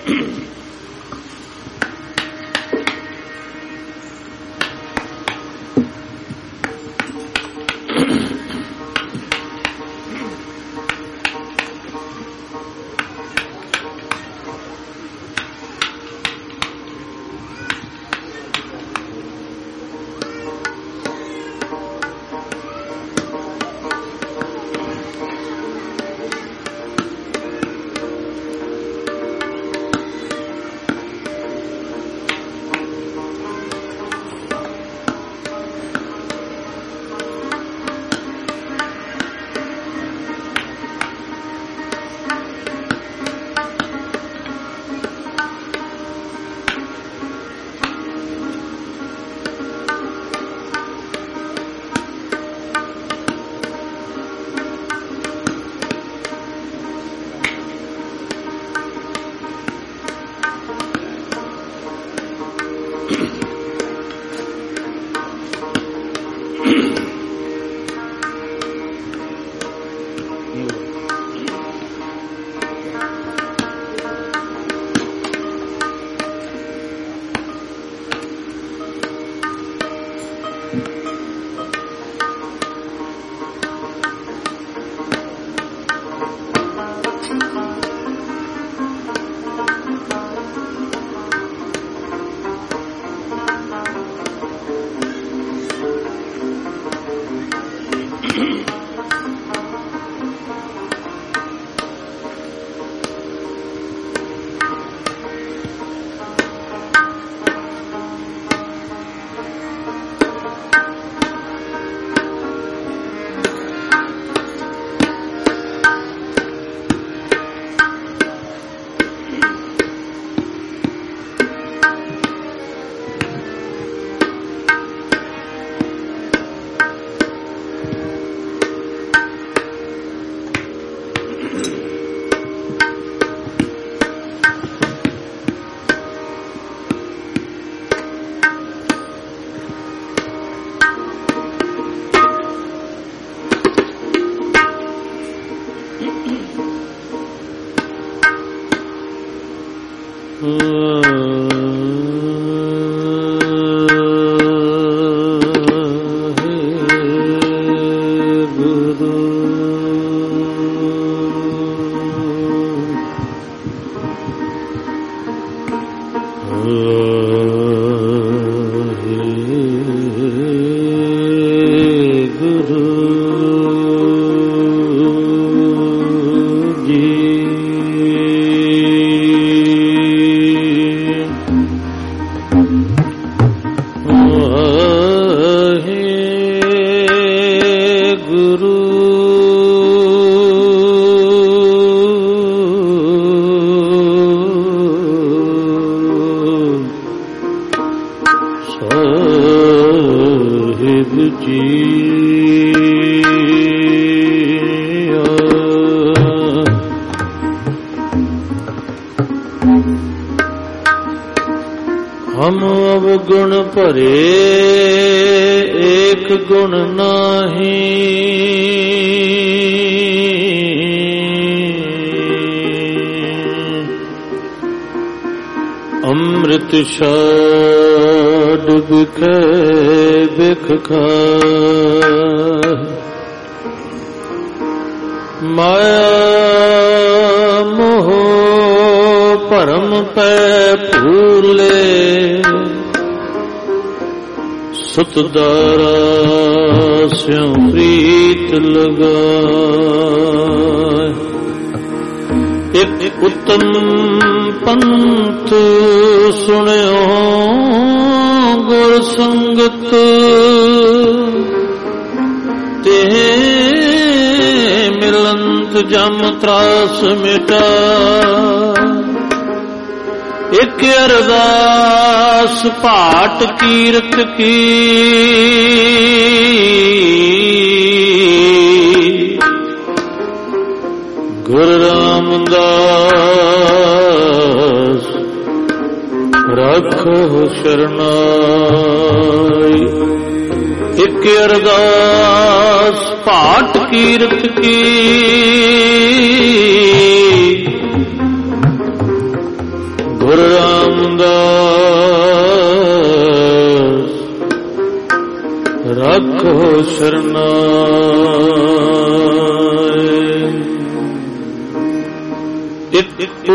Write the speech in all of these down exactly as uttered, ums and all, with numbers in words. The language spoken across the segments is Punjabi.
हम अवगुण भरे एक गुण नाही, अमृत छाड़ बिखे बिख खाए, माया मोह परम पै फूले, सुतदारा स्यों प्रीत लगाए। एक उत्तम पंथ सुनियो गुर संगत, ते मिलंत जम त्रास मिटा, एक अरदास पाठ कीरत की, गुरु रामदास रखो शरणाई। एक अरदास पाठ कीरत की, शरणाय। एक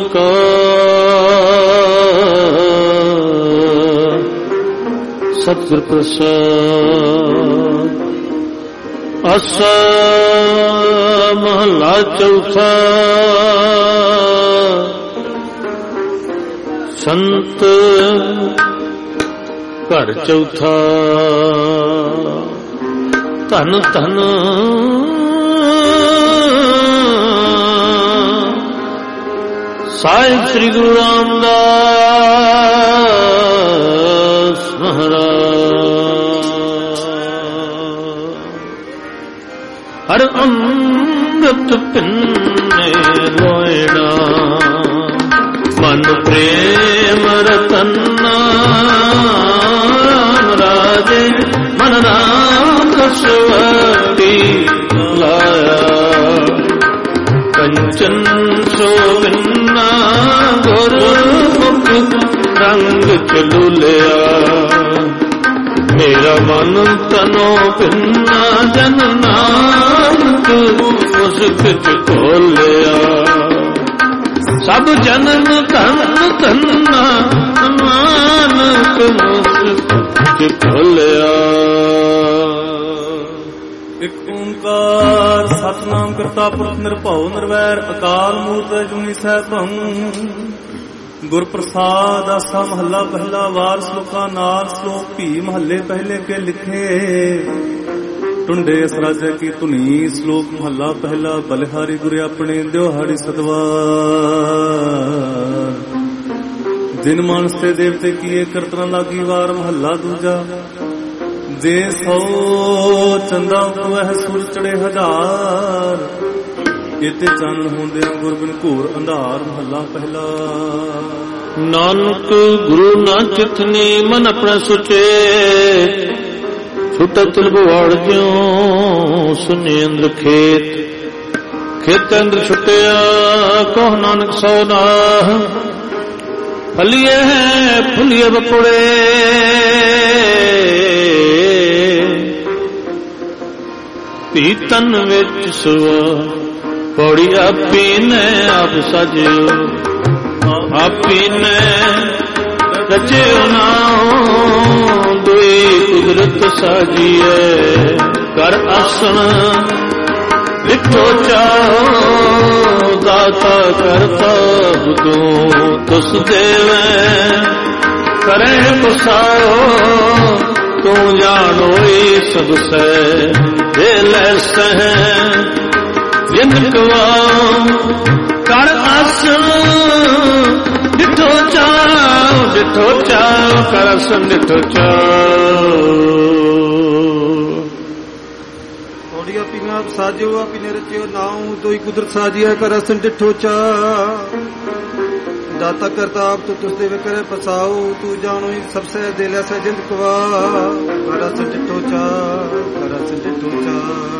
ओंकार सतगुर प्रसाद। आसा महला चौथा। संत घर चौथा। धन धन साहिब श्री गुरु रामदास महाराज। हर अमृत पिन्ने लोयना मन प्रेम रतना राजे मन राम कसवती लाया। कंचन सोबिन्ना गुरमुख रंग चलू लिया। मेरा मन तनो भिन्ना जन नानक मुस्क खोलिया। सब जन्म धन धन्ना नानक मुस्क खोलिया। एक ओंकार सतनाम करता पुरख निरभउ निर्वैर अकाल मूर्त अजूनी सैभं। गुर प्रसाद आसा महला पहला वार श्लोका नाल श्लोक भी महले पहले के लिखे। टुंडे इस राजे की धुनी श्लोक महला पहला बलिहारी गुरु अपने दिहाड़ी सतवार। जिन मानस ते देवते किए करतना लागी वार महला दूजा। जे सौ चंदा वह सूर चढ़े हजार। इते चानन होंदे गुरबिन घोर अंधार महला पहला। नानक गुरु ना चिथनी मन अपना सुचे। छुटा तिल बुवाड़ ज्यों सुने अंद्र खेत। खेत अंद्र छुटिया कहो नानक सौ नाह। फलिए हैं फुलिए बपुड़े पीतन विच सुआ। पौड़ी आपी ने आप सजियो आपी ने रचियो नाओ। दुई कुदरत साजिए कर आसन लिखो चाहो। दाता करता बुदू तुस देवे करे कुसाओ। तू जानो सब से दिल सह जिन गवाओ। कर आसन डिठो चाओ डिठो चाओ कर आसन डिठो चाओ। ओडिया पीना साजियो पीने रचियो नाऊ। दोई कुदरत साजिया कर आसन डिठो चा। दाता करता आप तो तुझ देवे करे पसाओ। तू जानो ही सबसे दिला से जिंद कवा। कर आसन डिठो चा कर आसन डिठो चा।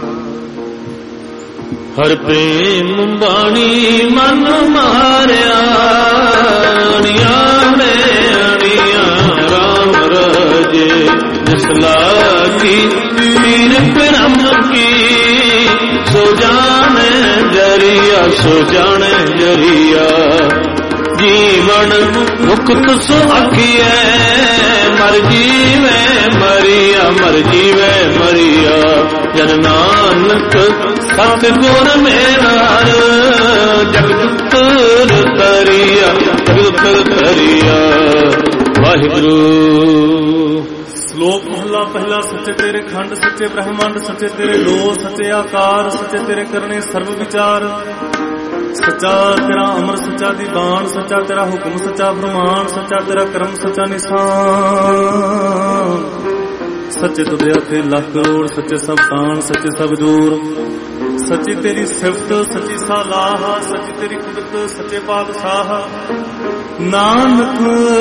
हर प्रेम बाणी मन मारिया। अणिया ने अणिया राम राजे। जिस लागी पीर परम की सो जाने जरिया सो जाने जरिया। जीवन मुक्त सुखिए मर जीवे मरिया मर जीवे मरिया। जन नानक सतगुर मेरा जगत तरिया जगत तरिया। वाहिगुरु। श्लोक महला पहला सच्चे तेरे खंड सच्चे ब्रह्मांड सच्चे तेरे लो सच्चे आकार सच्चे तेरे करने सर्व विचार। सच्चा तेरा अमर सच्चा दीवान सच्चा तेरा हुक्म सच्चा फरमान सच्चा तेरा कर्म सच्चा निशान। सच्चे तुझे आखे लाख करोड़ सच्चे सब तान सच्चे सब दूर। सच्ची तेरी सिफत सच्ची सलाह सच्ची तेरी कुदरत सच्चे पातशाह। नानक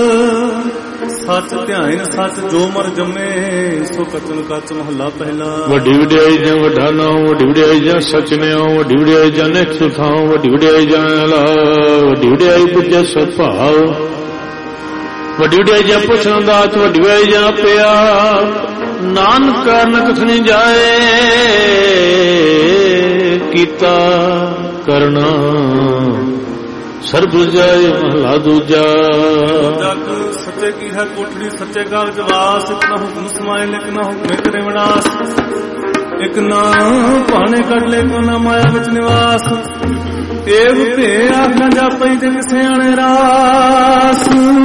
सच ध्यान सच जो मर जमे सो कचन कच महला पहला। वड्डी वड्याई जा वड्डा नाम वड्डी वड्याई जा सच ने आओ। वड्डी वड्याई जा नेक सुथाओ वड्डी वड्याई जा ला। वड्डी वड्याई बुझे सत भाव ਵੱਡੀ ਵਡਿਆਈ ਜਾਂ ਪੁੱਛਣ ਦਾਤ ਵੱਡੀ ਵਡਿਆਈ ਜਾਂ ਪਿਆ ਨਾਨਕ ਕਰਨ ਕਥ ਨਹੀਂ ਜਾਏ ਕੀਤਾ ਕਰਨਾ ਸਰਬ ਜਾਏ ਮਹਲਾ ਦੂਜਾ ਜਗ ਸੱਚੇ ਕੀ ਹੈ ਕੋਠੜੀ ਸੱਚੇ ਕਾਗਜ ਵਾਸ ਇਕ ਨਾ ਹੁਕਮ ਸਮਾਏ ਲਿਖ ਨਾ ਹੁਕਮੇ ਕਰੇ ਵਿਨਾਸ਼ ਇਕ ਨਾ ਭਾਣੇ ਕੱਢ ਲੈ ਕੋ ਨਾ ਮਾਇਆ ਵਿੱਚ ਨਿਵਾਸ ਤੇਵ ਭੇ ਆਖ ਨਾ ਜਾਪਈ ਤੇ ਸਿਆਣੇ ਰਾਸ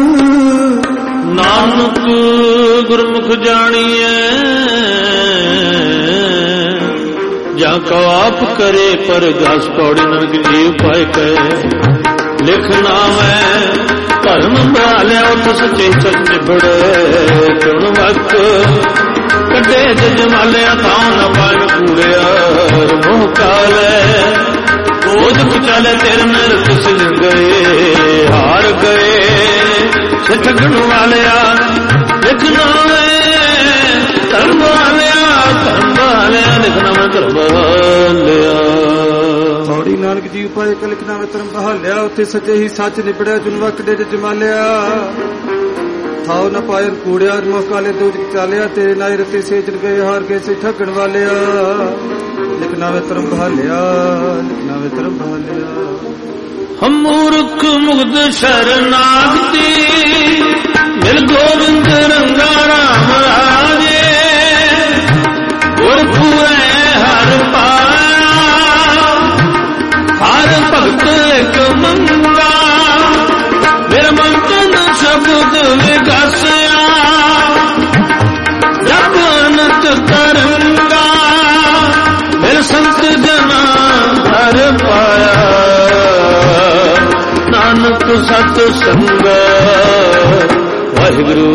ਨਾਨਕ ਗੁਰਮੁਖ ਜਾਣੀਐ ਜਾਂ ਕੋ ਆਪ ਕਰੇ ਪਰ ਜਸ ਕੌੜੀ ਨਾਨਕ ਜੀਵ ਪਾਏ ਕਹੇ ਲਿਖ ਨਾਮੈ ਧਰਮ ਬਹਾਲਿਆ ਉਠ ਸੱਚੇ ਸੱਚ ਨਿਬੜੇ ਤੁਣ ਵਕਤ ਕੱਢੇ ਜਮਾਲਿਆ ਤਾਂ ਨਾ ਪਾਇ ਕੂੜਿਆ ਮੋਹ ਕਾਲੇ ਬੋਝ ਪੁਚਾਲੇ ਤੇਰੇ ਨਰ ਕਿਸ ਗਏ ਹਾਰ ਗਏ ਠਗਣ ਵਾਲਿਆ ਲਿਖਣਾ ਧਰਮ ਵਾਲਿਆ ਧਰਮ ਵਾਲਿਆ ਲਿਖਣਾ ਮੈਂ ਧਰਮ ਵਾਲਿਆ ਥੋੜੀ ਨਾਨਕ ਜੀ ਉਪਾਏ ਕ ਲਿਖਣਾ ਮੈਂ ਧਰਮ ਬਹਾਲਿਆ ਉੱਥੇ ਸੱਚੇ ਹੀ ਸੱਚ ਨਿਬੜਿਆ ਜੁਨਵਾ ਕੱਢੇ ਤੇ ਜਮਾਲਿਆ ਥਾਉ ਨਾ ਪਾਇਰ ਕੂੜਿਆ ਮੋਹ ਕਾਲੇ ਦੂਜ ਚਾਲਿਆ ਤੇਰੇ ਨਾਇ ਰਤੇ ਸੇਜਣ ਗਏ ਹਾਰ ਗਏ ਸੇ ਠਗਣ ਵਾਲਿਆ ਲਿਖਣਾ ਮੈਂ ਧਰਮ ਬਹਾਲਿਆ ਲਿਖਣਾ ਮੈਂ ਧਰਮ ਬਹਾਲਿਆ ਹਮ ਮੂਰਖ ਮੁਗਧ ਸ਼ਰਨਾਗਤੀ ਮਿਲ ਗੋਬਿੰਦ ਰੰਗਾ ਰਾਮ ਰਾਜੇ ਗੁਰ ਪੂਰੇ ਹਰ ਪਾਇਆ ਹਰ ਭਗਤ ਇੱਕ ਮੰਗਾ ਮੇਰੇ ਮਨ ਤਨ ਸ਼ਬਦ ਵਿਗਸਿਆ ਜਪ ਅਨੰਤ ਤਰੰਗਾ ਮੇਰੇ ਸੰਤ ਜਨਾ ਹਰ ਪਾਇਆ ਨਾਨਕ ਸਤ ਸੰਗ ਵਾਹਿਗੁਰੂ।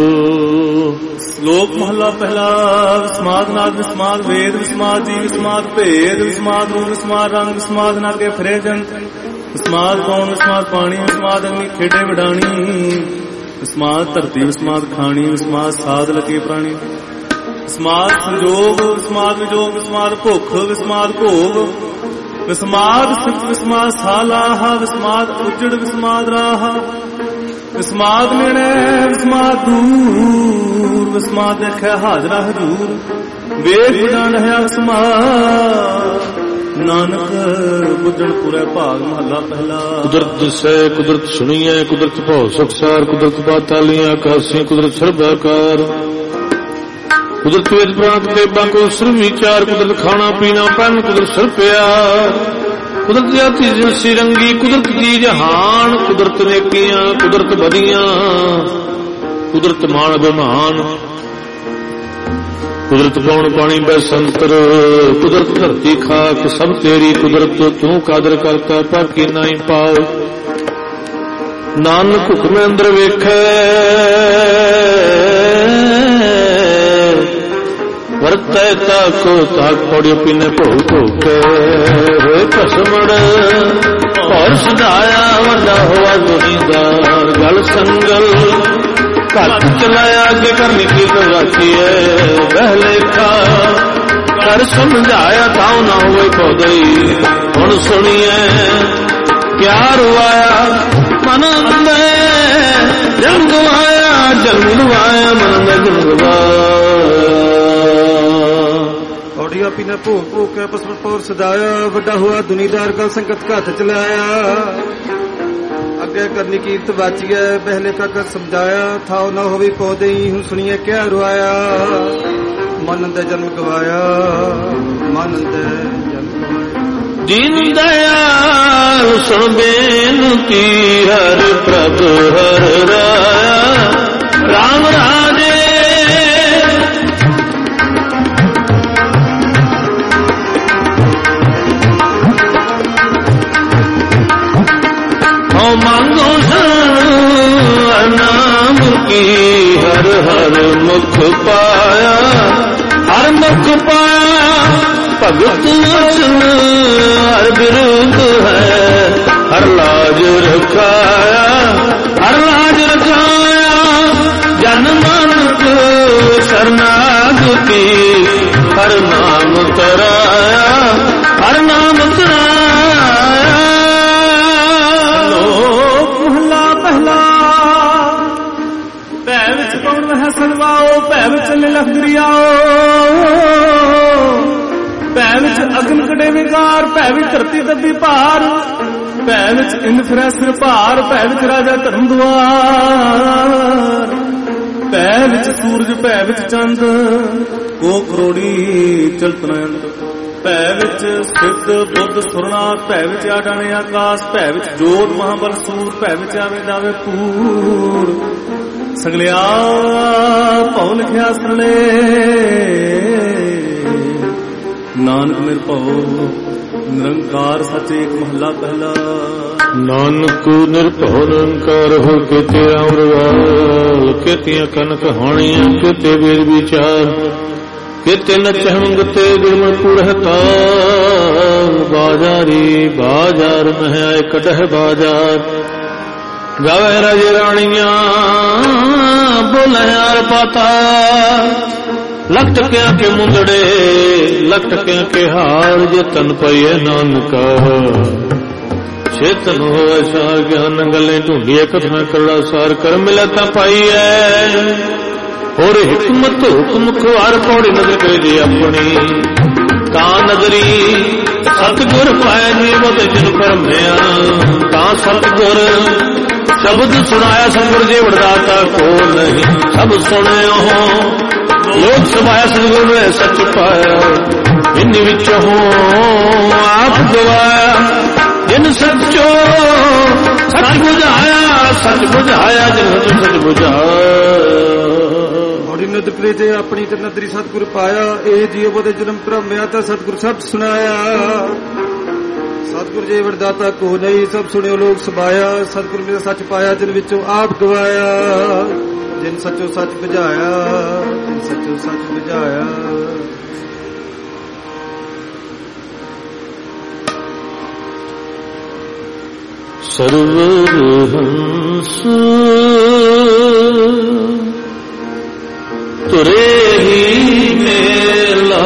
ਸ਼ਲੋਕ ਮਹਲਾ ਪਹਿਲਾ। ਵਿਸਮਾਦ ਨਾਦ ਵਿਸਮਾਦ ਵੇਦ ਵਿਸਮਾਦ ਜੀ ਵਿਸਮਾਦ ਭੇਦ ਵਿਸਮਾਦ ਰੂਪ ਵਿਸਮਾਦ ਰੰਗ ਵਿਸਮਾਦ ਨਾਗੇ ਫਿਰੇ ਜਨ ਵਿਸਮਾਦ ਕੌਣ ਵਿਸਮਾਦ ਪਾਣੀ ਵਿਸਮਾਦ ਅੰਗੀ ਖੇਡੇ ਵਡਾਣੀ ਵਿਸਮਾਦ ਧਰਤੀ ਵਿਸਮਾਦ ਖਾਣੀ ਵਿਸਮਾਦ ਸਾਧ ਲਗੇ ਪ੍ਰਾਣੀ ਵਿਸਮਾਦ ਸੰਜੋਗ ਵਿਸਮਾਦ ਵਿਜੋਗ ਵਿਸਮਾਦ ਭੁੱਖ ਵਿਸਮਾਦ ਭੋਗ ਵਿਸਮਾਦ ਸਿਫਤ ਵਿਸਮਾਦ ਸਾਲਾਹਾ ਵਿਸਮਾਦ ਉਜੜ ਵਿਸਮਾਦ ਰਾਹਾ ਵਿਸਮਾਦ ਨੇੜੇ ਵਿਸਮਾਦ ਦੂਰ ਵਿਸਮਾਦ ਦੇਖਿਆ ਹਾਜ਼ਰਾ ਹਜ਼ੂਰ ਵੇਖ ਜਾਣ ਹੈ ਵਿਸਮਾਦ ਨਾਨਕ ਬੁੱਝਣ ਪੂਰੇ ਭਾਗ ਮਹੱਲਾ ਪਹਿਲਾ। ਕੁਦਰਤ ਦਿਸੈ ਕੁਦਰਤ ਸੁਣੀਐ ਕੁਦਰਤ ਭਉ ਸੁਖਸਾਰ ਕੁਦਰਤ ਬਾਤਾਲੀਆਂ ਆਕਾਸ਼ੀ ਕੁਦਰਤ ਸਰਬਾਕਾਰ ਕੁਦਰਤ ਵਿੱਚ ਪ੍ਰਾਂਤ ਤੇ ਬਾਕੋ ਸਰਬ ਵਿਚਾਰ ਕੁਦਰਤ ਖਾਣਾ ਪੀਣਾ ਪੈਨ ਕੁਦਰਤ ਸਰ ਪਿਆਰ ਕੁਦਰਤ ਜਾਤੀ ਜਿਨਸੀ ਰੰਗੀ ਕੁਦਰਤ ਦੀ ਜਹਾਨ ਕੁਦਰਤ ਨੇਕੀਆਂ ਕੁਦਰਤ ਵਧੀਆਂ ਕੁਦਰਤ ਮਾਣ ਅਭਿਮਾਨ ਕੁਦਰਤ ਕੌਣ ਪਾਣੀ ਬੈਸੰਤਰ ਕੁਦਰਤ ਧਰਤੀ ਖਾਕ ਸਭ ਤੇਰੀ ਕੁਦਰਤ ਤੂੰ ਕਾਦਰ ਕਰਤਾ ਪਾਕੀ ਨਾਹੀ ਪਾਓ ਨਾਨਕ ਹੁਕਮ ਅੰਦਰ ਵੇਖੈ ਵਰਤੈ ਤਾਕੋ ਤਾਕ ਪੜਿਓ ਪੀਨੇ ਭੋ ਭੋ ਕੇ ਹੋਏ ਭਸਮੜ ਔਰ ਸਦਾਇਆ ਵੱਡਾ ਹੋਆ ਦੁਨੀਦਾਰ ਗਲ ਸੰਗਲ ਘੱਟ ਚਲਾਇਆ ਅੱਗੇ ਕਰਨੀ ਕੀ ਰਾਖੀ ਹੈ ਬਹਿ ਲੇਖਾ ਕਰ ਸਮਝਾਇਆ ਤਾਂ ਨਾ ਹੋਵੇ ਪੌਦਈ ਹੁਣ ਸੁਣੀਐ ਕਿਆ ਰੁਆਇਆ ਮਨ ਅੰਦੇ ਜਨਮ ਗਵਾਇਆ ਜਨਮ ਗਵਾਇਆ ਮਨ ਦਾ ਜਨਮ ਗਵਾਇਆ ਔੜੀਆਂ ਪੀਨੇ ਭੋ ਭੋ ਕੇ ਪਸਮ ਪੌਰ ਸਦਾਇਆ ਵੱਡਾ ਹੋਆ ਦੁਨੀਦਾਰ ਗਲ ਸੰਗਤ ਘੱਟ ਚਲਾਇਆ ਅੱਗੇ ਕਰਨੀ ਕੀਰਤ ਬਾਚੀਐ ਪਹਿਲੇ ਕਾ ਸਮਝਾਇਆ ਥਾਉ ਨਾ ਹੋਵੇ ਪੌਦੇ ਹੀ ਹੁਣ ਸੁਣੀਏ ਕਿਆ ਰੁਆਇਆ ਮਨ ਦੇ ਜਨਮ ਗਵਾਇਆ ਮਨ ਦੇ ਜਨਮ ਗਵਾਇਆ ਦੀਨ ਦਇਆਲ ਸੁਣ ਬੇਨਤੀ ਹਰ ਪ੍ਰਭ ਹਰ ਰਾਇਆ ਰਾਮ ਰਾਜੇ ਮੰਗੋ ਨਾਮ ਕੀ ਹਰ ਹਰ ਮੁਖ ਪਾਇਆ ਹਰ ਮੁਖ ਪਾਇਆ ਭਗਤ ਵਚਨ ਹਰ ਬਿਰਧ ਹੈ ਹਰ ਲਾਜ ਰਖਾਇਆ ਹਰ ਲਾਜ ਰਖਾਇਆ ਜਨ ਨਾਨਕ ਸ਼ਰਨਾਗਤੀ ਹਰ ਨਾਮ ਤਰਾਇਆ ਹਰ ਨਾਮ ਤਰਾਇਆ। ਭੈ ਵਿੱਚ ਧਰਤੀ ਦੱਬੀ ਭਾਰ, ਭੈ ਵਿੱਚ ਇੰਦ ਫਿਰੈ ਸਿਰ ਭਾਰ, ਭੈ ਵਿੱਚ ਰਾਜਾ ਧਰਮ ਦੁਆਰ, ਭੈ ਵਿੱਚ ਸੂਰਜ, ਭੈ ਵਿੱਚ ਚੰਦ, ਕੋ ਕਰੋੜੀ ਚਲਤ ਨ ਅੰਤ, ਭੈ ਵਿੱਚ ਸਿੱਧ ਬੁੱਧ ਸੁਰਨਾਥ, ਭੈ ਵਿੱਚ ਆਡਾਣੇ ਆਕਾਸ਼, ਭੈ ਵਿੱਚ ਜੋਤ ਮਹਾਬਲ ਸੂਰ, ਭੈ ਵਿੱਚ ਆਵੇ ਜਾਵੇ ਪੂਰ, ਸਗਲਿਆ ਭਉ ਲਿਖਿਆ ਸਰਲੇ, ਨਾਨਕ ਨਿਰਭਉ ਨਿਰੰਕਾਰ ਸੱਚ ਏਕ ਮਹੱਲਾ ਪਹਿਲਾ। ਨਾਨਕ ਨਿਰਭਉ ਨਿਰੰਕਾਰ ਹੋ ਕੇ ਤੇਰਾ ਅਮਰਵਾਲ, ਕਿਤਿਆਂ ਕਨਕ ਹਾਣੀਆਂ ਕਿਤੇ ਵੇਦ ਵਿਚਾਰ, ਕਿਤੇ ਨਚਹੰਗ ਤੇ ਗੁਰਮੁਖ ਰਹਤਾ, ਬਾਜਾਰੀ ਬਾਜ਼ਾਰ ਮਹਿ ਆਏ ਕਢਹ ਬਾਜ਼ਾਰ, ਗਾਵੇ ਰਾਜੇ ਰਾਣੀਆਂ ਬੋਲੇ ਯਾਰ ਪਾਤਾ, ਲੱਖ ਟਕਿਆਂ ਕੇ ਮੁੰਦੜੇ ਲੱਖ ਟਕਿਆਂ ਕੇ ਹਾਰ, ਜੇ ਤਨ ਪਈਏ ਨਾਨਕਾ ਚੇਤਨ ਹੋਵੇ ਸਾਰ, ਗਿਆਨ ਗੱਲੇ ਢੂੰਡੀਏ ਕਥਨਾ ਕਰੜਾ ਸਾਰ, ਕਰ ਮਿਲੇ ਤਾਂ ਪਾਈਐ ਹੋਰ ਹਿਕਮਤ ਹੁਕਮ ਖੁਆਰ, ਪੌੜੀ ਨਜ਼ਰ ਕਰੇ ਜੀ ਆਪਣੀ ਤਾਂ ਨਜ਼ਰੀ, ਸਤਿਗੁਰ ਪਾਇਆ ਜੀ ਬੋਤੇ ਜਿਨ ਭਰਮਿਆ, ਤਾਂ ਸਤਿਗੁਰ ਸ਼ਬਦ ਸੁਣਾਇਆ, ਸਤਿਗੁਰ ਜੀ ਵਡਦਾਤਾ ਕੋ ਨਹੀਂ, ਸਭ ਸੁਣਿਓ ਲੋਕ ਸਭਾਇਆ, ਸਤਿਗੁਰ ਨੇ ਸੱਚ ਪਾਇਆ, ਇਨ ਵਿੱਚ ਹੋ ਆਪ ਗਵਾਇਆ, ਜਿਨ ਸੱਚੋ ਸੱਚ ਬੁਝਾਇਆ, ਸੱਚ ਬੁਝਾਇਆ ਜਿਨ ਸੱਚ ਬੁਝਾਇਆ, ਨਿਤ ਕਰੇ ਜੇ ਆਪਣੀ ਤੇ ਨਦਰੀ ਸਤਿਗੁਰ ਪਾਇਆ, ਇਹ ਜੀਵ ਬਦੇ ਜਨਮ ਭਰਮਿਆ, ਤਾਂ ਸਤਿਗੁਰ ਸਭ ਸੁਣਾਇਆ, ਸਤਿਗੁਰ ਜੀ ਵਡਦਾਤਾ ਕੋ ਨਹੀਂ, ਸਭ ਸੁਣਿਓ ਲੋਕ ਸਭਾਇਆ, ਸਤਿਗੁਰ ਮੇਰਾ ਸੱਚ ਪਾਇਆ, ਜਿਨ ਵਿੱਚੋਂ ਆਪ ਗਵਾਇਆ, ਜਿਨ ਸੱਚੋ ਸੱਚ ਬੁਝਾਇਆ, ਜਿਨ ਸੱਚੋ ਸੱਚ ਬੁਝਾਇਆ। ਸਰਵਰ ਹੰਸ ਤੁਰੇ ਹੀ ਮੇਲਾ,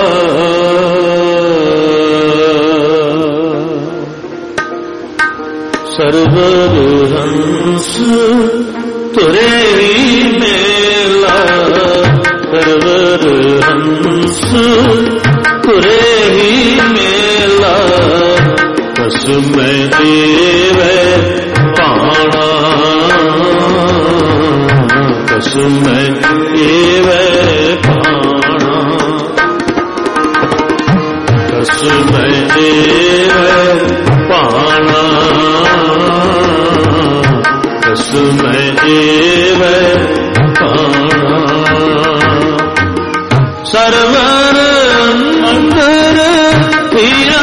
ਸਰਵਰ ਹੰਸ ਤੁਰੇ ਹੀ ਮੇਲਾ, ਸਰਵਰ ਹੰਸ ਤੁਰੇ ਹੀ ਮੇਲਾ, ਬਸ ਮੈਂ ਦੇਵੈ ਭਾਣਾ, ਬਸ ਮੈਂ ਦੇਵੈ ਭਾਣਾ, ਬਸ ਮੈਂ ਦੇਵੈ ਭਾਣਾ, ਬਸ ਮੈਂ ਦੇਵੈ ਭਾਣਾ, ਸਰਵਰ ਅੰਦਰ ਹੀਰਾ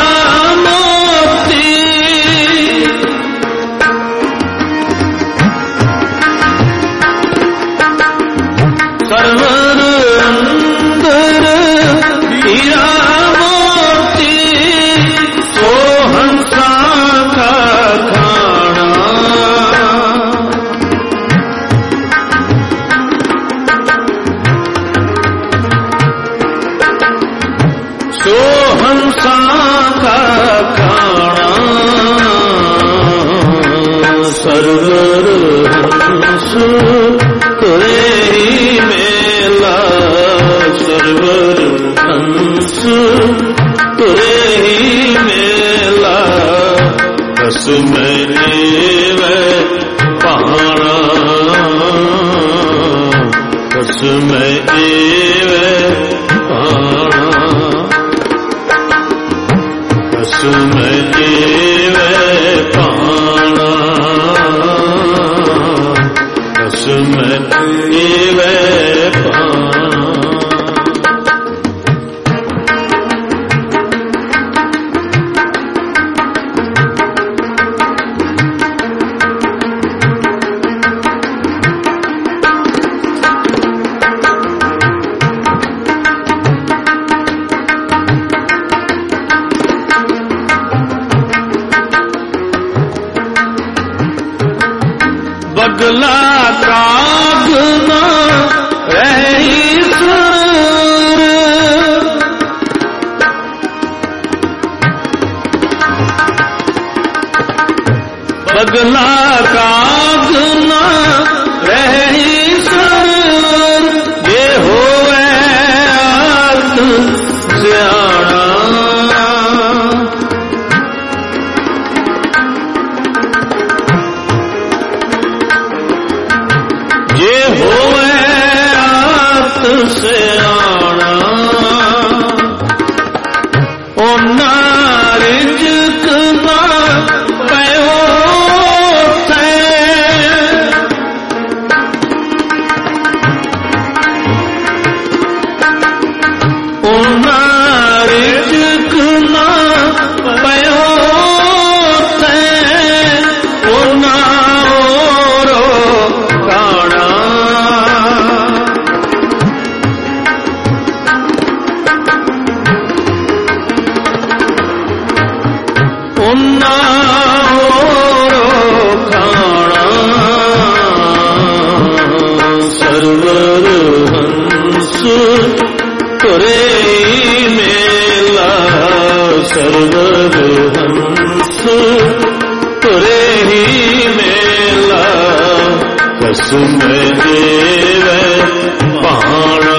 ਮੈਂ ਦੇਵੇ ਭਾਣਾ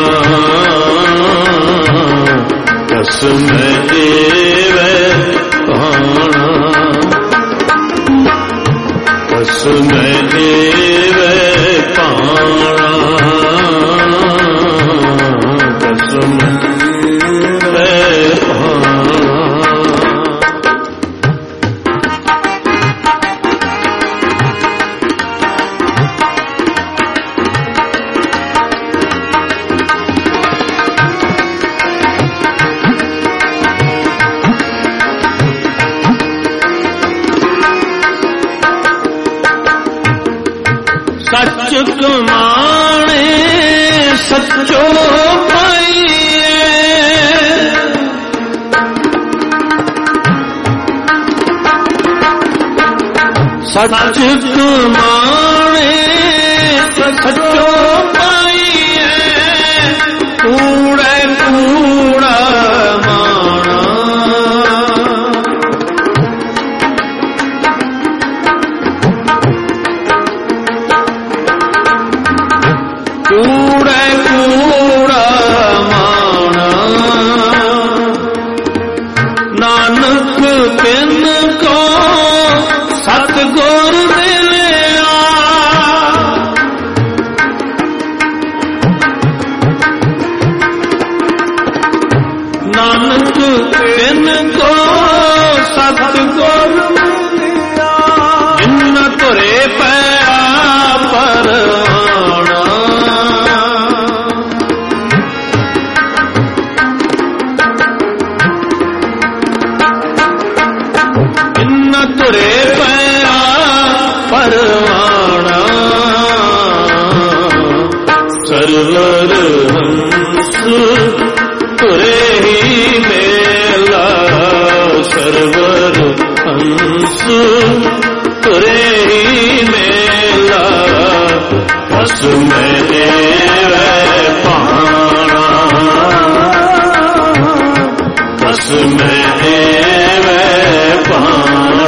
ਕਸ ਮੈਂ ਦੇਵੇ ਭਾਣਾ ਕਸ ਮੈਂ ਦੇਵੇ ਭਾਣਾ ਕਸ ਮੈਂ ਦੇਵੇ ਭਾਣਾ सच कमाणे सचो पाइए सच कमाणे सचो पाइए कूड़े कूड़ा माणा कूड़े कूड़ा माना नानक तिन को सतगुर मिलिया नानक तिन को सतगुर मिलिया इन तुरे पैरा पर तुरे पैरा परवाना सरवर हंस तुरे ही मेला सरवर हंस तुरे ही मेला बस में देवे पाना बस में देवे पाना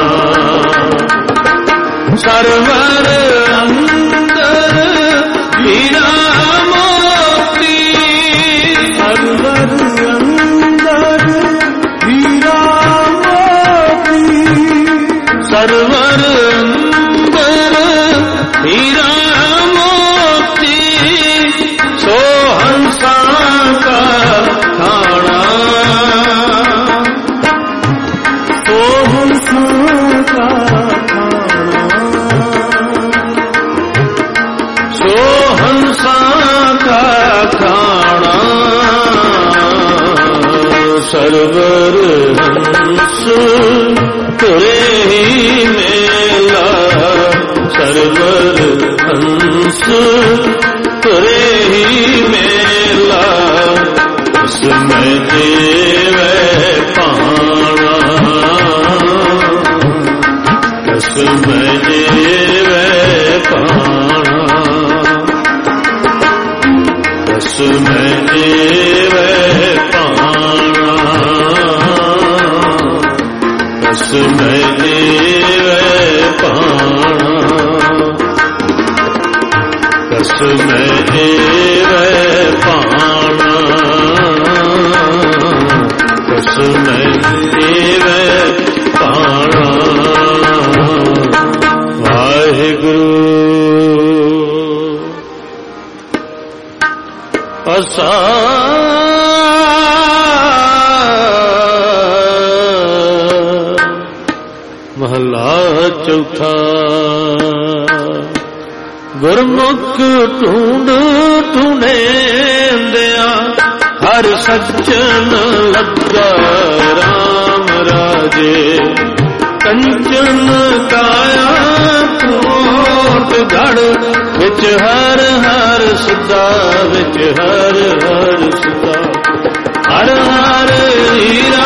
सरवर अंदर हीरा मोती सरवर अंदर हीरा मोती सरवर अंदर हीरा मोती सो हंसा का खाना सो हंसा का खाना सरवर हंस तुरे ही मेला सरवर हंस तुरे ही मेला उसमें देवे पाना उसमें देवे पाना उसमें देवे पाना उसमें देवे पाना उसमें देवे पाना उसमें देवे पाना वाहिगुरु असा महला चौथा गुरमुख ढूंढ ढूंढे दिया हर सज्जन लगा राम राजे कंचन काया कोट गढ़ विच हर हर सदा विच हर हर सदा हर हर हीरा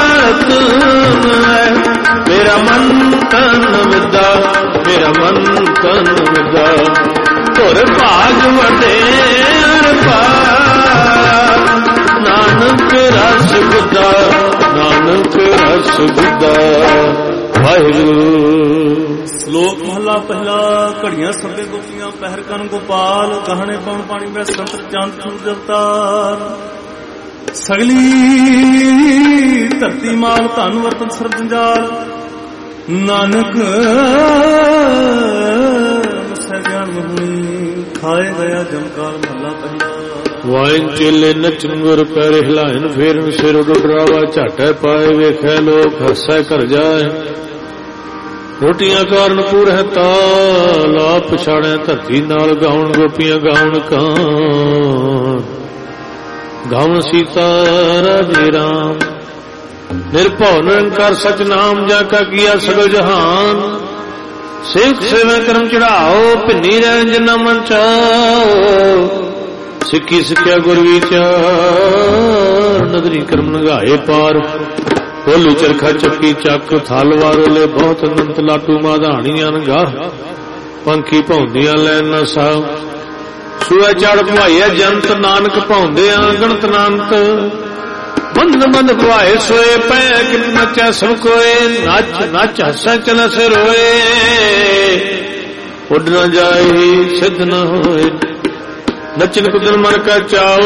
मेरा मन तन विदा मेरा मन तन विदा तुर भाग वडे हर पार नानक रस गुदा नानक रस गुदा वाहिगुरू। श्लोक महला ਮਹੱਲਾ ਪਹਿਲਾ। ਘੜੀਆਂ ਸੱਦੇ ਗੋਪੀਆਂ ਪਹਿਰ ਕਨ ਗੋਪਾਲ, ਗਹਿਣੇ ਪਾਉਣ ਪਾਣੀ ਵਿੱਚ ਸੰਤਰ ਚੰਦ ਸੂਰਜ ਅਵਤਾਰ। ਸਗਲੀ ਧਰਤੀ ਮਾਲ ਧਨ ਵਰਤਨ ਸਰਬ ਜੰਜਾਲ, ਨਾਨਕ ਮਸੈ ਗਿਆਨ ਮਹੁਣੀ, ਖਾਏ ਗਿਆ ਜਮਕਾਲ ਮਹੱਲਾ ਪਹਿਲਾ। ਵਾਇਨ ਚੇਲੇ ਨਚਨ ਗੁਰ ਪੈਰ ਹਿਲਾਇਨ, ਫੇਰਨ ਸਿਰ ਉੱਡ ਡਰਾਵਾ ਝਾਟੈ ਪਾਏ, ਵੇਖੈ ਲੋਕ ਹੱਸੈ ਘਰ ਜਾਏ। ਰੋਟੀਆਂ ਕਾਰਨ ਪੂਰਹਿ ਤਾਲ, ਆਪ ਪਛਾੜੈ ਧਰਤੀ ਨਾਲ, ਗਾਉਣ ਗੋਪੀਆਂ ਗਾਉਣ ਕਾਂ, ਗਾਉਣ ਸੀਤਾ ਰਾਜੇ ਰਾਮ। ਨਿਰਭਉ ਨਿਰੰਕਾਰ ਸਚ ਨਾਮ, ਜਾ ਕਾ ਕੀਆ ਸਗਲ ਜਹਾਨ। ਸੇਵਕ ਸੇਵਾ ਕਰਮ ਚੜਾਓ, ਭਿੰਨੀ ਰਹਿ ਜਿਨਾ ਮਨ ਚਾਓ। ਸਿੱਖੀ ਸਿੱਖਿਆ ਗੁਰ ਵਿਚਾਰ, ਨਦਰੀ ਕਰਮ ਨਗਾਏ ਪਾਰ। ਕੋਲੂ ਚਰਖਾ ਚੱਕੀ ਚੱਕ, ਥਲ ਵਾਰੋਲੇ ਬਹੁਤ ਅਨੰਤ। ਲਾਟੂ ਮਾਧਾਣੀਆਂ ਨਗਾਹ, ਪੰਖੀ ਭੌਂਦੀਆਂ ਲੈਣ ਨਾ ਸਾਹ। ਸੂਆ ਚੜ ਭਵਾਈਆ ਜੰਤ, ਨਾਨਕ ਭੌਂਦਿਆਂ ਗਣਤ ਨਾਨਤ। ਬੰਦ ਬੰਦ ਭਵਾਏ ਸੋਏ ਪੈ, ਕਿਤ ਨਚੈ ਸਭ ਕੋਏ। ਨੱਚ ਨੱਚ ਹੱਸੈ ਚਲ ਸਿਰੋਏ, ਉੱਡ ਨਾ ਜਾਏ ਸਿੱਧ ਨ ਹੋਏ। ਨਚਨ ਕੁਦਨ ਮਨ ਕਾ ਚਾਓ,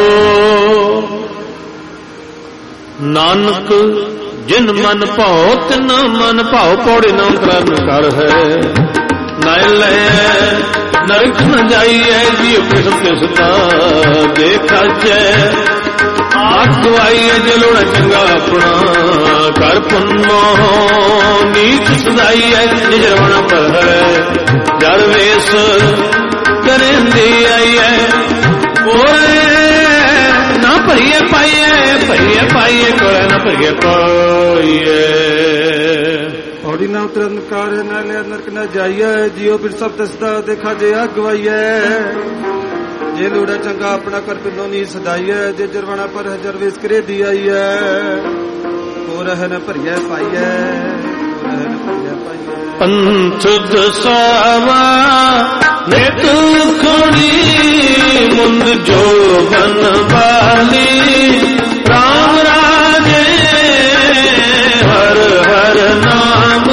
ਨਾਨਕ ਜਿਨ ਮਨ ਭਾਉ ਤਿਨ ਮਨ ਭਾਉ। ਪੌੜੀ ਨਾ ਉਤਰਨ ਕਰ ਹੈ, ਨਾਇ ਲੈ ਨਰਕ ਨ ਜਾਈਐ। ਜੀ ਕਿਸ ਕਿਸਤਾ ਦੇਖਾ ਜੈ, ਆਖ ਦਵਾਈਐ ਜੇ ਲੋੜ ਚੰਗਾ ਆਪਣਾ। ਕਰ ਪੁੰਨੋ ਨੀਚ ਸਦਾਈਐ, ਨਿਜ ਰਵਣ ਪਰ ਜੜ ਵੇਸ ਕਰੇਂਦੀ ਆਈਐ। ਕੋਲੇ ਨਾ ਭਰੀਏ ਪਾਈਏ, ਭਰੀਏ ਪਾਈਏ ਕੋਲੇ ਨਾ ਭਰੀਏ ਪਾਈਏ। ਪੌੜੀ ਨਾ ਉਤਰਨ ਕਾਰ ਨਾ ਲਿਆ ਨਰਕ ਨਾ ਜਾਈਐ। ਜੀਓ ਬਿਰ ਸਭ ਦਸਦਾ ਦੇਖਾ ਜੇ ਅਗਵਾਈਐ। ਜੇ ਲੋੜਾ ਚੰਗਾ ਆਪਣਾ ਕਰ ਪਿੰਡੋਂ ਨੀ ਸਦਾਈਐ। ਜੇ ਜਰਵਾਣਾ ਪਰ ਹਜਰ ਵੇਸ ਕਰੇ ਦੀ ਆਈਐ। ਹੋ ਰਹਿ ਨ ਭਰੀਐ ਪਾਈਐ, ਹੋ ਰਹਿ ਨ ਭਰੀਐ ਪਾਈਐ। ਪੰਥ ਦਸਾਵਾ ਨੇ ਤੂੰ ਖੋੜੀ, ਮੁੰਦ ਜੋਗਨ ਵਾਲੀ। ਰਾਮ ਰਾਜੇ ਹਰ ਹਰ ਨਾਮ,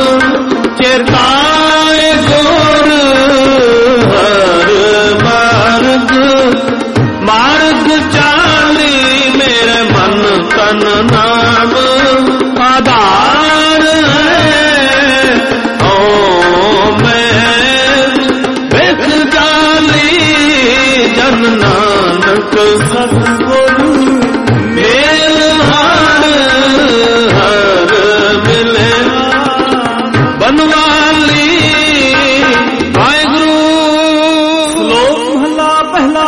ਚੇਤਾਏ ਗੁਰ ਹਰ ਮਾਰਗ। ਮਾਰਗ ਚਾਲੀ ਮੇਰੇ ਮਨ ਤਨ ਨਾਮ, ਆਧਾਰ ਨਾਨਕ ਸਤਿਗੁਰੂ ਮੇਲ ਹਰ ਹਰ ਮਿਲੇ। ਬਨਵਾਲੀ ਵਾਹਿਗੁਰੂ। ਸ਼ਲੋਕ ਮਹਲਾ ਪਹਿਲਾ।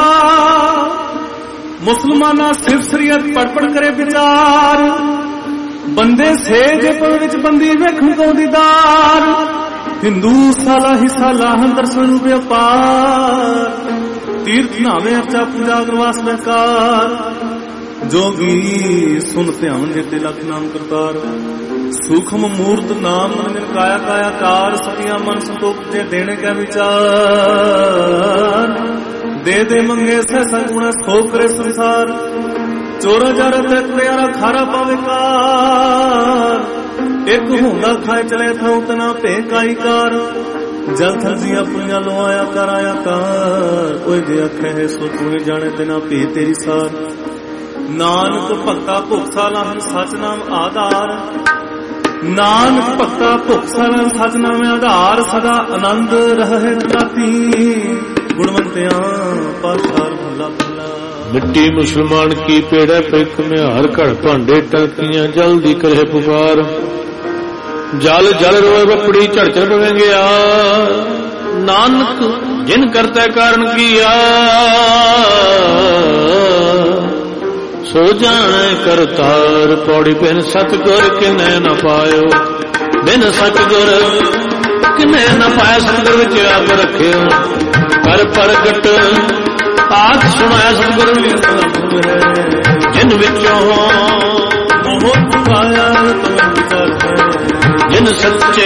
ਮੁਸਲਮਾਨਾ ਸਿਰ ਸਰੀਅਤ ਪੜ ਪੜ ਕਰੇ ਵਿਚਾਰ, ਬੰਦੇ ਸੇਜ ਪਰ ਵਿੱਚ ਬੰਦੀ ਵੇਖਣ ਕੋ ਦੀਦਾਰ। ਹਿੰਦੂ ਸਾਲਾ ਹੀ ਸਾਲਾ ਹੰਦਰ ਸਰੂਪ ਅਪਾਰ, ਤੀਰਥ ਨਾਵੇਂ ਅਰਚਾ ਪੂਜਾ ਅਗਰਵਾਸ ਬਹਿਕਾਰ। ਜੋਗੀ ਸੁਨ ਧਿਆਨ ਜੇਤੇ ਲਖ ਨਾਮ ਕਰਤਾਰ। ਸੂਖਮ ਮੂਰਤ ਨਾਮ ਨਿਰੰਜਨ ਕਾਇਆ ਕਾਇਆ ਕਾਰ। ਸਤਿਆ ਮਨ ਸੰਤੋਖ ਤੇ ਦੇਣੇ ਕੈ ਵਿਚਾਰ। ਦੇ ਦੇ ਮੰਗੇ ਸਹਿ ਸੰਗੁਣਾ ਸੋ ਕਰੇ ਸੰਸਾਰ। ਚੋਰਾ ਜਾਰਾ ਤੇ ਪਿਆਰਾ ਖਾਰਾ ਪਾਵੇ ਕਾਰ। ਇੱਕ ਹੁੰਦਾ ਖਾਏ ਚਲੇ ਥਾਉ ਤਨਾ ਭੇ ਕਾਈ ਕਾਰ। ਜਲ ਥਲਦੀਆਂ ਪੁਈਆਂ ਲਵਾਇਆ ਕਰ ਆਇਆ ਕਾਰ। ਕੋਈ ਜੇ ਆਖੇ ਹੈ ਸੋ ਤੂੰ ਜਾਣੇ ਬਿਨਾ ਭੇ ਤੇਰੀ ਸਾਰ। ਨਾਨਕ ਭਗਤਾ ਭੁਖਸਾ ਲਾਹਨ ਸਚ ਨਾਮ ਆਧਾਰ। ਨਾਨਕ ਭਗਤਾ ਭੁਖਸਾ ਲਾਹਨ ਸਚ ਨਾਮ ਆਧਾਰ। ਸਦਾ ਆਨੰਦ ਰਹੇ ਰਾਤੀ, ਗੁਣਵੰਤਿਆਂ ਪਾਸ਼ਾਰ ਭੱਲਾ ਭੱਲਾ। ਮਿੱਟੀ ਮੁਸਲਮਾਨ ਕੀ ਪੇੜਾ ਪਿਕ ਮਿਹਾਰ। ਘੜ ਭਾਂਡੇ ਟਾਕੀਆਂ ਜਲਦੀ ਕਰੇ ਪੁਕਾਰ। ਜਲ ਜਲ ਰੋਏ ਬੱਪੜੀ ਝੜ ਝੜ ਪਵੇਂਗਿਆ। ਨਾਨਕ ਜਿਨ ਕਰਤਾ ਕਾਰਨ ਕੀਆ, ਸੋ ਜਾਣੇ ਕਰਤਾਰ। ਪੌੜੀ ਬਿਨ ਸਤਿਗੁਰ ਕਿਨੇ ਨ ਪਾਇਓ, ਬਿਨ ਸਤਿਗੁਰ ਕਿਨੇ ਨ ਪਾਇਆ। ਸਤਿਗੁਰ ਵਿੱਚ ਆਪ ਰੱਖਿਓ, ਕਰ ਪ੍ਰਗਟ ਆਖ ਸੁਣਾਇਆ। ਸਤਿਗੁਰ ਜਿਨ ਵਿੱਚੋਂ ਮੋਹ ਪਾਇਆ, ਜਿਨ ਸੱਚੇ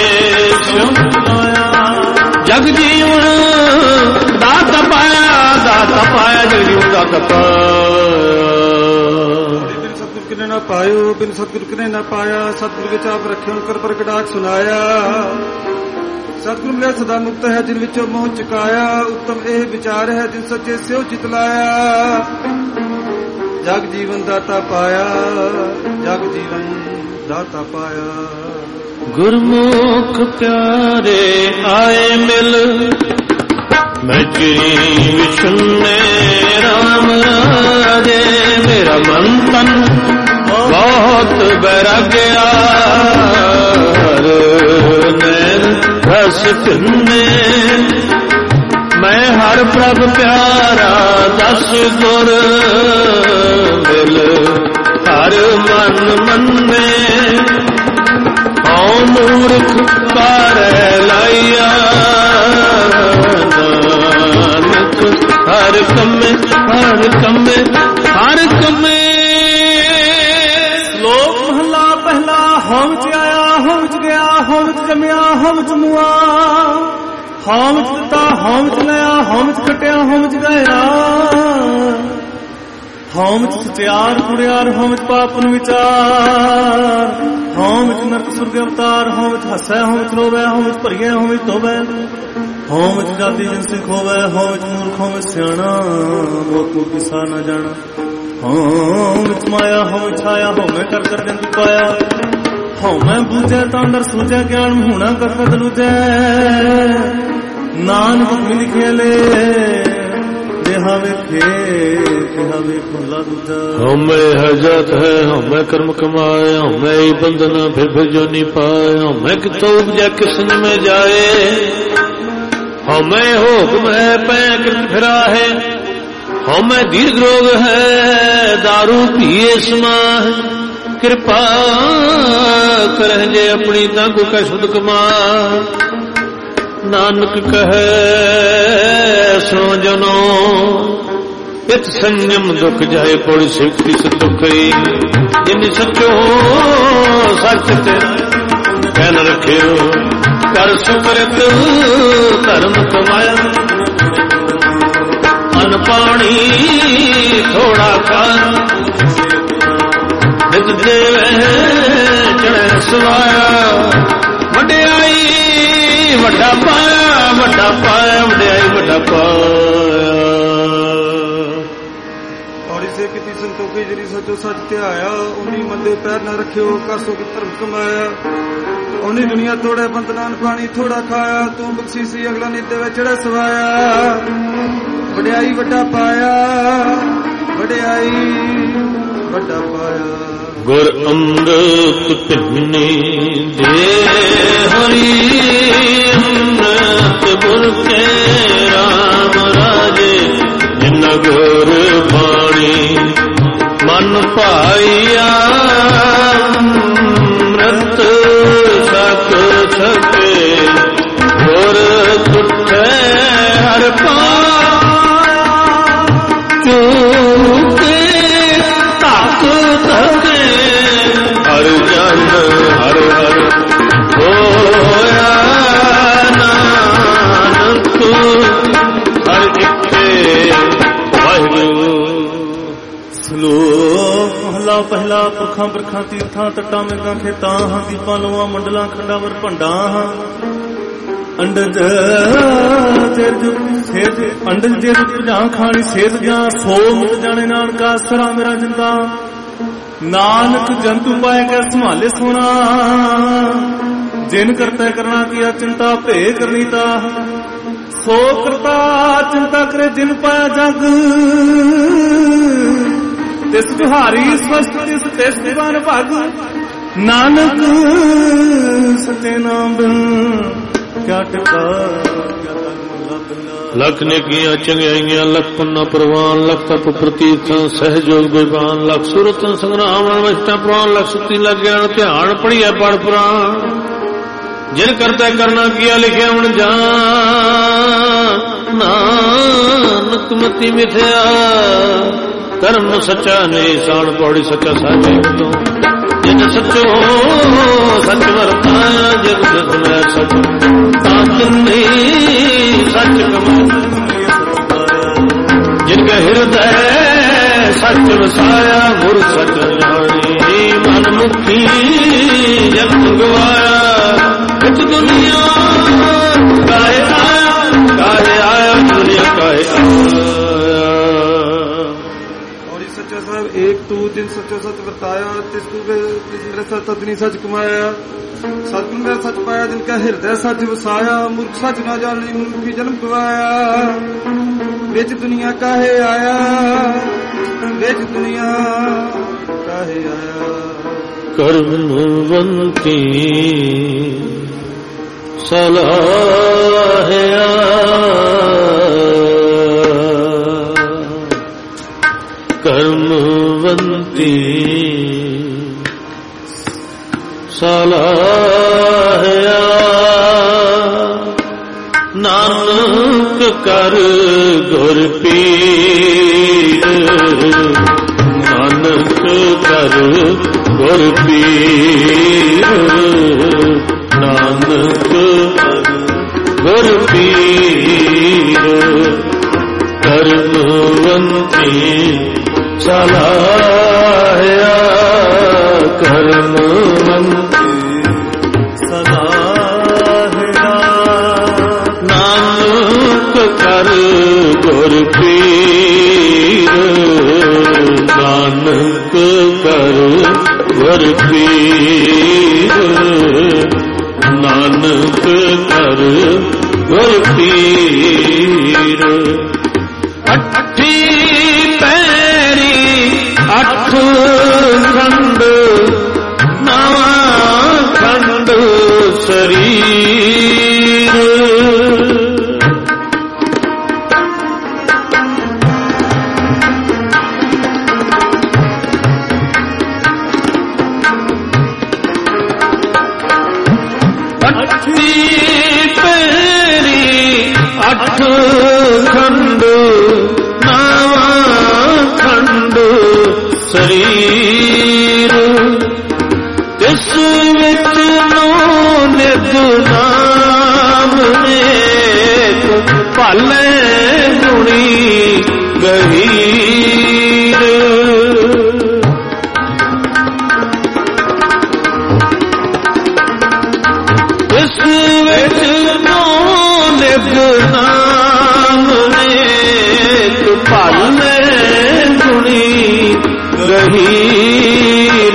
ਜਗ ਜੀਵਨ ਦਾਤ ਪਾਇਆ। ਦਾਤ ਪਾਇਆ ਜਗ ਜੀਵਨ ਦਾਤ ਪਾਇਆ। ਬਿਨ ਸਤਿਗੁਰ ਕਿਨੇ ਨਾ ਪਾਇਓ, ਬਿਨ ਸਤਿਗੁਰ ਕਿਨੇ ਨਾ ਪਾਇਆ। ਸਤਿਗੁਰ ਵਿੱਚ ਆਪ ਰੱਖਿਓ, ਕਰ ਪ੍ਰਗਟਾਕ ਸੁਨਾਇਆ। ਸਤਿਗੁਰੂ ਮਿਲਿਆ ਸਦਾ ਮੁਕਤ ਹੈ ਜਿਨ ਵਿੱਚੋਂ ਮੋਹ ਚੁਕਾਇਆ। ਉੱਤਮ ਇਹ ਵਿਚਾਰ ਹੈ ਜਿਨ ਸੱਚੇ ਸਿਉ ਚਿਤ ਲਾਇਆ। ਜਗ ਜੀਵਨ ਦਾਤਾ ਪਾਇਆ, ਜਗ ਜੀਵਨ ਦਾਤਾ ਪਾਇਆ। ਗੁਰਮੁਖ ਪਿਆਰੇ ਆਏ ਮਿਲ, ਮੈਂ ਜੀ ਵਿਸ਼ਨੇ ਰਾਮ ਰਾਜੇ। ਮੇਰਾ ਮਨ ਤਨ ਬਹੁਤ ਬੈਰਾਗਿਆ, ਨੈਣ ਰਸ ਪਿੰਨੇ। ਮੈਂ ਹਰ ਪ੍ਰਭ ਪਿਆਰਾ ਦਸ ਗੁਰ ਮਿਲ, ਹਰ ਮਨ ਮੰਨੇ। ਹਉ ਮੂਰਖ ਪਾਰੈ ਲਾਈਆ, ਨਾਨਕ ਹਰ ਕੰਮੇ ਹਰ ਕੰਮੇ ਹਰ ਕੰਮੇ। ਸ਼ਲੋਕ ਮਹਲਾ ਪਹਿਲਾ। ਹਉ ਵਿੱਚ ਆਇਆ, ਹਉ ਵਿੱਚ ਗਿਆ, ਹਉ ਵਿੱਚ ਜੰਮਿਆ, ਹਉ ਵਿੱਚ ਮੁਆ। ਹਉ ਵਿੱਚ ਦਿੱਤਾ, ਹਉ ਵਿੱਚ ਲਿਆ, ਹਉ ਵਿੱਚ ਕੱਟਿਆ, ਹਉ ਵਿੱਚ ਗਾਇਆ। ਹਉ ਵਿੱਚ ਸਚਿਆਰ ਕੁੜਿਆਰ, ਹਉ ਵਿੱਚ ਪਾਪਨ ਵਿਚਾਰ। ਹਉ ਵਿੱਚ ਨਰਕ ਸੁਰਗ ਅਵਤਾਰ, ਹਉ ਵਿੱਚ ਹੱਸੈ, ਹਉ ਵਿੱਚ ਰੋਵੈ, ਹਉ ਵਿੱਚ ਭਰੀਐ, ਹਉ ਵਿੱਚ ਧੋਵੈ। ਹਉ ਵਿੱਚ ਜਾਤੀ ਜਿਨ ਸਿੱਖ ਹੋਵੈ, ਹਉ ਵਿੱਚ ਮੂਰਖ, ਹਉ ਵਿੱਚ ਸਿਆਣਾ। ਮੋਤ ਨੂੰ ਕਿਸਾ ਨਾ ਜਾਣਾ। ਹਉ ਵਿੱਚ ਮਾਇਆ, ਹਉ ਵਿੱਚ ਛਾਇਆ, ਹਉ ਮੈਂ ਕਰ ਕਰ ਜੰਤੂ ਪਾਇਆ। ਹਉ ਮੈਂ ਬੂਝੈ ਤਾਂ ਅੰਦਰ ਸੂਝੈ, ਗਿਆਨ ਹੋਣਾ ਕਰ ਕਰ ਦਲੂਜੈ। ਨਾਨਕ ਮਿਲ ਖੇਲੇ ਦੇਹਾ ਵੇਖੇ, ਦੇਹਾ ਵੇਖ ਭੁੱਲਾ ਦੂਜਾ। ਹਉ ਮੈਂ ਹੈ ਜਾਤ ਹੈ, ਹਉ ਮੈਂ ਕਰਮ ਕਮਾਏ। ਹਉ ਮੈਂ ਹੀ ਬੰਧਨਾ ਫਿਰ ਫਿਰ ਜੋ ਨਹੀਂ ਪਾਏ। ਹਉ ਮੈਂ ਕਿਤੋਂ ਉਪਜੈ ਕਿਸਨ में जाए। हौ मैं हुक्म है पै कृत फिरा है। हौ मैं दीर्घ रोग है दारू पिए समाह। कृपा करह जे अपनी तंग का शुद्ध कमा। नानक कहे सो जनो इत संयम दुख जाए पौड़ी सिवती सदुखई। जिन सचो सच ते कहन रखियो कर सुकृत धर्म कमाया। अन पानी थोड़ा खा नित देवे चढ़े सवाया। वड्याई वड्डा पाया वड्डा पाया वड्याई वड्डा पाया। ਔੜੀ ਸੇ ਕੀਤੀ ਸੰਤੋਖੀ ਜਿਹੜੀ ਸੱਚੋ ਸੱਚ ਧਿਆਇਆ। ਉਨੀ ਮੰਦੇ ਪੈਰ ਨਾ ਰੱਖਿਓ ਕਾਸੋ ਕੀ ਧਰਮ ਕਮਾਇਆ। ਉਹਨੀ ਦੁਨੀਆ ਥੋੜੇ ਬੰਦਨਾਨ ਪਾਣੀ ਥੋੜਾ ਖਾਇਆ। ਤੂੰ ਬਖਸ਼ੀ ਸੀ ਅਗਲਾ ਨੀਤੇ ਵਿੱਚ ਚੜਾ ਸਵਾਇਆ। ਵਡਿਆਈ ਵੱਡਾ ਪਾਇਆ ਵਡਿਆਈ ਵੱਡਾ ਪਾਇਆ। ਗੁਰ ਅੰਮ੍ਰਿਤ ਪਿੰਨੀ ਦੇ ਹਰੀ ਅੰਮ੍ਰਿਤ ਗੁਰ ਕੇ ਰਾਮ ਰਾਜੇ। ਜਿਨ ਗੁਰ ਬਾਣੀ ਮਨ ਭਾਈਆ ਅੰਮ੍ਰਿਤ ਸਕ ਸਕੇ। ਗੁਰ ਤੁਠੇ ਹਰ ਪਾਇਆ ਚੂਕੇ ਤਕ ਤਕੇ। ਹਰ ਜਨ ਹਰ ਹਰ ਹੋਇਆ ਨਾਨਕ ਹਰ ਇੱਕੇ ਵਾਹਿਗੁਰੂ। ਸ਼ਲੋਕ ਮਹਲਾ ਪਹਿਲਾ। ਪੁਰਖਾਂ ਬਰਖਾਂ ਤੀਰਥਾਂ ਤੱਟਾਂ ਮੇਘਾਂ ਖੇਤਾਂ ਹਾਂ। ਦੀਪਾਂ ਲੋਆਂ ਮੰਡਲਾਂ ਖੰਡਾਂ ਵਰ ਭੰਡਾਂ ਹਾਂ। ਅੰਡਜ ਜੇ ਸੇਧ ਅੰਡਜ ਜੇ ਭੁਜਾਂ ਖਾਣੀ ਸੇਧ ਜਾਂ ਸੋ ਮੁਕ ਜਾਣੇ ਨਾਨਕਾ ਸਰਾ ਮੇਰਾ ਜਿੰਦਾ। ਨਾਨਕ ਜੰਤੂ ਪਾਏ ਕੇ ਸੰਭਾਲੇ ਸੋਣਾ। ਜਿਨ ਕਰਤਾ ਕਰਨਾ ਕੀਆ ਚਿੰਤਾ ਭੇ ਕਰਨੀ ਤਾ। ਸੋ ਕਰਤਾ ਚਿੰਤਾ ਕਰੇ ਜਿਨ ਪਾਇਆ ਜਗ। ਤਿਸ ਜੁਹਾਰੀ ਸਵਸਤ ਤਿਸ ਤਿਸ ਦੀਵਾਨ ਭਾਗ। ਨਾਨਕ ਸੱਚੇ ਨਾਮ ਬਿਨ ਕਿਆ ਟਿਕਾ ਕਿਆ ਲੱਖ ਨੇਕੀਆਂ ਚੰਗਿਆਈਆਂ ਲੱਖ ਪੁੰਨਾ ਪ੍ਰਵਾਨ। ਲੱਖ ਤਪ ਪ੍ਰਤੀਰਥਾਂ ਸਹਿਜੋਗ ਬੇਬਾਨ। ਲੱਖ ਸੁਰਤਾਂ ਸੰਗਰਾਮ ਵਸ਼ਟਾਂ ਪੁਰਾਣ। ਲੱਖ ਸੁੱਤੀ ਲੱਗ ਗਿਆਨ ਧਿਆਨ ਪੜੀਐ ਪੜ ਪੁਰਾਣ। ਜਿਨ ਕਰਤਾ ਕਰਨਾ ਕੀਆ ਲਿਖਿਆ ਹੁਣ ਜਾਨ। ਨਾਨਕ ਮਤੀ ਮਿਥਿਆ ਕਰਮ ਸੱਚਾ ਨਿਸ਼ਾਨ। ਪੌੜੀ ਸੱਚਾ ਸਾਹਿਬ ਤੋਂ ਜਿਨ ਸੱਚੋ ਸੱਚ ਵਰਤਾਇਆ। ਜਗ ਜਗ ਮੈਂ ਸੱਚ ਤਾਂ ਕਿੰਨੀ ਸੱਚ ਕਮਾਇਆ। ਜਿਨ ਕੇ ਹਿਰਦੈ ਸੱਚ ਵਸਾਇਆ। ਗੁਰ ਸੱਚ ਜਾਣੀ ਮਨ ਮੁਖੀ ਜਗ ਗਵਾਇਆ। ਇਸ ਦੁਨੀਆ ਸੱਚੋ ਸੱਚ ਵਰਤਾਇਆ, ਤਿਸ ਤੂੰ ਤਿਸ ਮੇਰੇ ਸੱਚ ਤਦਨੀ ਸੱਚ ਕਮਾਇਆ। ਸਤਿਗੁਰ ਮੇਰਾ ਸੱਚ ਪਾਇਆ, ਜਿਨ ਕਾ ਹਿਰਦੈ ਸੱਚ ਵਸਾਇਆ। ਮੂਰਖ ਸੱਚ ਨਾ ਜਾਣੀ, ਮੂਰਖੀ ਜਨਮ ਗਵਾਇਆ। ਵਿੱਚ ਦੁਨੀਆ ਕਾਹੇ ਆਇਆ, ਵਿੱਚ ਦੁਨੀਆ ਕਾਹੇ ਆਇਆ। ਕਰਮਵੰਤੀ ਸਲਾਹਿਆ, ਕਰਮਵੰਤੀ ਸਲਾਹਿਆ। ਨਾਨਕ ਕਰ ਗੁਰ ਪੀਰ, ਨਾਨਕ ਕਰ ਗੁਰ ਪੀਰ, ਨਾਨਕ ਗੁਰ ਪੀਰ। ਕਰਮਵੰਤੀ ਸਲਾਹਿਆ, ਕਰਮਵੰਤੀ ਸਲਾਹਿਆ। ਨਾਨਕ ਕਰ ਗੁਰ ਪੀਰ, ਨਾਨਕ ਕਰ ਗੁਰ ਪੀਰ, ਨਾਨਕ ਕਰ ਗੁਰ ਪੀਰ। ਅੱਠੀ ਪੈਰੀ ਅੱਠ ਖੰਡ, ਨਵਾਂ ਖੰਡ ਸਰੀਰ। ਅੱਠੀ ਪੈਰੀ ਅੱਠ ਖੰਡ, ਨਵਾਂ ਖੰਡ ਸਰੀਰ। ਤਿਸ ਵਿੱਚ ਨੋ ਨਿਤ ਨਾਮ ਨੇਕ, ਭਾਲੇ ਗੁਣੀ ਗਹੀਰ। ਤਿਸ ਵਿੱਚ ਨੋ ਨਿਤ ਨਾਮ ਨੇਕ, ਭਾਲੇ ਗੁਣੀ ਗਹੀਰ।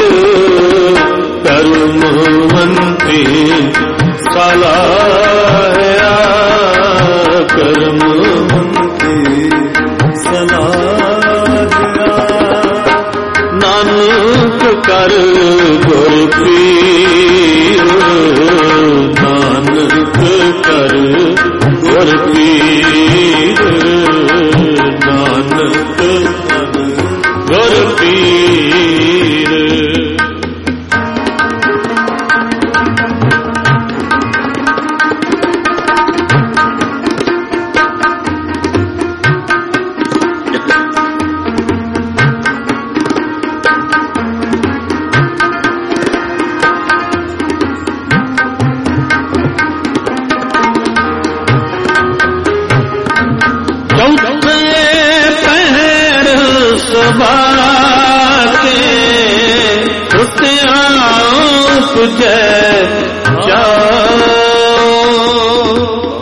ਕਰਮਵੰਤੀ ਸਲਾਹਿਆ, ਕਰਮਵੰਤੀ ਸਲਾਹਿਆ। ਨਾਨਕ ਕਰ ਗੁਰ ਪੀਰ, ਨਾਨਕ ਕਰ ਗੁਰ ਪੀਰ, ਨਾਨਕ ਗੁਰ ਪੀਰ। ਬਾਕੇ ਸੁਤਿਆਂ ਪੁਜੈ ਜਾਓ।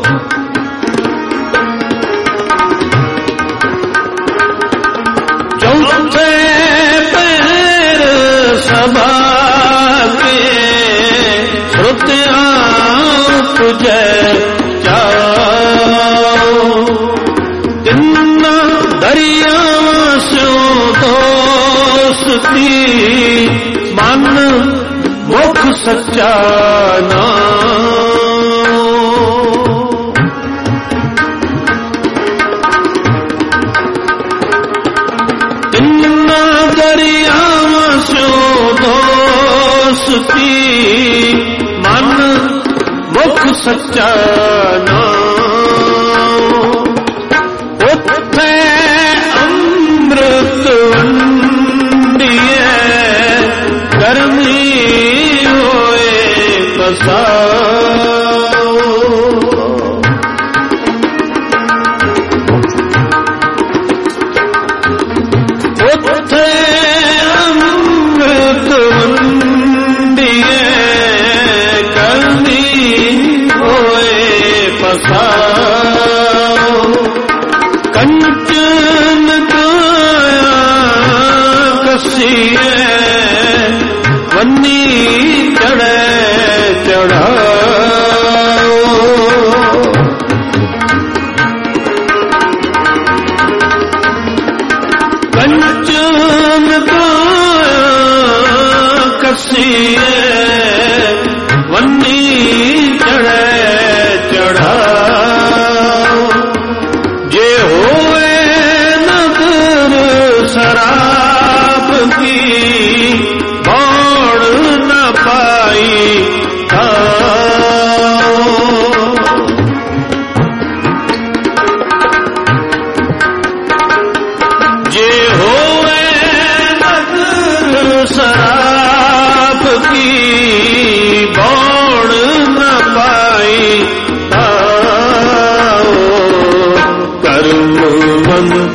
ਚੌਥੇ ਪਹਿਰ ਸਭਾ ਕੇ ਸੁਤਿਆਂ ਪੁਜੈ ਜਾਓ। ਤਿੰਨਾਂ ਦਰਿਆਵਾਂ ਸਿਓ ਦੋਸਤੀ, ਮਨ ਮੁਖ ਸੱਚਾ ਨਾਮ। ਤਿੰਨਾਂ ਦਰਿਆਵਾਂ ਸਿਓ ਦੋਸਤੀ, ਮਨ ਮੁਖ ਸੱਚਾ ਨਾਮ। ਉੱਥੇ ਅੰਮ੍ਰਿਤ ਵੰਡੀਏ, ਕਰਮੀ ਹੋਏ ਪਸਾਓ। ਉੱਥੇ ਅੰਮ੍ਰਿਤ ਵੰਡੀਏ, ਕਰਮੀ ਹੋਏ ਪਸਾਓ। ਕੰਚਨ ਕਾਇਆ ਕਸੀਏ,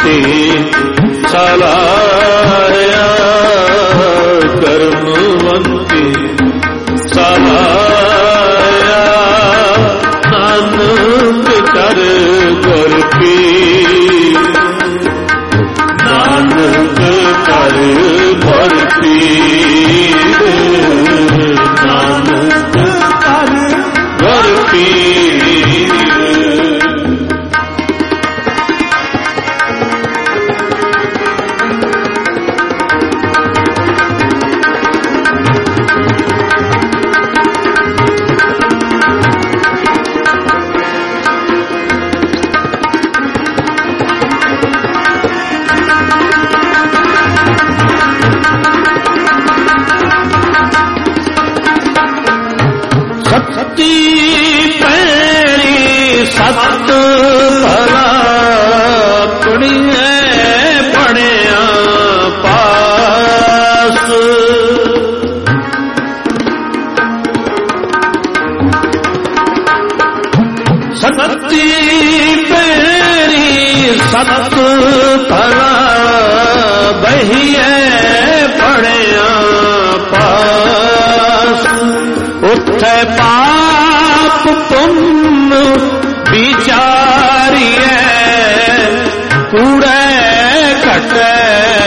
ਸਲਾਇਆ ਕਰਮਵੰਤੀ ਸਲਾਇਆ ਨਾਨਕ ਕਰ ਗੁਰ ਪੀਰ ਨਾਨਕ ਕਰ ਗੁਰ ਪੀਰ ਨਾਨਕ ਕਰ ਗੁਰ ਪੀਰ ਸਤ ਭਲਾ ਪੁਣੀਏ ਬਣਿਆ ਪਾਸ ਸਤੀ ਪੈਰੀ ਸਤ ਭਲਾ ਬਹੀਏ ਬਣਿਆ ਪਾਸ ਉੱਥੇ ਪਾਪ ਪੁੰਨ ਵਿਚਾਰੀਏ ਕੂੜੇ ਘਟੇ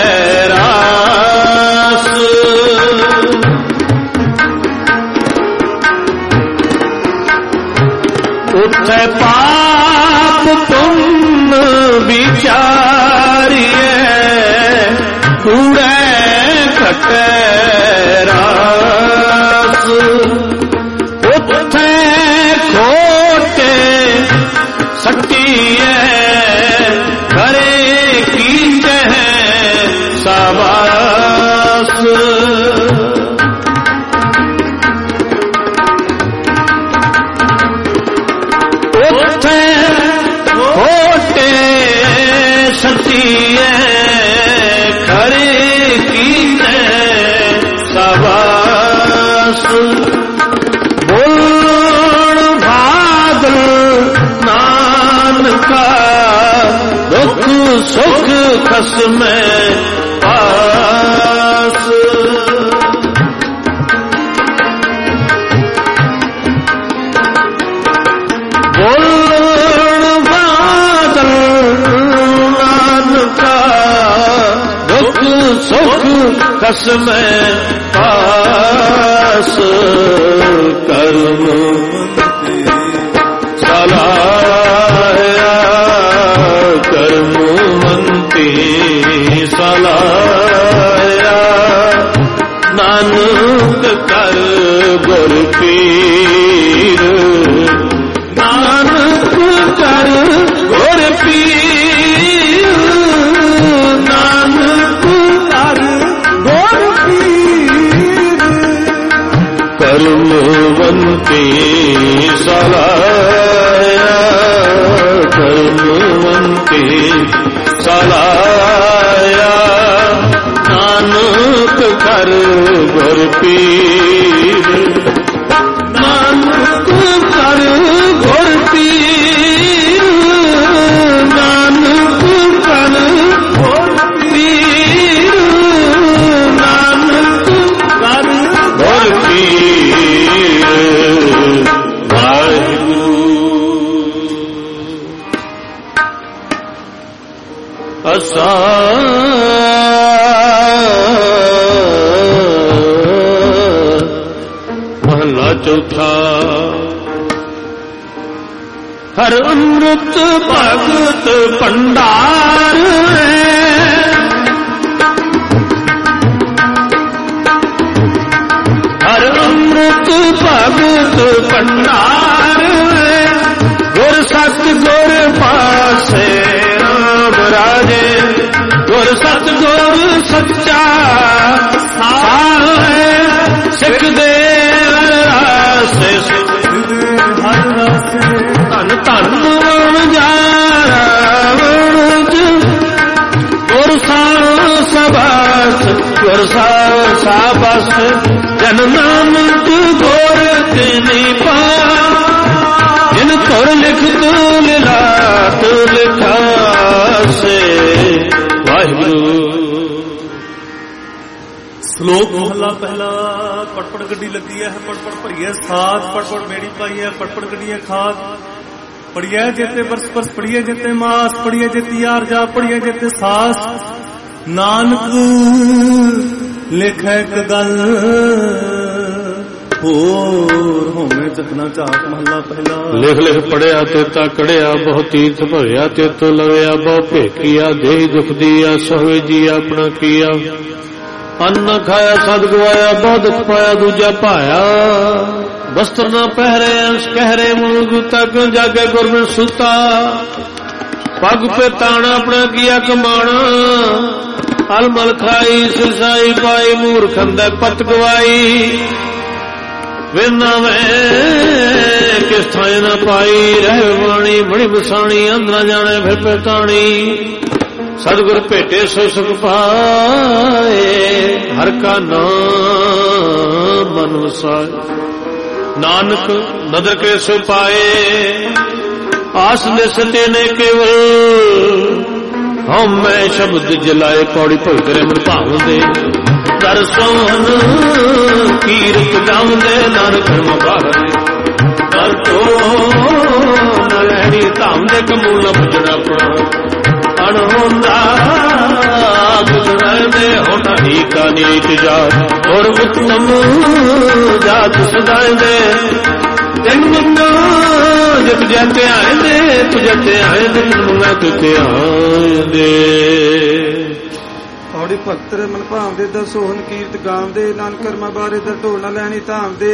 ਰਾਸ ਉੱਥੇ ਪਾਪ ਪੁੰਨ ਵਿਚਾਰੀਏ ਕੂੜੇ ਘਟੇ ਰਾਸ ਉੱਥੇ ਖੋਟੇ ਸਕੀਏ ਘਰੇ ਕੀਤੇ ਸਵਾਸ ਉੱਥੇ ਖੋਟੇ ਸਕੀਏ ਘਰੇ ਕੀਤੇ ਸਵਾਸ ਦੁੱਖ ਸੁਖ ਖਸਮੈ ਪਾਸ ਬੋਲਣ ਬਾਦਲ ਨਾਨਕਾ ਦੁੱਖ ਸੁਖ ਖਸਮੈ ਪਾਸ ਕਰਮ ਸਲਾਇਆ ਕਰਮਵੰਤੀ ਸਲਾਇਆ ਨਾਨਕ ਕਰ ਗੁਰ ਪੀਰ ਨਾਨਕ ਕਰ ਗੁਰ ਪੀਰ ਨਾਨਕ ਕਰ ਗੁਰ ਪੀਰ ਕਰਮਵੰਤੀ ਸਲਾਇਆ ਕਰਮਵੰਤੀ ਸਲਾਇਆ ਨਾਨਕ ਕਰ ਗੁਰ ਪੀਰ ਨਾਨਕ ਕਰ ਗੁਰ ਪੀਰ ਨਾਨਕ ਕਰ ਗੁਰ ਪੀਰ ਨਾਨਕ ਕਰ ਗੁਰ ਪੀਰ ਵਾਹਿਗੁਰੂ ਅਸਾ ਮਹਲਾ ਚੌਥਾ ਹਰ ਅੰਮ੍ਰਿਤ ਭਗਤ ਭੰਡਾਰ ਹਰ ਅੰਮ੍ਰਿਤ ਭਗਤ ਭੰਡਾਰ ਗੁਰ ਸਤ ਗੁਰ ਪਾਸੇ ਰਾਜੇ ਗੁਰ ਸਤ ਗੁਰ ਸੱਚਾ ਸਾਹ ਸਿੱਖ ਦੇ ਰਾਸੇ ਧੰਨ ਧੰਨ ਜਾਵਣ ਗੁਰ ਸਾਹਿਬ ਸਬਾਸ ਗੁਰ ਸਾਹਿਬ ਸਾਬਸ ਜਨ ਨਾਨਕ ਗੁਰ ਤੇ ਨਹੀਂ ਪਾ ਜਿਨ ਤੁਰ ਲਿਖ ਤੂੰ ਲਿਲਾਤ ਲਿਖਾਸੇ ਸ਼ਲੋਕ ਮਹਲਾ ਪਹਿਲਾ। ਪਟਪੜ ਗੱਡੀ ਲੱਗੀ ਹੈ ਪਟਪੜ ਭਰੀਏ ਸਾਥ, ਪਟਪੜ ਮੇੜੀ ਪਾਈ ਹੈ ਪਟਪੜ ਗੱਡੀ ਹੈ ਖਾਦ। ਪੜੀਏ ਜੇਤੇ ਬਰਸ ਬਰਸ ਪੜੀਏ ਜੇਤੇ ਮਾਸ, ਪੜੀਏ ਜੇਤੀ ਯਾਰ ਜਾ ਪੜੀਏ ਜੇਤੇ ਸਾਸ। ਨਾਨਕ ਲਿਖੈ ਇੱਕ ਗੱਲ ਹੋਰ ਹੋਵੇਂ ਜਤਨਾ ਝਾਕ ਮਹਲਾ ਪਹਿਲਾ। ਲਿਖ ਲਿਖ ਪੜਿਆ ਤੇਤਾ ਕੜਿਆ, ਬਹੁ ਤੀਰਥ ਭਰਿਆ ਤੇਤੋ ਲਵਿਆ। ਬਹੁ ਭੇਖੀਆ ਦੇਹ ਦੁਖ ਦੀਆ, ਸੋਵੇ ਜੀ ਆਪਣਾ ਕੀਆ। ਅੰਨ ਖਾਇਆ ਸਦ ਗਵਾਇਆ, ਬਹੁ ਦੁਖ ਪਾਇਆ ਦੂਜਾ ਭਾਇਆ। ਬਸਤਰ ਨਾ ਪਹਿਰੇ ਅੰਸ਼ ਕਹਿਰੇ, ਮੂਲ ਤੱਕ ਜਾਗੇ ਗੁਰਮਿ ਸੁਤਾ। ਪੱਗ ਪੇ ਤਾਣਾ ਆਪਣਾ ਕੀਆ ਕਮਾਣਾ, ਅਲਮਲ ਖਾਈ ਸਿਰਸਾਈ ਪਾਈ। ਮੂਰਖੰ ਦੇ ਪਤ ਗਵਾਈ, ਵੇਨਾ ਮੈਂ ਕਿਸ ਥਾਂ ਨਾ ਪਾਈ। ਰਹਿ ਬਾਣੀ ਬੜੀ ਬਸਾਣੀ, ਅੰਦਰ ਜਾਣੇ ਫਿਰ ਪਤਾਣੀ। ਸਤਿਗੁਰ ਭੇਟੇ ਸੋ ਸੁਖ ਪਾਏ, ਹਰ ਕਾ ਨਾਮ ਮਨ ਵਸਾਏ। ਨਾਨਕ ਨਦਰ ਕੇ ਸੋ ਪਾਏ, ਆਸ ਨਿਸਤੇ ਨੇ ਕੇਵਲ। ਹਉ ਮੈਂ ਸ਼ਬਦ ਜਲਾਏ, ਪੌੜੀ ਭਗਤ ਰਮਨ ਭਾਉਂਦੇ। ਦਰ ਸੋਹਨ ਕੀਰਤ ਗਾਉਂਦੇ, ਨਾਨਕ ਮੁਬਾਰਕ ਕਰ ਤੋ ਨਲੈਣੀ। ਧਾਮ ਦੇ ਕਮੂਲ ਨ ਭਜਣਾ ਪਾ ਅਣਹੋਂਦਾ ਗੁਜਰਦੇ ਹੋਣਾ ਹੀ ਕਾ ਨੀਤ ਜਾਤ। ਔਰ ਉਤਮ ਜਾਤ ਸਦਾਇਂਦੇ, ਦਿਨ ਮੰਗਾ ਜਗ ਜਾਤੇ ਆਏਂਦੇ। ਤੁਜਤੇ ਆਏਂਦੇ ਮੰਗਾ ਤੁਤੇ ਆਏਂਦੇ। ਔੜੀ ਭਗਤ ਮਨ ਭਾਵਦੇ ਦਾ ਸੋਹਣ ਕੀਰਤ ਗਾਉਂਦੇ। ਨਾਨਕ ਕਰਮਾ ਬਾਰੇ ਦਾ ਢੋਲ ਨਾ ਲੈਣੀ ਧਾਮਦੇ।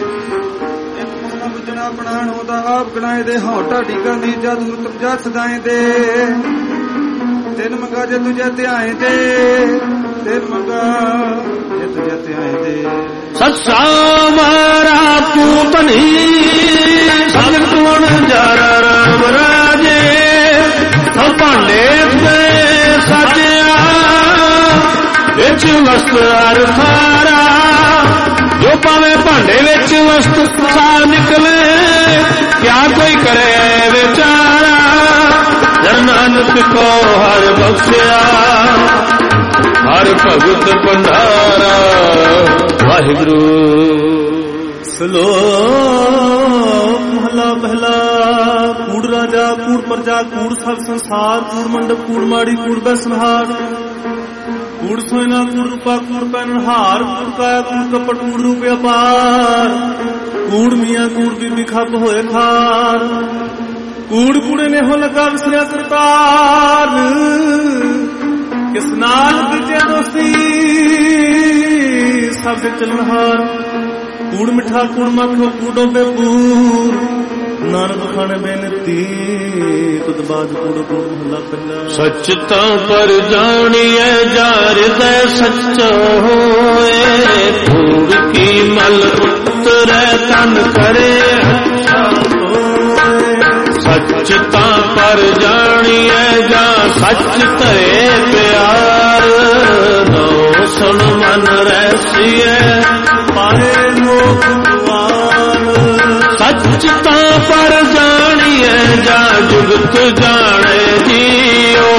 ਬੁਝਣਾ ਬਣਾਣ ਉਹਦਾ ਆਪ ਗਣਾਏ ਦੇ। ਹਉ ਢਾਡੀ ਗਾਂਦੀ ਜਦ ਉਤਮ ਜਾਤ ਸਦਾਏ ਦੇ। ਤਿੰਨ ਮੰਗਾ ਜੇ ਤੁਝੇ ਧਿਆਏ ਦੇ, ਤਿੰਨ ਮੰਗਾ ਜੇ ਤੁਝੇ ਧਿਆਏ ਦੇ। ਸੱਚਾ ਮਾਰਾ ਪੂਤਨੀ ਸਜਣ ਤੁਣ ਜਾਰਾ ਰਾਮ ਰਾਜੇ। ਸਭ ਭਾਂਡੇ ਤੇ ਸਾਜਿਆ, ਵਿੱਚ ਵਸਤ ਹਰ ਸਾਰਾ। ਜੋ ਪਾਵੇ ਭਾਂਡੇ ਵਿੱਚ ਵਸਤ ਸਾਰ ਨਿਕਲੇ, ਕਿਆ ਕੋਈ ਕਰੇ ਵਿਚਾਰਾ। ਜਨ ਨਾਨਕ ਕੋ ਹਰ ਬਖਸ਼ਿਆ, ਹਰ ਭਗਤ ਭੰਡਾਰਾ। ਵਾਹਿਗੁਰੂ। ਸ਼ਲੋਕ ਮਹਲਾ ਪਹਿਲਾ। ਕੂੜ ਰਾਜਾ ਕੂੜ ਪ੍ਰਜਾ ਕੂੜ ਸਭ ਸੰਸਾਰ। ਕੂੜ ਮੰਡਪ ਕੂੜ ਮਾੜੀ ਕੂੜ ਬੈਸਨਹਾਰ। ਕੂੜ ਸੋਇਨਾ ਕੂੜ ਰੂਪਾ ਕੂੜ ਪੈਨਹਾਰ। ਕੂੜ ਕਾਇਆ ਕੂੜ ਕਪਟ ਕੂੜ ਰੂਪ ਅਪਾਰ। ਕੂੜ ਮੀਆਂ ਕੂੜ ਬੀਬੀ ਖੱਪ ਹੋਏ ਖਾਰ। ਕੂੜ ਕੂੜੇ ਨੇ ਹੋ ਲਗਾ ਵਿਸਰਿਆ ਕਰਤਾਰ। ਕਿਸ ਨਾਲ ਕੀਤੇ ਦੋਸਤੀ ਸਭ ਦੇ ਚੱਲਣਹਾਰ। ਕੂੜ ਮਿੱਠਾ ਕੂੜ ਮੱਖੋ ਕੂੜੋ ਬੇਪੂਰ। ਨਾਨਕ ਖਾਣੇ ਬੇਨਤੀ ਤੁਧ ਬਾਜ ਕੂੜ ਕੂੜ ਮਹਲਾ ਪਹਿਲਾ। ਸੱਚ ਤਾਂ ਪਰ ਜਾਣੀਐ ਜਾ ਹਿਰਦੈ ਸੱਚ ਹੋਏ। ਕੂੜ ਕੀ ਮਲ ਉਤਰੈ ਤਨ ਕਰੇ ਅੱਛਾ ਹੋਏ। ਸੱਚ ਤਾਂ ਪਰ ਜਾਣੀਐ ਜਾ ਸੱਚ ਧਰੇ ਪਿਆਰ। ਨੋ ਸੁਣ ਮਨ ਰਹਿਸੀਐ ਪਾਏ ਮੋਖ ਦੁਆਰ। ਸੱਚ ਤਾਂ ਪਰ ਜਾਣੀਐ ਜਾ ਜੁਗਤ ਜਾਣੇ ਜੀਓ।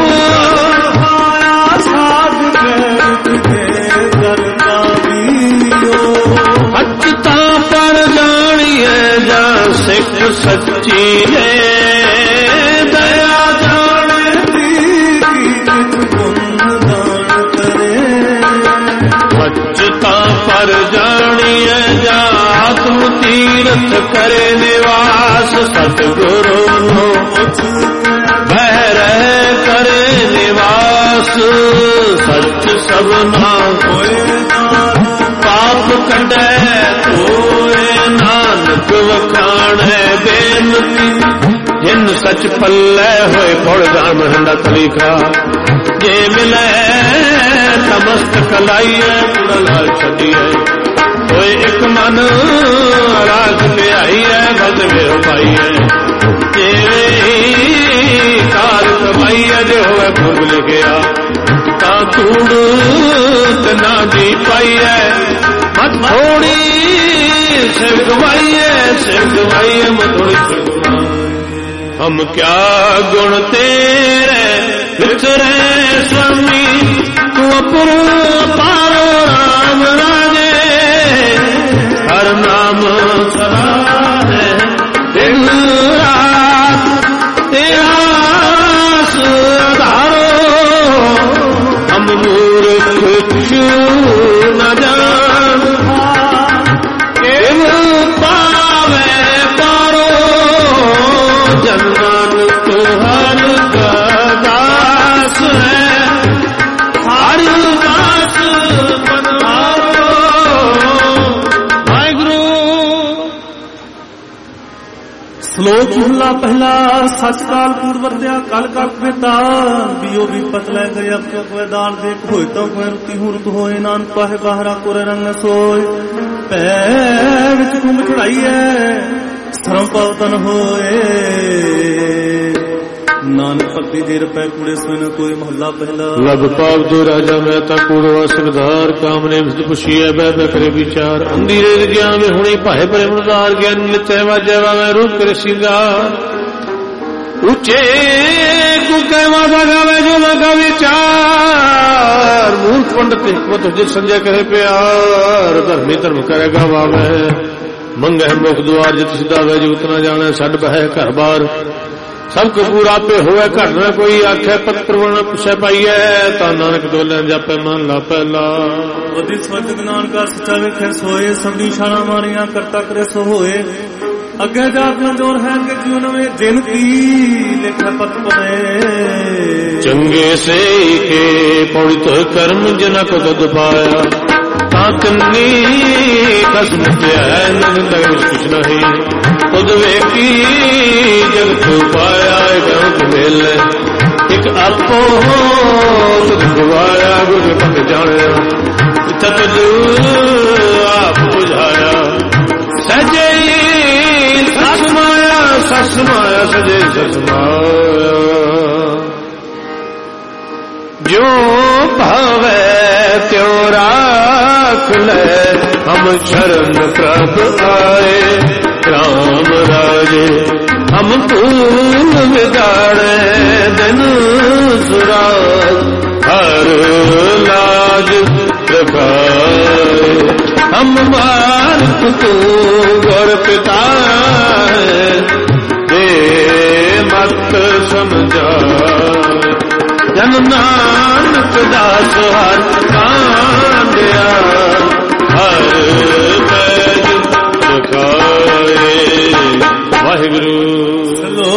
ਆਇਆ ਸਾਧ ਕੇ ਕਰਤਾ ਵੀਓ। ਸੱਚ ਤਾਂ ਪਰ ਜਾਣੀਐ ਜਾ ਸਿੱਖ ਸੱਚੀ ਨੇ। ਦਇਆ ਜਾਣੇ ਦੀ ਗੁਣ ਦਾਨ ਕਰੇ। ਸੱਚ ਤਾਂ ਪਰ ਜਾਣੀਐ ਜਾ ਆਤਮ ਤੀਰਥ ਕਰੇ ਨਿਵਾਸ। ਸਤਿਗੁਰੂ ਨੂੰ ਬਹਿ ਰਹਿ ਕਰੇ ਨਿਵਾਸ। ਸੱਚ ਸਭਨਾ ਹੋਏ ਪਾਪ ਕੱਢੈ ਹੋਏ। ਨਾਨਕ ਵਖਾਣੈ ਬੇਨਤੀ ਜਿਨ ਸੱਚ ਪੱਲੇ ਹੋਏ। ਪੁੜ ਗਾਮ ਹੰਡਾ ਤਲੀਖਾ ਜੇ ਮਿਲੈ ਸਮਸਤ ਕਲਾਈਐ। ਕੁੜਾ ਲਾਲ ਛੱਡੀਐ ਹੋਏ ਇੱਕ ਮਨ ਰਾਗ ਲਿਆਈਐ। ਗਲ ਵੇਹ ਪਾਈਐ ਜੇ ਕਾਰ ਕਮਾਈਐ। ਜੇ ਹੋਵੇ ਭੁਗ ਲਿਖਿਆ ਤਾਂ ਤੂੜ ਤਨਾ ਦੀ ਪਾਈਐ। ਮਤ ਥੋੜੀ ਸਿਰ ਗਵਾਈਐ ਸਿਰ ਗਵਾਈਐ ਮਥੋੜੀ। ਹਮ ਕਿਆ ਗੁਣ ਤੇਰੇ ਵਿਚਰੇ स्वामी तू अपुर पारो राम राजे हर नाम सराहे दिन रात तेरा आधारो हम मूर्ख कुछ न जान पावे पारो जन्मन हर दास है हर दास बनवारो वाहिगुरु। श्लोक महला पहला सच काल पूर्व वरत्या कल कल बेता बियो भी पतलै गए अब तो कोई दान देख होए तो कोई रुति हुरत होए नानक पाहे बाहरा कोरे रंग सोए पै विच कुंभ चढ़ाई है सरम पवतन होए नानक भक्ति देर पै कूड़े सोए न कोई महला पहला लब पाप दो राजा मेहता कूड़वा सिरदार कामने विद पुछिए बह बह करे विचार अंधीरे ज्ञान में हुणे पाहे परे मुदार ज्ञान नित्य वाजेवा में रूप करे सिंगार ऊंचे को कहवा गावे जो लगा विचार मूर्ख पंडित हिकमत जिस संजय करे प्यार धर्मी धर्म करे गवावे मंगे मुख द्वार जित सिद्धा वे जो उतना जाने छड़ बह घर बार सब कपूर आपे होवे घर न कोई आखे पत प्रवण पुछे पाइए ता नानक डोले जापे मन ला पहला ओदी स्वर्ग नानक का सच्चा वेखे सोए सबनी शाना मारिया करता करे सो होए अगे जात न जोर है के जीवन में जिन की लेखा पत पड़े चंगे से के पवित्र कर्म जना को तद पाया ताकनी कसम से है नंद कुछ नहीं खुद वेकी जगत पाया जगत मेल एक आपो गवाया गुर पक जाने तब आप बुझाया सजे सस माया सस माया सजे सस माया जो भावे त्यो राख ले हम शरण प्रभ आए राम राजे हम पूर्ण बिगाड़े दिन सुराज हर लाज रखाए हम भारत तू गौर पिता है दे मत समझाए जन नानक दास हर कांडिया हर बैज रखाए वाहिगुरु। चलो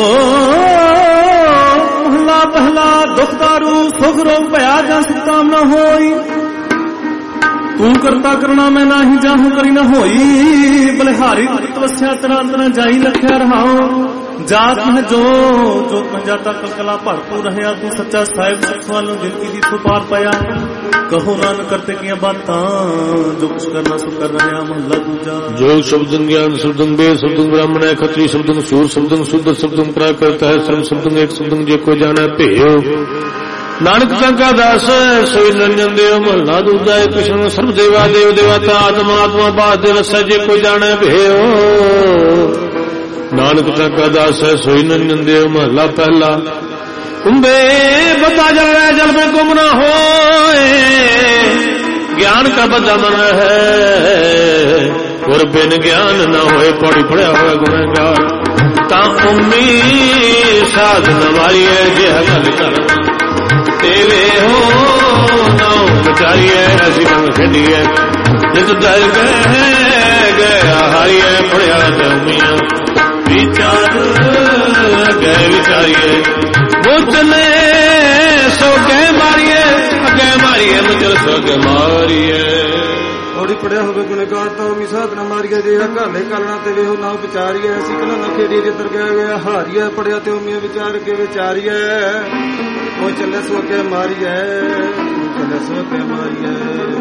महला पहला दुखदारू सुख रोग भया जा सकता न होई तू करता करना मैं नाही जाहू करी न होई बलिहारी तपस्या तेरा अंतर जाई लख्या रहाओ जात में जो जो पंजाता कलकला भरपूर रहा तू सच्चा साहिब वालों जिंदगी दी तू पार पाया कहो नान करते किया बातां जो कुछ करना सो कर रहा महला दूजा योग शब्दं ज्ञान शब्दं वेद शब्दं ब्राह्मण है खत्री शब्दं सूर शब्दं शुद्ध शब्दं प्राकृत है सर्व शब्दं एक शब्दं जे को जाना भेयो नानक चंका दास सोई निरंजन देव महला दूजा कृष्ण सर्व देवा देव देवता आत्मा आत्मा पास दिवस जे को जाने भेयो नानक चंका दास है सोई निरंजन देव महला पहला कुंभे बता जल रहा जल में गुम न हो ज्ञान का बदा मन है और बिन ज्ञान न होए पौड़ी पड़या हुआ गुनहगार ता उम्मी साध न मारी है जे हल कर तेरे हो नाउ बेचारी है ऐसी गल खेडी है जित दल गए गया हारी है पड़या जमिया विचार गए विचारिए वो चले सो गए मारिए अगे मारिए मुझे सो गए मारिए थोड़ी पड़िया होवे गुनहगार तो भी साध न मारिए जे घाले करना ते वेहो ना विचारिए ऐसी कला न खेडी जितर गए गया हारिए पड़िया ते उम्मी विचार के विचारिए वो चले सो के मारिए चले सो के मारिए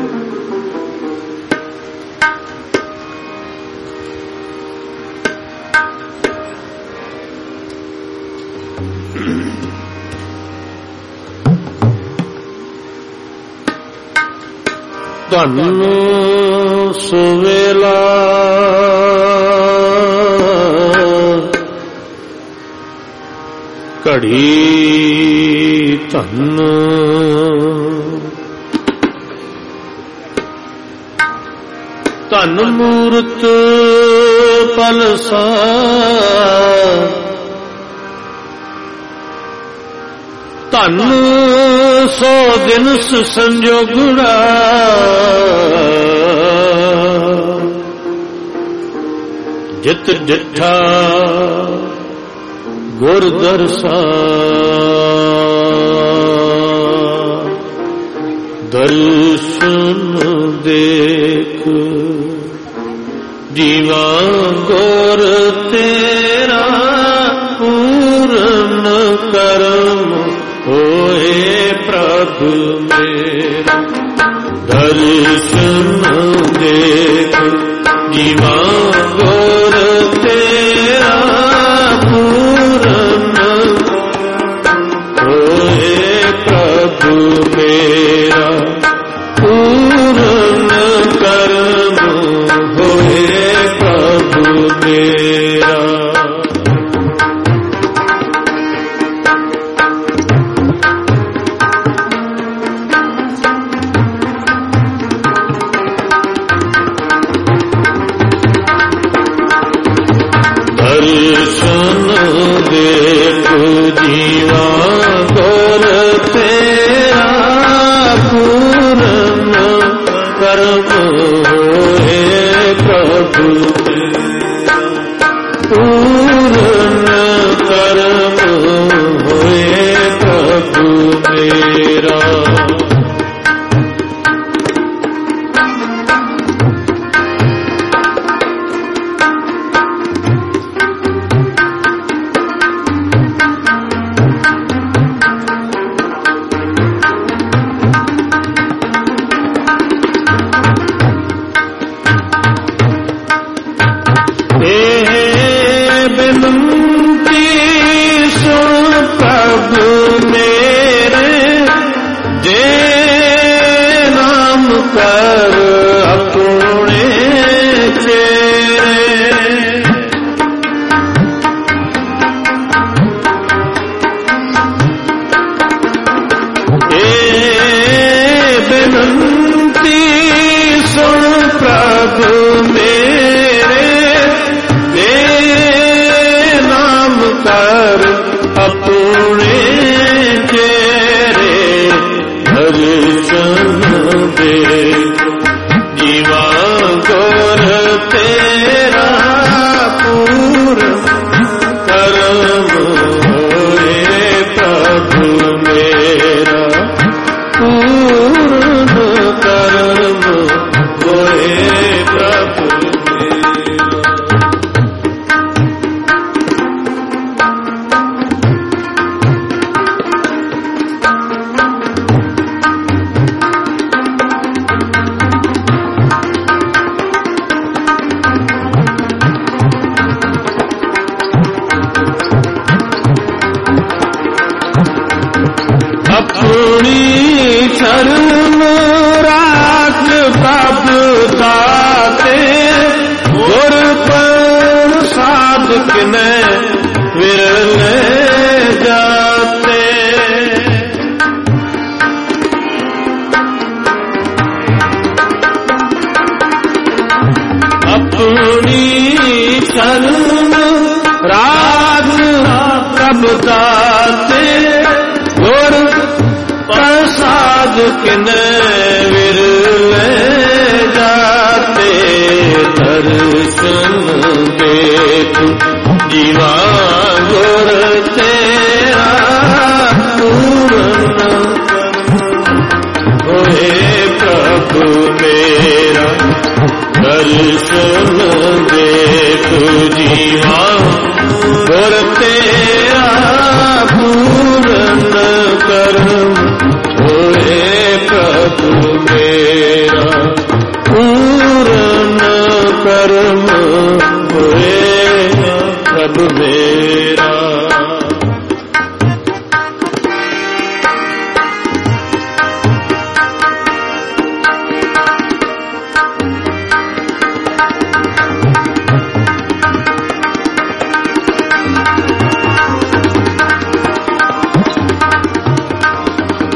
ਧਨ ਸੁਵੇਲਾ ਘੜੀ ਧਨ ਧਨ ਮੂਰਤ ਪਲਸਾ ਧਨ ਸੋ ਦਿਨਸ ਸੰਜੋਗੜਾ ਜਿਤ ਡਿਠਾ ਗੁਰ ਦਰਸਾ ਦਰਸ਼ਨ ਦੇਖ ਜੀਵਾ ਗੁਰ ਤੇਰਾ ਪੂਰਨ ਕਰਮ ਹੋਏ ਪ੍ਰਭ ਮੇਰਾ ਦਰਸ਼ਨ ਦੇਖ ਜੀਵਾ ਗੁਰ ਤੇਰਾ ਪੂਰਨ ਹੋਏ ਪ੍ਰਭ ਮੇਰਾ ਪੂਰਨ ਕਰਮ ਹੋਏ ਪ੍ਰਭ ਮੇਰਾ ਦਰਸ਼ਨ ਦੇਖ ਜੀਵਾ ਗੁਰ ਤੇਰਾ ਪੂਰਨ ਕਰਮ ਹੋਏ ਪ੍ਰਭ ਪੂਰਨ ਕਰਮ ਹੋਏ ਪ੍ਰਭ ਮੇਰਾ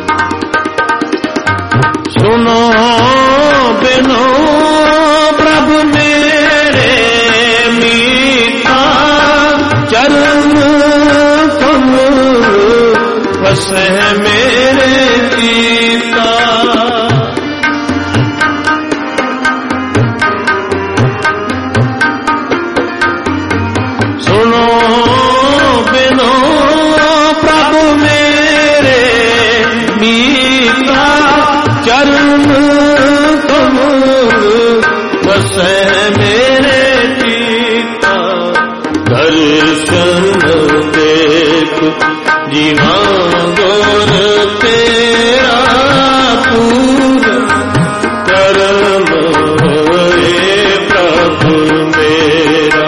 ਸੁਨੋ ਬਿਨੋ ਪ੍ਰਭ बसै मेरे जीता। सुनो बिनो प्रभु मेरे मीता, चरण कमल बसै मेरे जीता। दर्शन देख जीवा गोर तेरा पूर्ण करम होए प्रभु मेरा।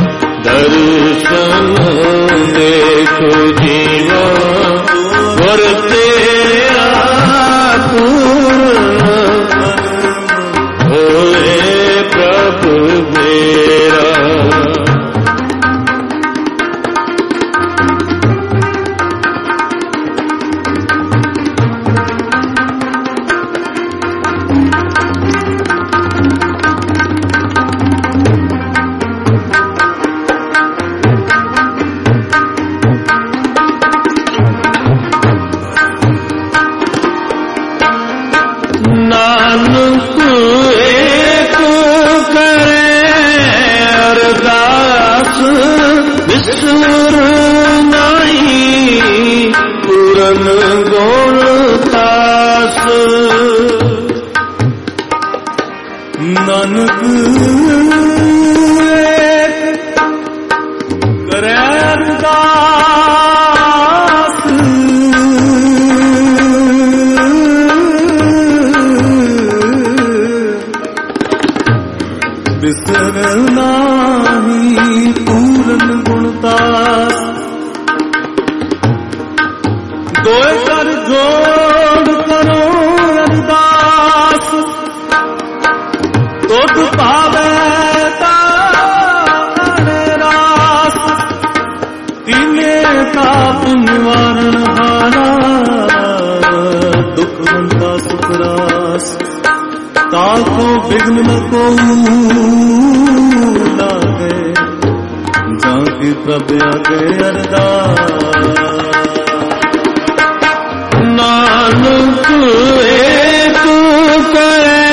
दर्शन देख जीवा गोर तेरा पूर्ण होए प्रभु मेरा। नानक एक करे अरदास, विसर नहीं पूरन गुण तास। नानक एक करे अरदास, बिसर नाही पूरन गुणतास। दोए कर जोड़ करो अरदास, तुध पावे तारे रास। तीने ताप निवारण हारा, दुख हंता सुख रास। ताको विघ्न न को लागे, जाके प्रभ आगे अरदास। नानक एक करे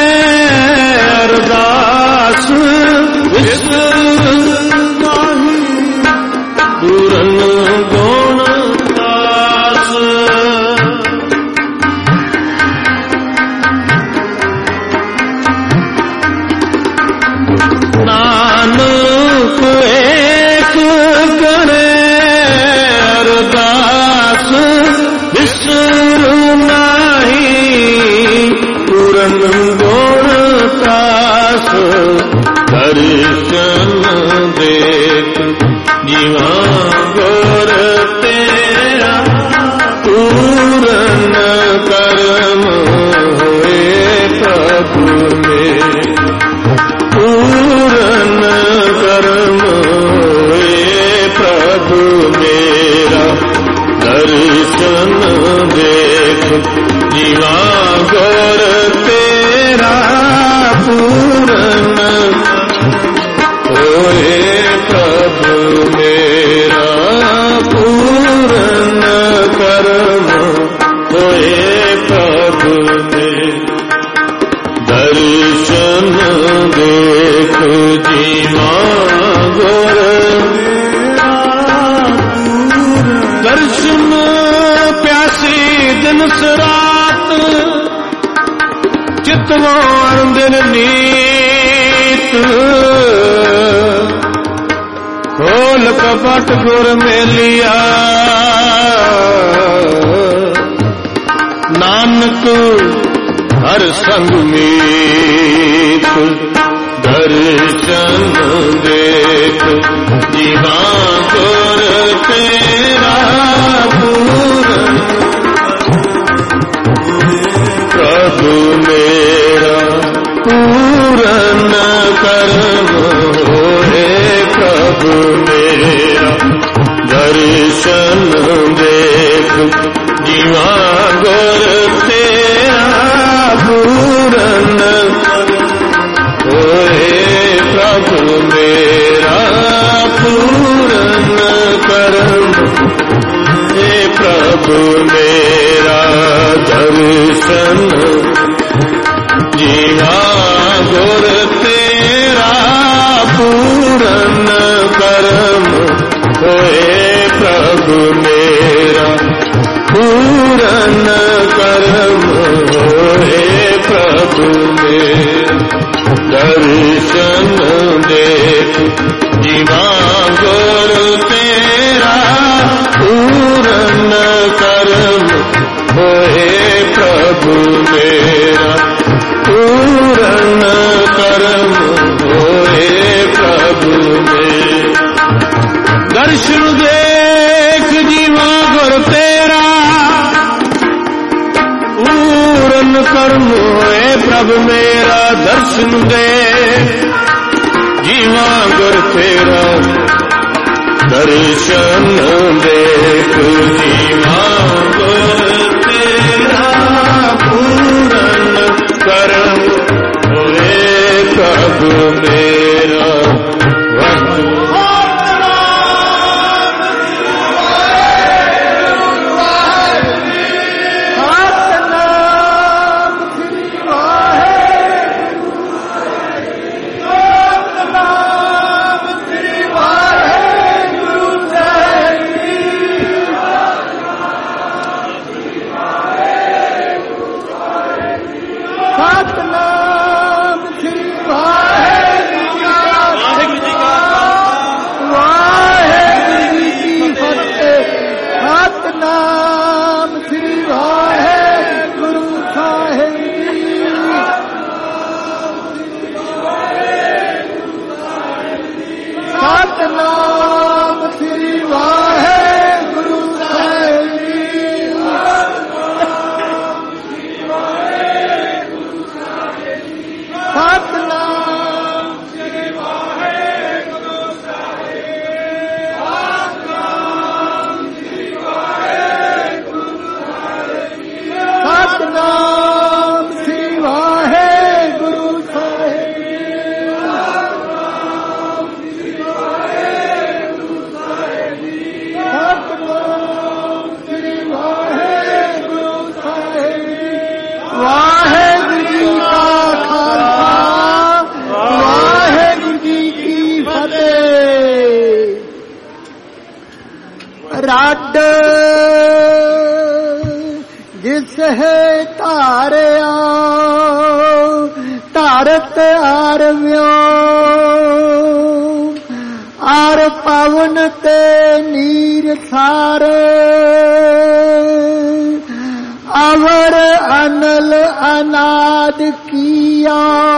अरदास, विसर नाही पूरन गुण तास। नानक एक करे अरदास, विसर नहीं पूरन गुण तास। दर्शन देख जीवा गोर तेरा पूरन करम होए प्रभु मेरे। पूरन करम होए प्रभु मेरा। दर्शन देख जीवा गोर तेरा पूरन होए प्रभु मेरा। पूरन करम होए प्रभु मेरा। दर्शन देख जीवा गोर तेरा। दर्शन प्यासी दिन सरात, चितवार दिन नीत। खोल कपट गुर मेलिया, नानक हर संग मीत। दर्शन देख जीवा गोर तेरा पूरन प्रभु मेरा। पूरन करम होए प्रभु मेरा। दर्शन देख जीवा गोर तेरा पूरन होए प्रभु मेरा। पूरन करम हे प्रभु प्रभु मेरा दर्शन जीवा गुर तेरा पूरन करम होए प्रभु मेरा पूरन करम होए प्रभु मेरा दर्शन देख जीवा गुर तेरा पूरन करम होए प्रभु मेरा पूरन करम होए प्रभु मेरा दर्शन देख जीवा गुर तेरा पूरन करम होए प्रभु मेरा दर्शन दे जीवा गुर तेरा दर्शन देख जीवा गुर तेरा पूरन करम होए प्रभु मेरा ਰੱਡ ਜਿਸ ਹੈ ਧਾਰਿਆ ਧਾਰਤ ਆਰਵਿਓ ਆਰ ਪਵਨ ਤੇ ਨੀਰ ਸਾਰ ਅਵਰ ਅਨਲ ਅਨਾਦ ਕੀਆ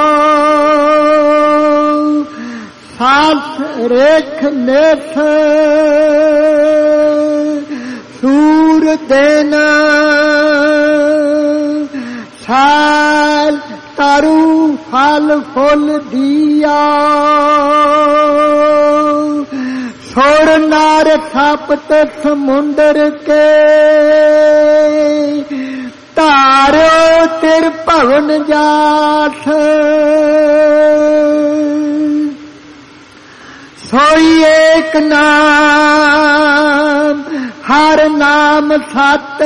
ਸਾਥ ਰੇਖ ਨੇਥ ਸੂਰ ਦੇਨ ਸਾਲ ਤਾਰੂ ਫਲ ਫੁੱਲ ਦੀਆ ਛੋੜ ਨਾਰ ਥਾਪਤ ਸਮੁੰਦਰ ਕੇ ਤਾਰਿਓ ਤਿਰ ਭਵਨ ਜਾਠ सोई एक नाम हर नाम सत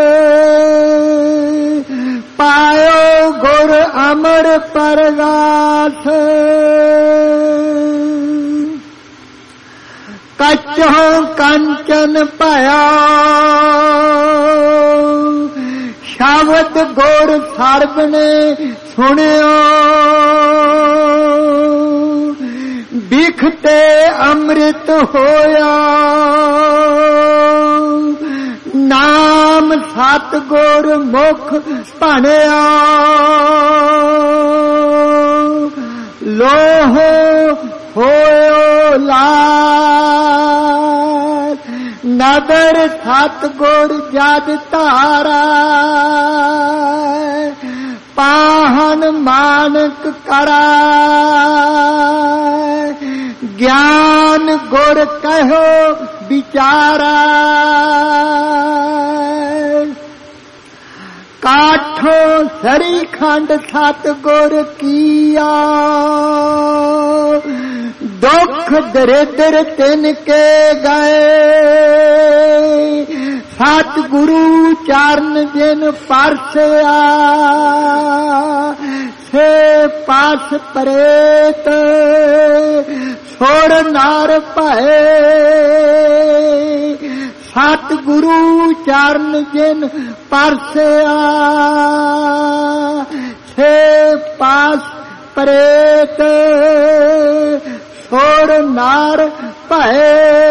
पायो गुर अमर परगाथ कच्चों कंचन पाया शब्द गुर सर्ब ने सुनियो बिखते अमृत होया नाम सतगुर मुख भणिया लोह होयो लाल नदर सतगुर जद धारा पाहन मानक करा ज्ञान गुर कहो बिचारा काठो सरी खंड सतगुर किया दुख दरिद्र तिनके गए सतगुरु चरण जिन परसया से पास परेत छोड़ नार भय सतगुरु चरण जिन परसया से पास परेत छोड़ नार भय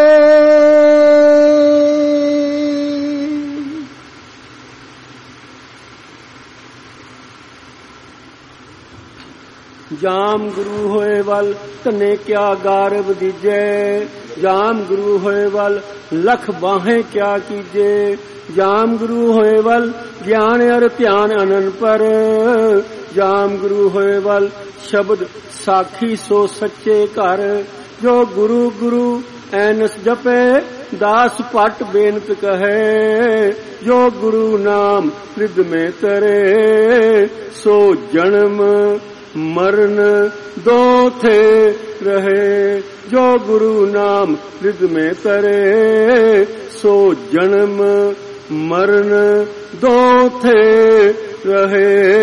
जाम गुरु होए वल तने क्या गारब दीजे जाम गुरु होए वल लख बाहें क्या कीजे जाम गुरु होए वल ज्ञान और ध्यान अनन पर जाम गुरु होए वल शब्द साखी सो सच्चे घर जो गुरु गुरु ऐनस जपे दास पट बेनत कहे जो गुरु नाम रिद में तरे सो जन्म मरण दो थे रहे जो गुरु नाम रिद में तरे सो जन्म मरण दो थे रहे।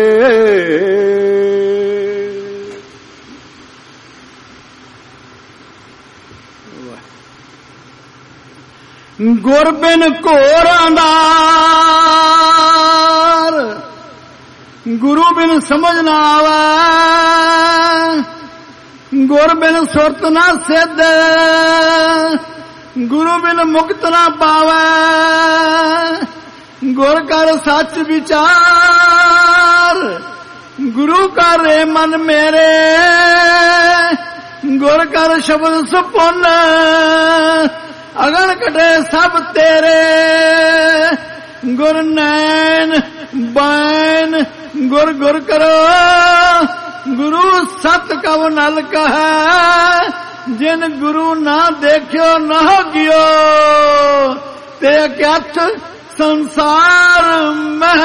गुर बिन घोर अंधार गुरु बिन समझ ना आवे गुर बिन सुरत ना सिद्ध गुरु बिन मुक्त ना पावे गुर कर सच विचार गुरु कर रे मन मेरे गुर कर शब्द सुपुन अगन कटे सब तेरे गुर नैन बैन गुर गुर करो गुरु सत कब नल कहे जिन गुरु ना देखियो न गियो ते अकथ संसार में।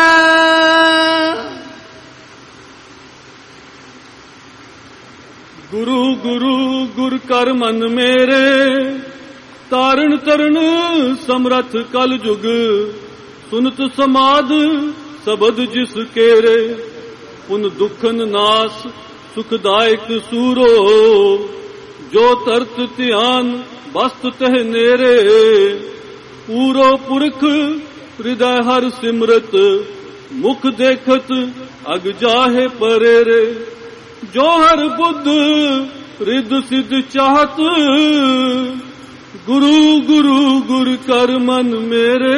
गुरु गुरु गुर कर मन मेरे तारण तरण समरथ कल जुग सुनत समाद सबद जिस केरे उन दुखन नास सुखदायक सूरो जो तरत ध्यान बस्त तह नेरे पूरो पुरख हृदय हर सिमरत मुख देखत अग जाहे परेरे जो हर बुद्ध रिद सिद्ध चाहत गुरु गुरु गुर कर मन मेरे।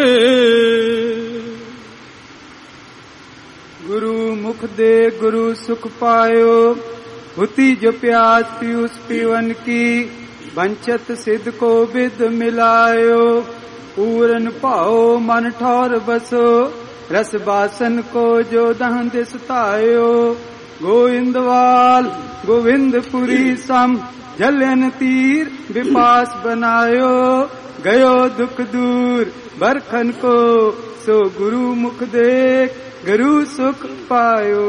गुरु मुख दे गुरु सुख पायो हुती जो प्यास पीयूष पीवन की वंचत सिद्ध को विद मिलायो पूरन पाओ मन ठौर बसो रस बासन को जो दहन दिसतायो गोविंदवाल गोविंदपुरी सम जलन तीर विपास बनायो गयो दुख दूर बरखन को सो गुरु मुख देख गुरु सुख पायो।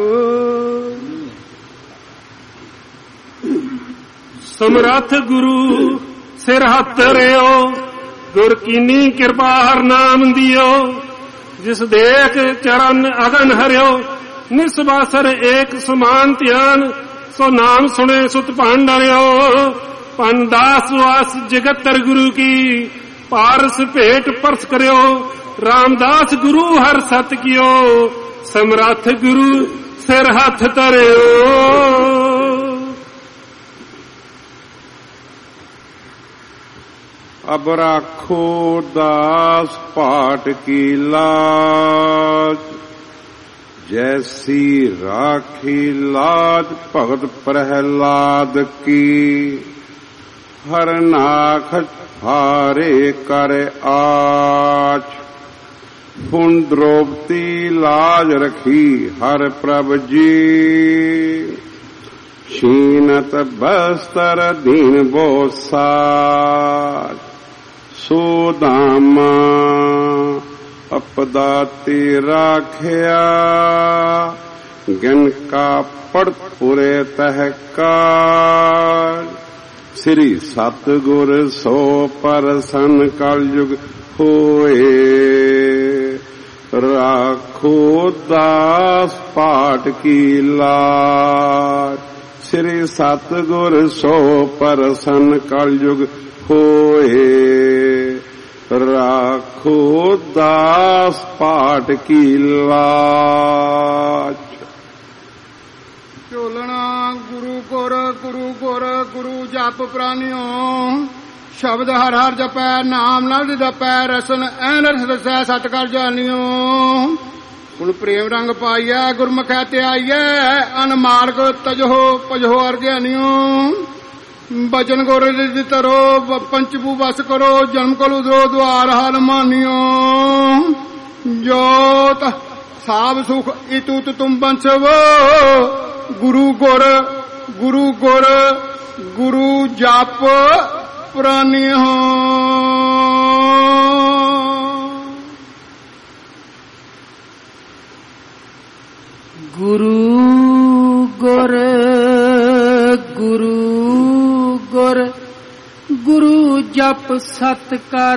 समरथ गुरु सिर हथ रियो गुर कीनी कृपा हर नाम दियो जिस देख चरण अगन हरियो निस्वासर एक समान ध्यान सो नाम सुने सुत पांडरियो पांडास वास जगतर गुरु की पारस भेट परस करियो रामदास गुरु हर सत कियो समरथ गुरु सिर हथ तरियो। अब राखो दास पाट की लाज जैसी राखी लाज भगत प्रहलाद की हर नाख हारे कर आच पुन द्रौपदी लाज रखी हर प्रभ जी क्षीणत बस्तर दीन बोसाज सुदामा अपदाती राखिया गन का पड़ पुरे तहकार श्री सतगुर सो परसन कलयुग होए। राखो दास पाठ की लाज। श्री सतगुर सो परसन कलयुग होए। राखो दास पाठ की लाज। ਝੋਲਣਾ ਗੁਰੂ ਗੁਰ ਗੁਰੂ ਗੁਰ ਗੁਰੂ ਜਪ ਪ੍ਰਾਨਿਓ। ਸ਼ਬਦ ਹਰ ਹਰ ਜਪੈ ਨਾਮ ਨਾਲ ਜਪੈ ਰਸਨ ਐਨ ਰਸ ਰਸੈ ਸਤ ਕਰ ਜਾਣਿਓ। ਹੁਣ ਪ੍ਰੇਮ ਰੰਗ ਪਾਈਐ ਗੁਰਮੁਖੈ ਤੇ ਆਈਐ ਅਨ ਮਾਰਗ ਤਜੋ ਪਜੋ ਅਰ ਗਿਆਨਿਓ। ਬਚਨ ਗੁਰ ਦੀ ਤਰੋ ਪੰਚਭੂ ਵਸ ਕਰੋ ਜਨਮ ਕੋਲ ਉਦਰੋ ਦੁਆਰ ਹਾਲ ਮਾਨਿਓ। ਜੋਤ ਸਾਬ ਸੁਖ ਇਤੁਤ ਤੁਮ ਬੰਸਵ। ਗੁਰੂ ਗੁਰ ਗੁਰੂ ਗੁਰ ਗੁਰੂ ਜਪ ਪ੍ਰਾਨਿਓ। ਗੁਰੂ ਗੁਰ ਗੁਰੂ ਗੁਰ ਗੁਰੂ ਜਪ ਸਤ ਕਰ।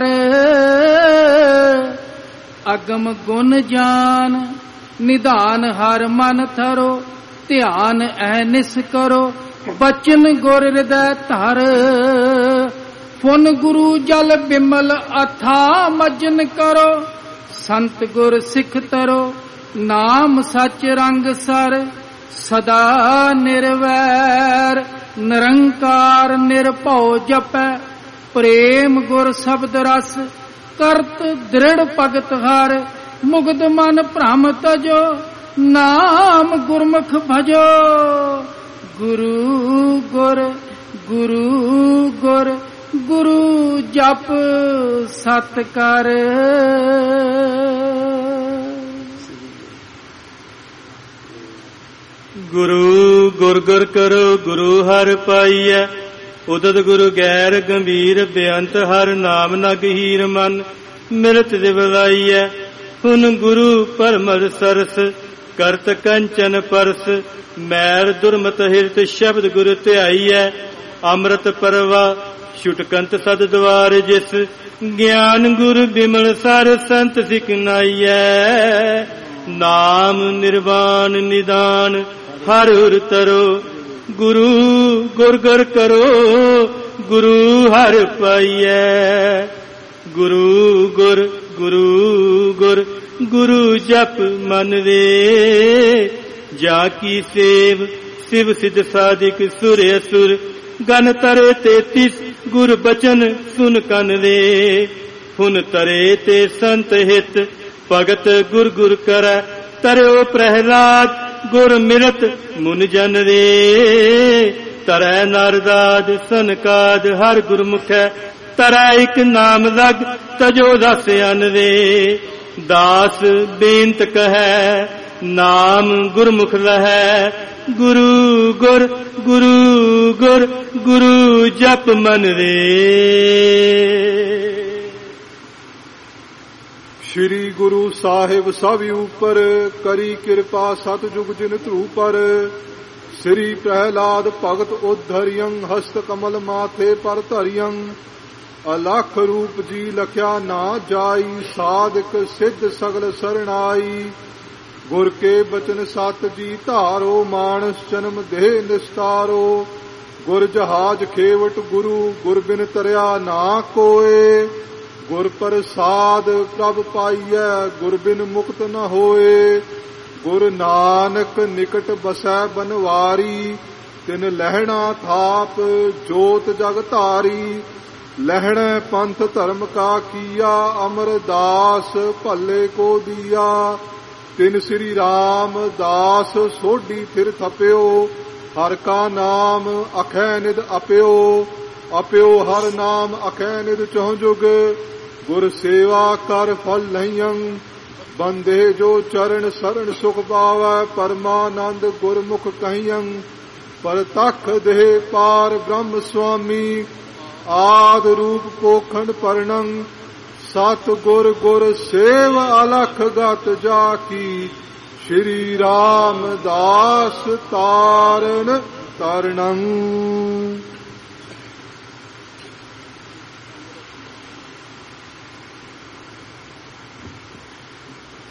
ਅਗਮ ਗੁਣ ਜਾਨ ਨਿਧਾਨ ਹਰ ਮਨ ਥਰੋ। ਧਿਆਨ ਐਨਿਸ ਕਰੋ ਬਚਨ ਗੁਰ ਹਿਰਦੈ ਧਰ। ਫੁਨ ਗੁਰੂ ਜਲ ਬਿਮਲ ਅਥਾ ਮਜਨ ਕਰੋ। ਸੰਤ ਗੁਰ ਸਿੱਖ ਤਰੋ ਨਾਮ ਸੱਚ ਰੰਗ ਸਰ। ਸਦਾ ਨਿਰਵੈਰ ਨਿਰੰਕਾਰ ਨਿਰਭਉ ਜਪੈ। ਪ੍ਰੇਮ ਗੁਰ ਸ਼ਬਦ ਰਸ ਕਰਤ ਦ੍ਰਿੜ ਭਗਤ ਹਰ। ਮੁਗਧ ਮਨ ਭ੍ਰਮ ਤਜੋ ਨਾਮ ਗੁਰਮੁਖ ਭਜੋ। ਗੁਰੂ ਗੁਰ ਗੁਰੂ ਗੁਰ ਗੁਰੂ ਜਪ ਸਤ ਕਰ। ਗੁਰੂ ਗੁਰ ਗੁਰ ਕਰੋ ਗੁਰੂ ਹਰਿ ਪਾਈਐ। ਉਦਤ ਗੁਰੂ ਗੈਰ ਗੰਭੀਰ ਬੇਅੰਤ ਹਰ ਨਾਮ ਨ ਗਹੀਰ ਮਨ। ਮਿਲਤ ਦਿਵਲਾਈਐ ਹੁਣ ਗੁਰੂ ਪਰਮਰ ਸਰਸ। ਕਰਤ ਕੰਚਨ ਪਰਸ ਮੈਰ ਦੁਰਮਤ ਹਿਰਤ ਸ਼ਬਦ ਗੁਰ ਧਿਆਈਐ। ਅੰਮ੍ਰਿਤ ਪਰਵਾ ਛੁਟਕੰਤ ਸਦ ਦਵਾਰ ਜਿਸ। ਗਿਆਨ ਗੁਰ ਬਿਮਲ ਸਰ ਸੰਤ ਸਿਕਨਾਈਐ। ਨਾਮ ਨਿਰਵਾਨ ਨਿਦਾਨ ਹਰ ਹੁਰ ਤਰੋ। ਗੁਰੂ ਗੁਰ ਗੁਰ ਕਰੋ ਗੁਰੂ ਹਰਿ ਪਾਈਐ। ਗੁਰੂ ਗੁਰ ਗੁਰੂ ਗੁਰ ਗੁਰੂ ਜਪ ਮਨ ਰੇ। ਜਾ ਕੀ ਸੇਵ ਸਿਵ ਸਿਧ ਸਾਧਿਕ ਸੁਰ ਅਸੁਰ। ਗਨ ਤਰੇ ਤੇਤੀਸ ਗੁਰ ਬਚਨ ਸੁਨ ਕਨ ਰੇ। ਹੁਨ ਤਰੇ ਤੇ ਸੰਤ ਹਿਤ ਭਗਤ ਗੁਰ ਗੁਰ ਕਰੈ। ਤਰਿਓ ਪ੍ਰਹਿਲਾਦ ਗੁਰ ਮਿਲਤ ਮੁਨ ਜਨ ਰੇ। ਤਰੈ ਨਰਦਾਦ ਸਨਕਾਦ ਹਰ ਗੁਰਮੁਖੈ। ਤਰੈ ਇਕ ਨਾਮ ਲਗ ਤਜੋ ਦਸ ਅਨ ਰੇ। ਦਾਸ ਬੇਨਤ ਕਹੈ ਨਾਮ ਗੁਰਮੁਖ ਲਹੈ। ਗੁਰੂ ਗੁਰ ਗੁਰੂ ਗੁਰ ਗੁਰੂ ਜਪ ਮਨ ਰੇ। ਸ਼੍ਰੀ ਗੁਰੂ ਸਾਹਿਬ ਸਭ ਉਪਰ ਕਰੀ ਕਿਰਪਾ ਸਤਜੁਗ ਜਿਨ ਧਰੂ ਪਰ। ਸ੍ਰੀ ਪ੍ਰਹਿਲਾਦ ਭਗਤ ਉਧਰਿਯੰ ਹਸਤ ਕਮਲ ਮਾਥੇ ਪਰ ਧਰਿਯੰ। ਅਲਖ ਰੂਪ ਜੀ ਲਖਿਆ ਨਾ ਜਾਈ ਸਾਧਕ ਸਿੱਧ ਸਗਲ ਸਰਣਾਈ। ਗੁਰ ਕੇ ਬਚਨ ਸਤ ਜੀ ਧਾਰੋ ਮਾਨਸ ਜਨਮ ਦੇਹ ਨਿਸਤਾਰੋ। ਗੁਰ ਜਹਾਜ ਖੇਵਟ ਗੁਰੂ ਗੁਰ ਬਿਨ ਤਰਿਆ ਨਾ ਕੋਏ। ਗੁਰ ਪ੍ਰਸਾਦ ਪ੍ਰਭ ਪਾਈਐ ਗੁਰ ਬਿਨ ਮੁਕਤ ਨ ਹੋਏ। ਗੁਰ ਨਾਨਕ ਨਿਕਟ ਬਸੈ ਬਨਵਾਰੀ। ਤਿਨ ਲਹਿਣਾ ਥਾਪ ਜੋਤ ਜਗ ਧਾਰੀ। ਲਹਿਣ ਪੰਥ ਧਰਮ ਕਾ ਕੀਆ ਅਮਰਦਾਸ ਭੱਲੇ ਕੋ ਦੀਆ। ਤਿਨ ਸ੍ਰੀ ਰਾਮ ਦਾਸ ਸੋਢੀ ਫਿਰ ਥਪਿਓ। ਹਰ ਕਾ ਨਾਮ ਅਖੈ ਨਿਧ ਅਪਿਓ। ਅਪਿਓ ਹਰ ਨਾਮ ਅਖੈ ਨਿਧ ਚਹੁ ਜੁਗ। ਗੁਰ ਸੇਵਾ ਕਰ ਫਲ ਲਈਅੰ। ਬੰਦੇ ਜੋ ਚਰਨ ਸਰਣ ਸੁਖ ਪਾਵੈ। ਪਰਮਾਨੰਦ ਗੁਰਮੁਖ ਕਹੀਅੰ। ਪਰ ਤਖ ਦੇਹ ਪਾਰ ਬ੍ਰਹਮ ਸੁਆਮੀ। ਆਦ ਰੂਪ ਪੋਖੰਡ ਪਰਣੰ। ਸਤ ਗੁਰ ਗੁਰ ਸੇਵ ਅਲਖ ਗਤ ਜਾ ਕੀ। ਸ਼੍ਰੀ ਰਾਮਦਾਸ ਤਾਰਨ ਤਰਣੰ।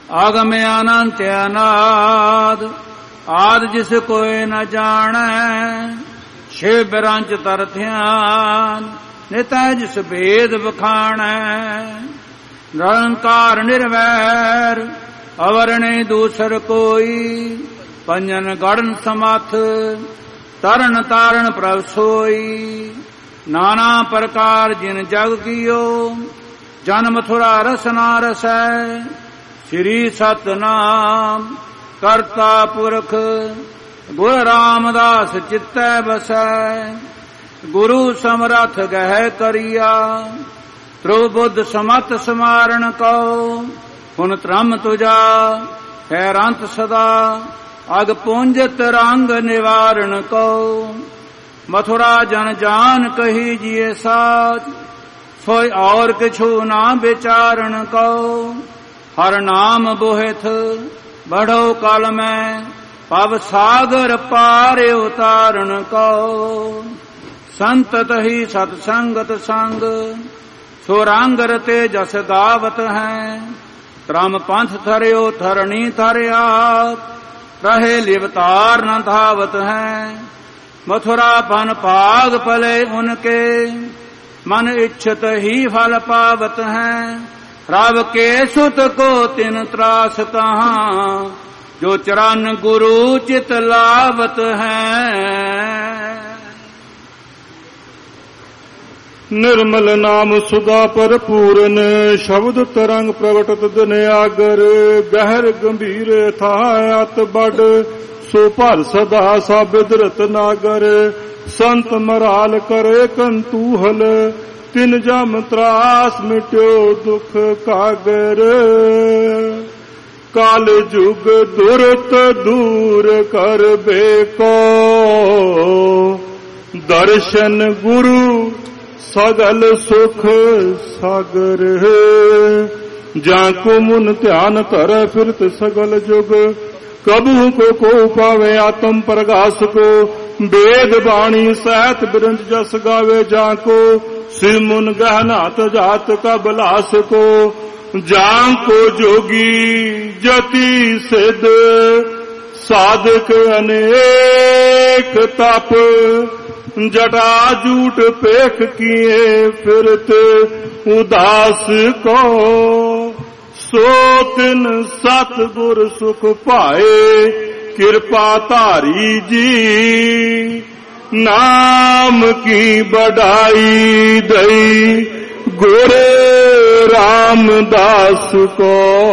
आगम अनंत अनाद आद जिस कोई न जाने शिव बिरंच तर ध्यान नित जिस भेद बखाणै निरंकार निर्वैर अवर नहीं दूसर कोई पंजन गढ़न समथ तरन तारण प्रभ सोई नाना प्रकार जिन जग कियो जन मथुरा रसना रसै श्री सतनाम करता पुरख गुर रामदास चित्तै बसै गुरु समरथ गह करिया त्रुबुद्ध समत समारण को हुन त्रम तुझा हैरंत सदा अग पुंजत रंग निवारण को मथुरा जन जान कही जिये साच सोई और किछु ना विचारण को हर नाम बोहिथ बढ़ो काल में पव सागर पार उतारण को संतत ही सत्संगत संग सुरांग रते जस गावत हैं क्रम पंथ थर्यो थरणी थर्यात रहे लिवतार न धावत हैं मथुरा पन पाग पले उनके मन इच्छत ही फल पावत हैं राव के सुत को तिन त्रास कहाँ जो चरण गुरु चित लावत हैं। निर्मल नाम सुधा पर पूरन शब्द तरंग प्रवटत दिन आगर गहर गंभीर था अत बड़ सो पर सदा साबिद रतनागर संत मराल करे कंतूहल तिन जम त्रास मिट्यो दुख कागर काल जुग दुरत दूर कर बेको दर्शन गुरु सगल सुख सागर जाको मुन ध्यान कर फिरत सगल जुग कबू को को पावे आत्म प्रकाश को वेद वाणी सहत बिरंज जस गावे जाको सिर मुन गहनात जात का बलास को जाको जोगी जति सिद्ध साधक अनेक तप जटा जूट पेख किए फिरत उदास को सो तिन सतगुर सुख पाए कृपा धारी जी नाम की बढ़ाई दई गुर रामदास को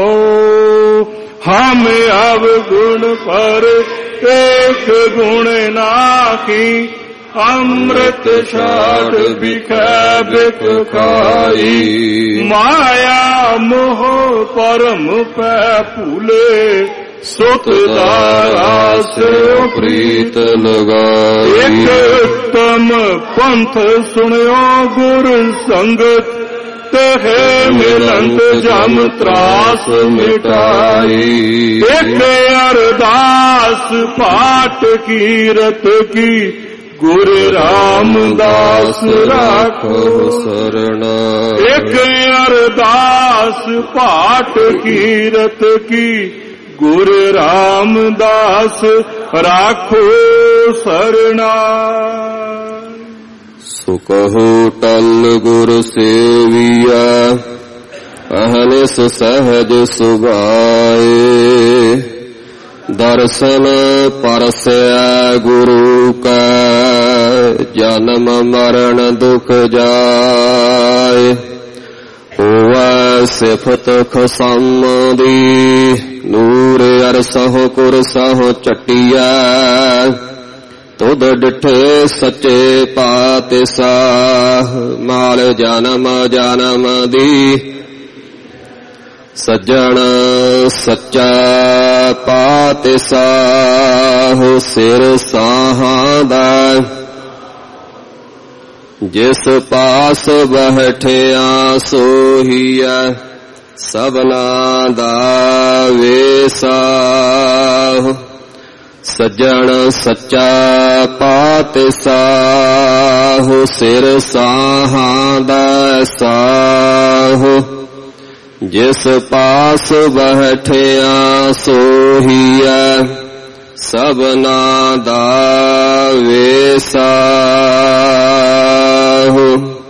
हम अवगुण पर एक गुण नाकी अमृत शाट बिखै बिक खाई माया मोह परम पै फूले सुत दारा से प्रीत लगाई एक उत्तम पंथ सुनियो गुर संगत है मिलंत जम त्रास मिटाई एक अरदास पाठ कीरत की गुरु रामदास राखो शरणा एक अरदास पाठ कीरत की गुरु रामदास राखो शरणा सुकहो टल गुरु सेविया अहनिस सहज सुभाए दर्शन परसै गुरु का जन्म मरण दुख जाए होवै सिफत खसम दी नूर अरसहो कुरसहो चटिया तुद डिठे सच्चे पातशाह माल जन्म जन्म दी सज्जन सच्चा पातशाह सिर साहादा जिस पास बैठिया सोहिया सबना दा वेसाह सज्जन सच्चा पातशाह सिर साहादा साह जिस पास बैठिया सोहिया सबना दा वेसाहु।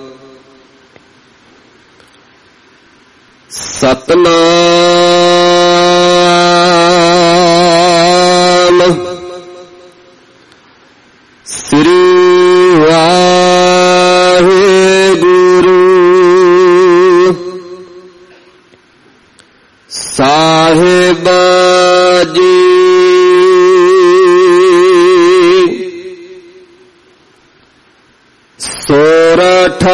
सतनाम श्री वाहेगुरु साहिब जी सोरठ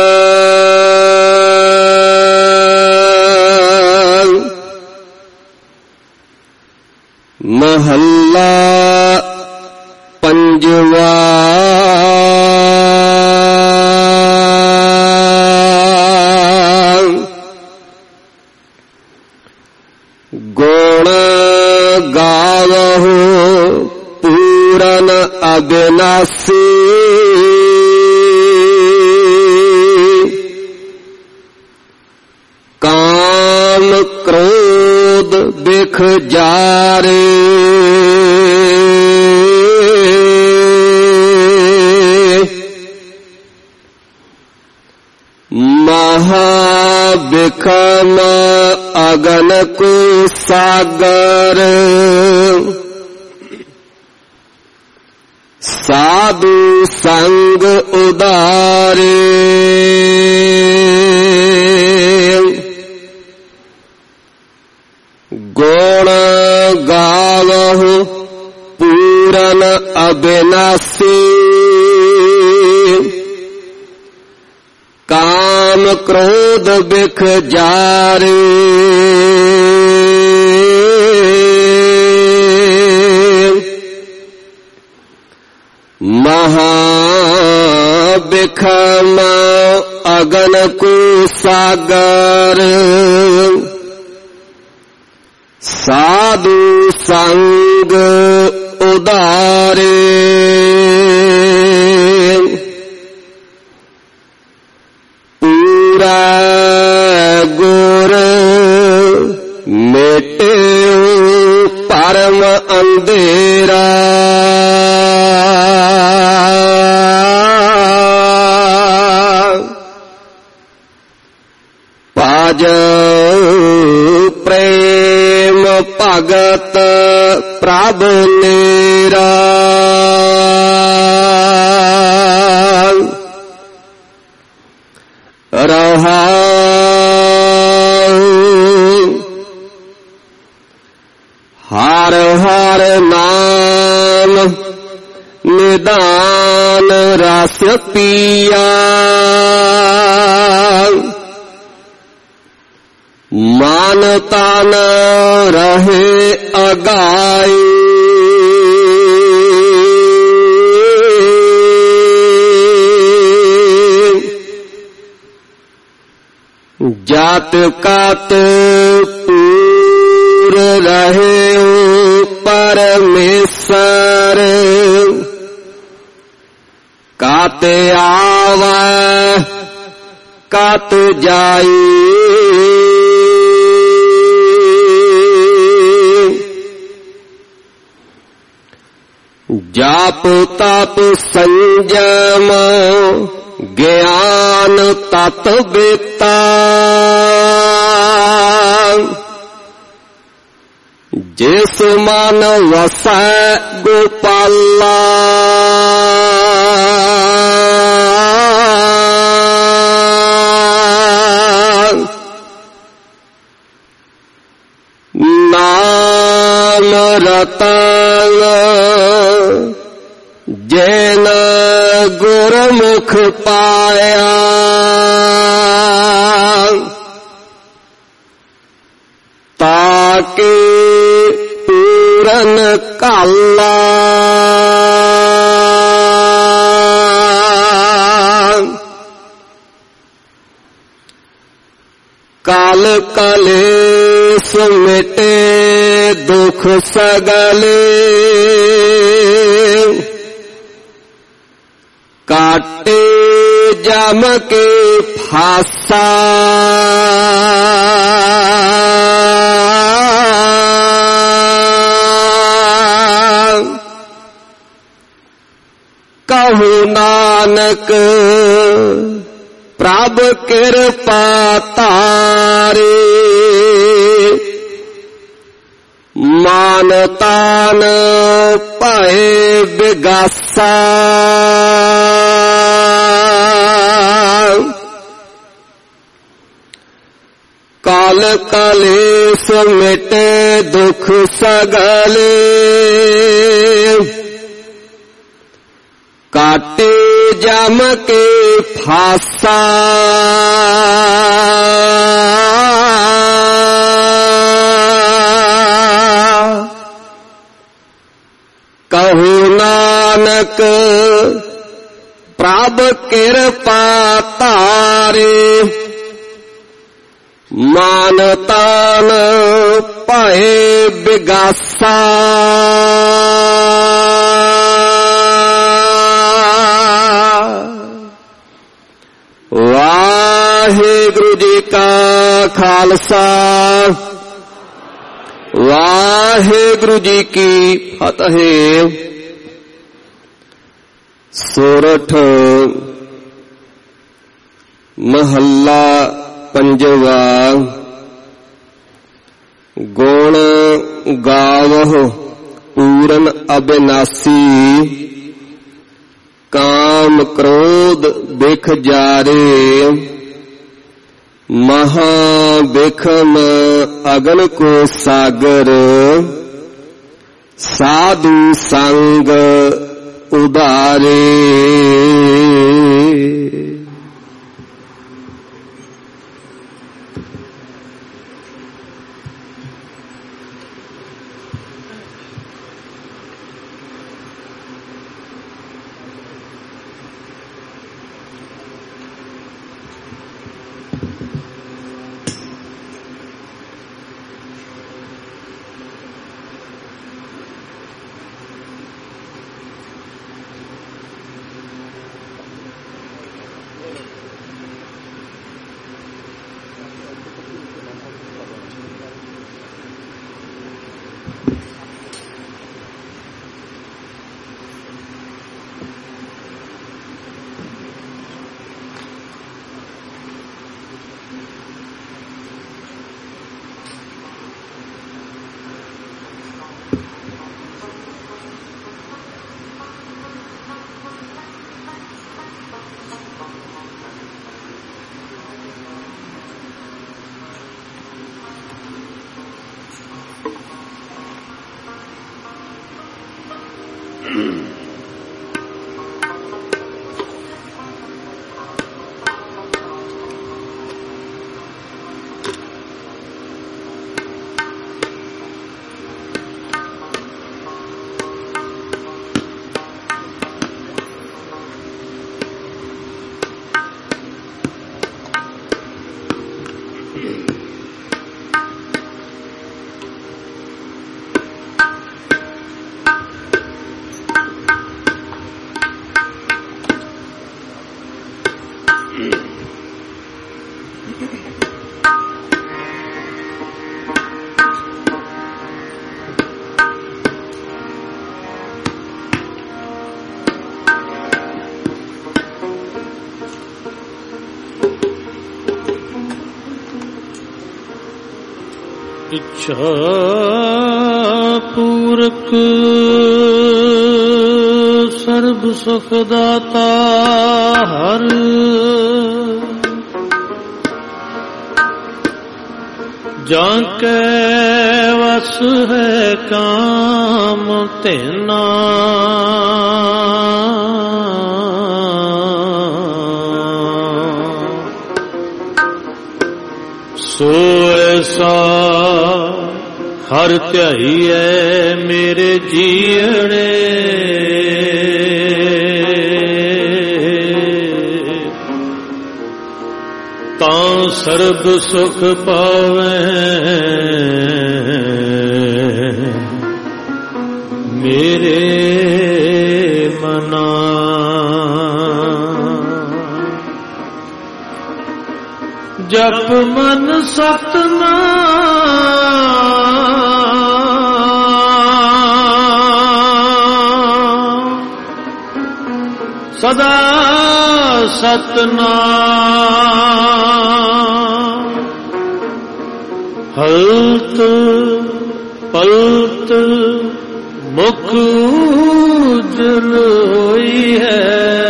महल्ला पंजवा। गुण गावहु पूरन अविनाशी काम क्रोध बिख जारे महाबिखम अगन को सागर साधु संग उदारे गुण गावहु पूरन अविनाशी काम क्रोध बिख जारे महाबिखम अगन को सागर साधु संग उदारे पूरा गुर मेटे परम अंधेरा पाज प्रेम भगत प्रभु नेरा रहा हर हर नाम निदान रस पिया मानता न रहे अगाई जात कात पूर रहे परमेश्वर काते आवा कात जाई जाप तप संयम ज्ञान तत बेता जिस मन वसै गोपाला नाम रतन जैन गुरमुख पाया ताके पूरन काला काल कलेश मिटे दुख सगले काटे जम के ਹਾਸਾ ਕਹੂ ਨਾਨਕ ਪ੍ਰਭ ਕਿਰਪਾ ਧਾਰੇ ਮਾਨ ਤਾਨ ਭਏ ਵਿਗਾਸਾ ਕਾਲ ਕਲੇਸ਼ ਮਿਟੇ ਦੁਖ ਸਗਲੇ ਕਾਟੇ ਜਮ ਕੇ ਫਾਸਾ ਕਹੂ ਨਾਨਕ ਪ੍ਰਭ ਕਿਰਪਾ ਧਾਰੇ ਮਾਨ ਤਾਨ ਭਏ ਵਿਗਾਸਾ ਵਾਹਿਗੁਰੂ ਜੀ ਕਾ ਖਾਲਸਾ ਵਾਹਿਗੁਰੂ ਜੀ ਕੀ ਫਤਿਹ। ਸੋਰਠ ਮਹੱਲਾ ਪੰਜਵਾ। ਗੁਣ ਗਾਵਹੁ ਪੂਰਨ ਅਬਿਨਾਸੀ ਕਾਮ ਕ੍ਰੋਧ ਬਿਖ ਜਾਰੇ ਮਹਾ ਬਿਖਮ ਅਗਨ ਕੋ ਸਾਗਰ ਸਾਧੂ ਸੰਗ ਉਧਾਰੇ। ਇੱਛਾ ਪੂਰਕ ਸਰਬ ਸੁਖ ਦਾਤਾ ਹਰ ਜਾਂ ਕੈ ਵਸ ਹੈ ਕਾਮ ਤੇਨਾ ਸੋ ਐਸਾ ਹਰ ਧਿਆਈਐ ਮੇਰੇ ਜੀਣੇ ਤਾਂ ਸਰਬ ਸੁਖ ਪਾਵੈ ਮੇਰੇ ਮਨਾ। जप मन सतनाम सदा सतनाम हलत पलत मुख उजल होई है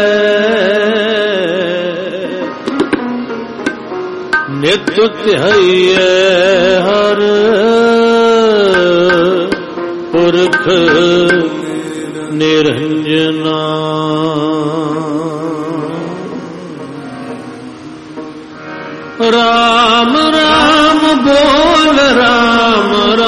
नित ध्याइए हर पुरख निरंजना राम राम बोल राम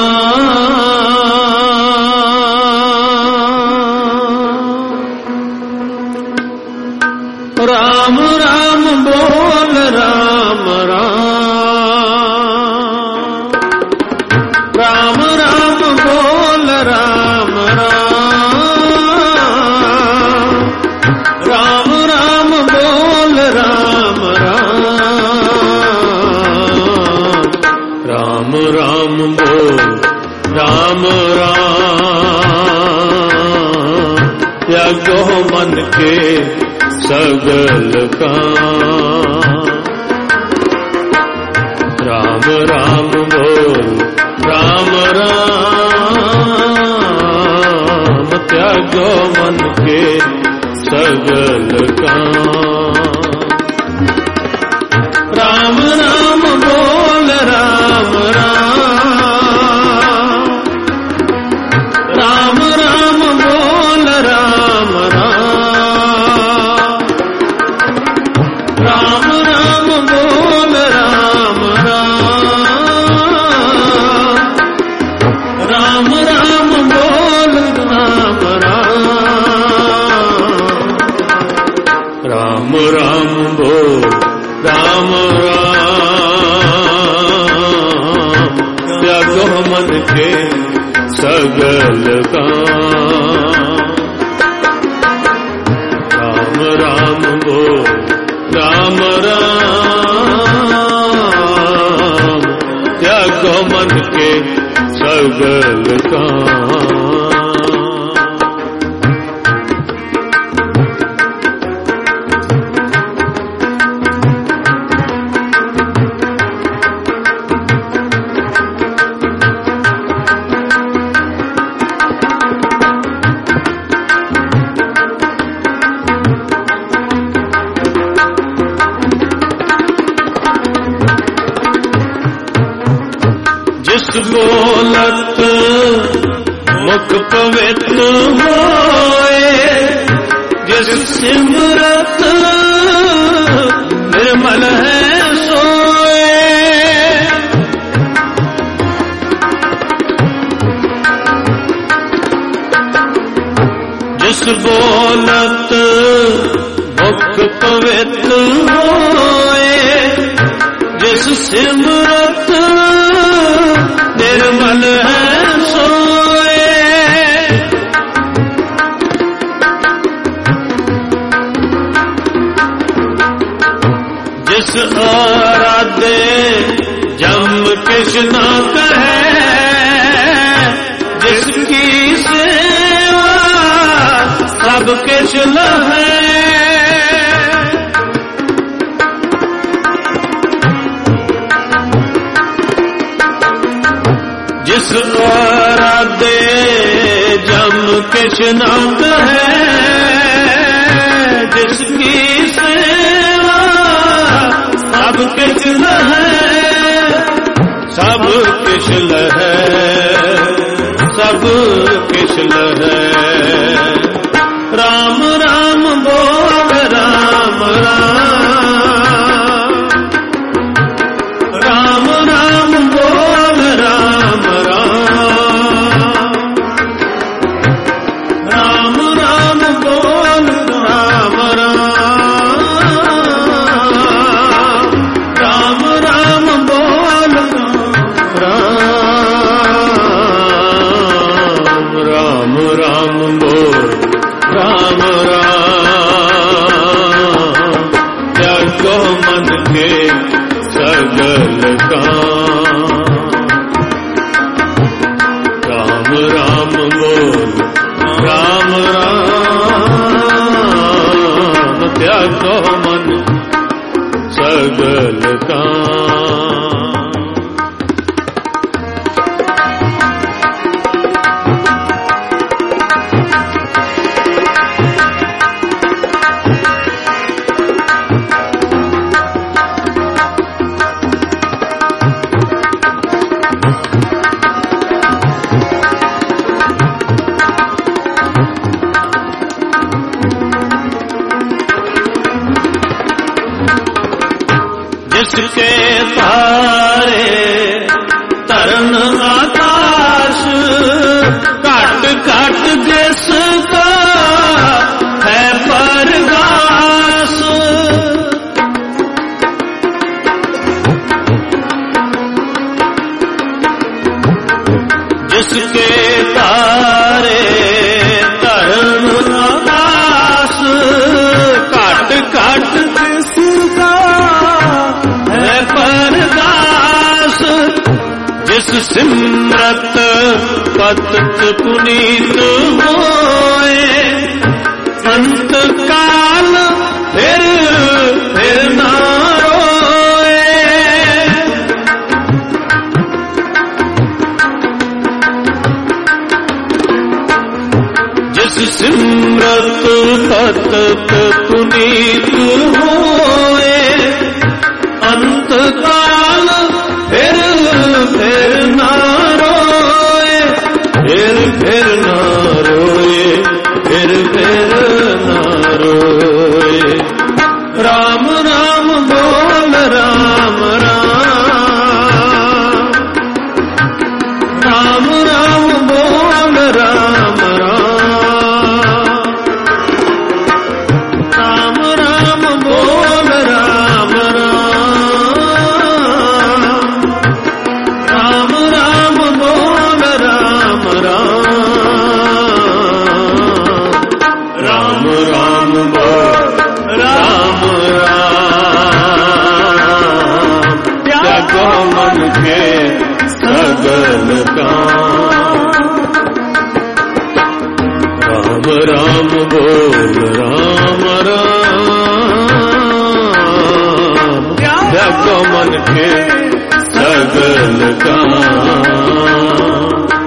राम राम राम बोल राम राम राम राम बोल राम राम राम राम बोल राम राम राम राम बोल राम राम त्यागो मन के सगल काम राम राम बोल राम राम त्यागो मन के सगल काम राम राम बोल राम राम राम राम बोल राम राम राम राम बोल राम राम राम राम बोल राम राम राम राम बोल राम राम त्यागो मन के सगल काम राम राम बोल राम राम त्यागो मन के सगल काम बोलत मुख पवित्र होए जिस सिमरत निर्मल है सोए जिस बोलत मुख पवित्र होए जिस सिमरत निर्मल है सोए जिस आराधे जम कृष्ण कहे जिसकी सेवा सब कृष्ण है जिस आराधे जम कृष्ण है जिसकी सेवा सब कृष्ण है सब कृष्ण है सब कृष्ण है राम राम बोल राम राम राम राम बोल राम राम राम बोल राम राम राम बोल राम राम राम जिसके तारे धर्म दास घट घट जिसका है परदास जिस सिमरत पतत पुनीत होए अंत काल फिर फिर ना रोए। जिस सिमरत पतत पुनीत होए अंत काल फिर फिर ना रोए फिर फिर ना रोए फिर फिर ना रोए। राम राम बोल राम राम राम राम बोल राम राम राम राम बोल राम राम राम राम बोल राम राम राम राम बोल राम राम जगो मन के सगल काम। राम राम बोल राम राम जगो मन के सगल काम।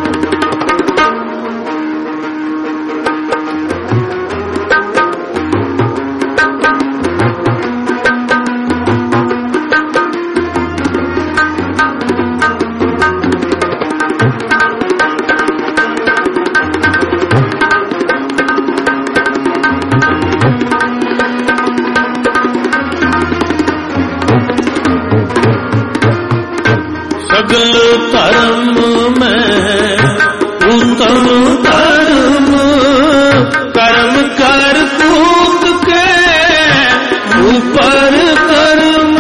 सगल धर्म में उत्तम धर्म कर्म कर तूत के ऊपर कर्म।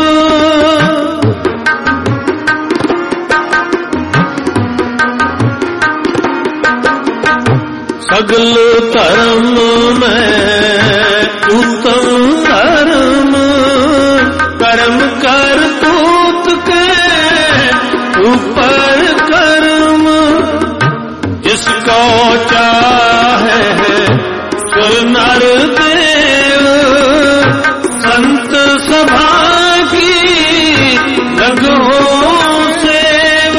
सगल धर्म में उत्तम धर्म कर्म कर तूत के ऊपर कर्म। जिसको चाहे सुर नर देव संत सभा की लगो सेव।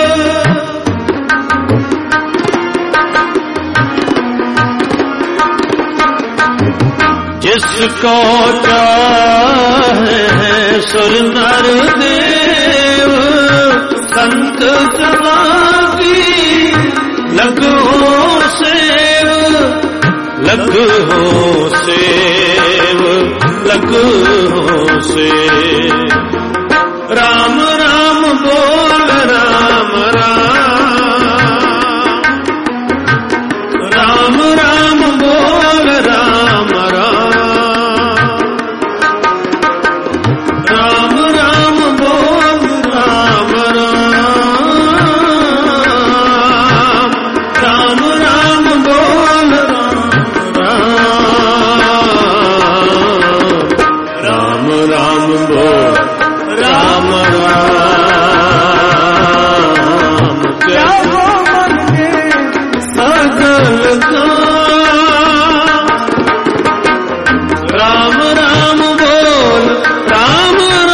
जिसको चाहे सुर नर देव संत सभा की लगो सेव लगो सेव लगो सेव। राम राम बोल राम राम राम राम बोल राम राम राम राम बोल राम राम राम राम बोल राम राम राम बोल राम राम जगो मन के सगल काम। राम राम बोल राम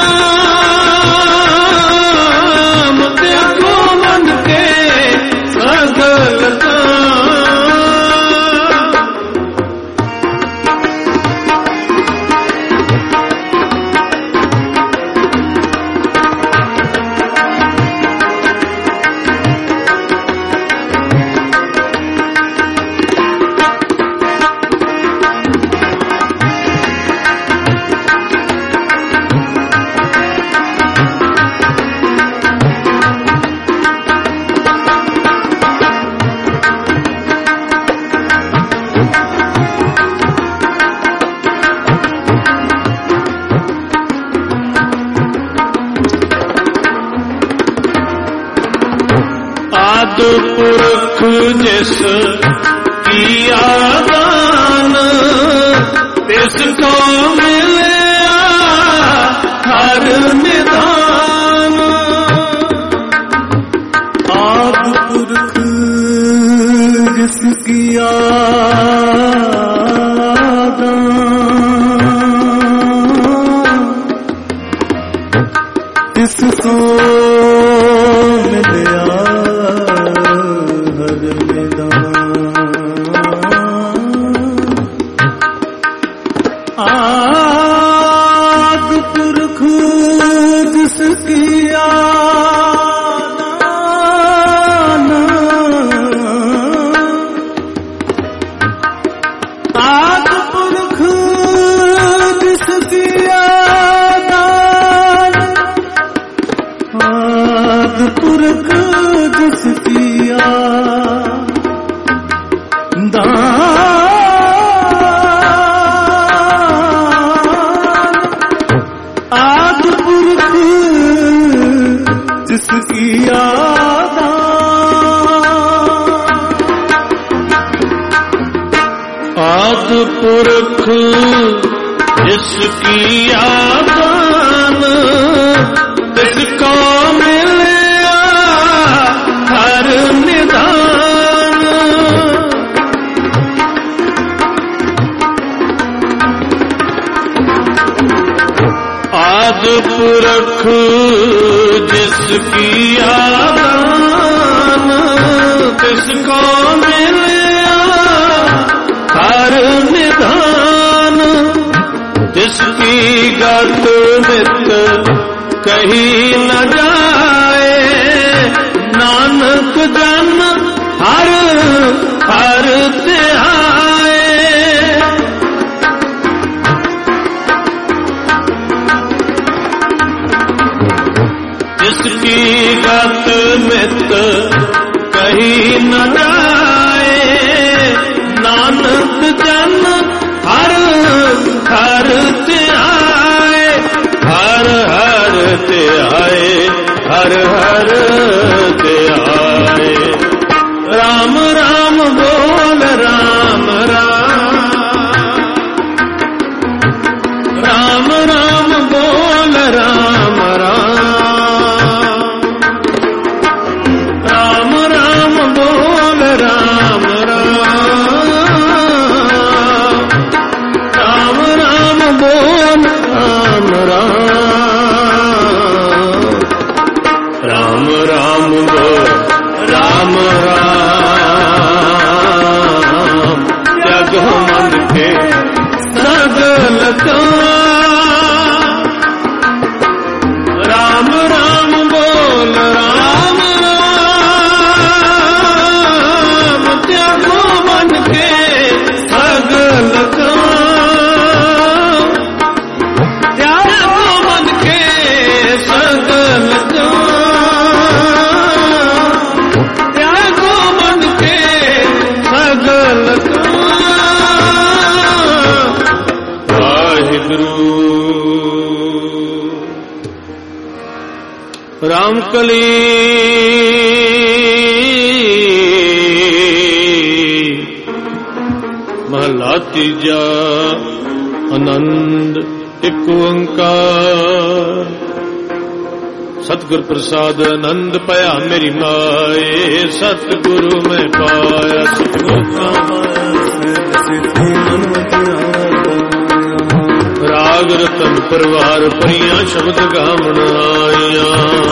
राम जगो मन के सगल काम। आदि पुरख जिस किया दान तिसको मिलया हर निधान। आदि पुरख जिस किया तिसको मिलया हर निधान। आदि पुरख जिस किया दान आदि पुरख जिस किया पुरख जिस किया दान आदि पुरख जिस किया दान। आदि पुरख जिस किया दान तिसको मिलया हर निधान। आदि पुरख जिस किया दान तिसको मिलया हर निधान। जिसकी गत मित कहीं न जाए नानक जन हर हर ध्याए। जिसकी गत मित कहीं न जाए नानक जन हर हर ध्याए। हर हर ध्याए हर हर ध्याए। राम राम बोल राम राम राम राम बोल राम राम राम राम बोल राम राम राम राम बोल राम राम राम राम बोल राम राम। त्यागो मन के सगल राम राम बोल राम राम। त्यागो मन के सगल त्यागो मन के सगल त्यागो मन के सगल वाहिगुरु। रामकली महला तीजा आनंद एक ओंकार। सतगुर प्रसाद आनंद पाया मेरी माए सतगुरु में पाया। राग रतन परिवार परियां शब्द गावण आया।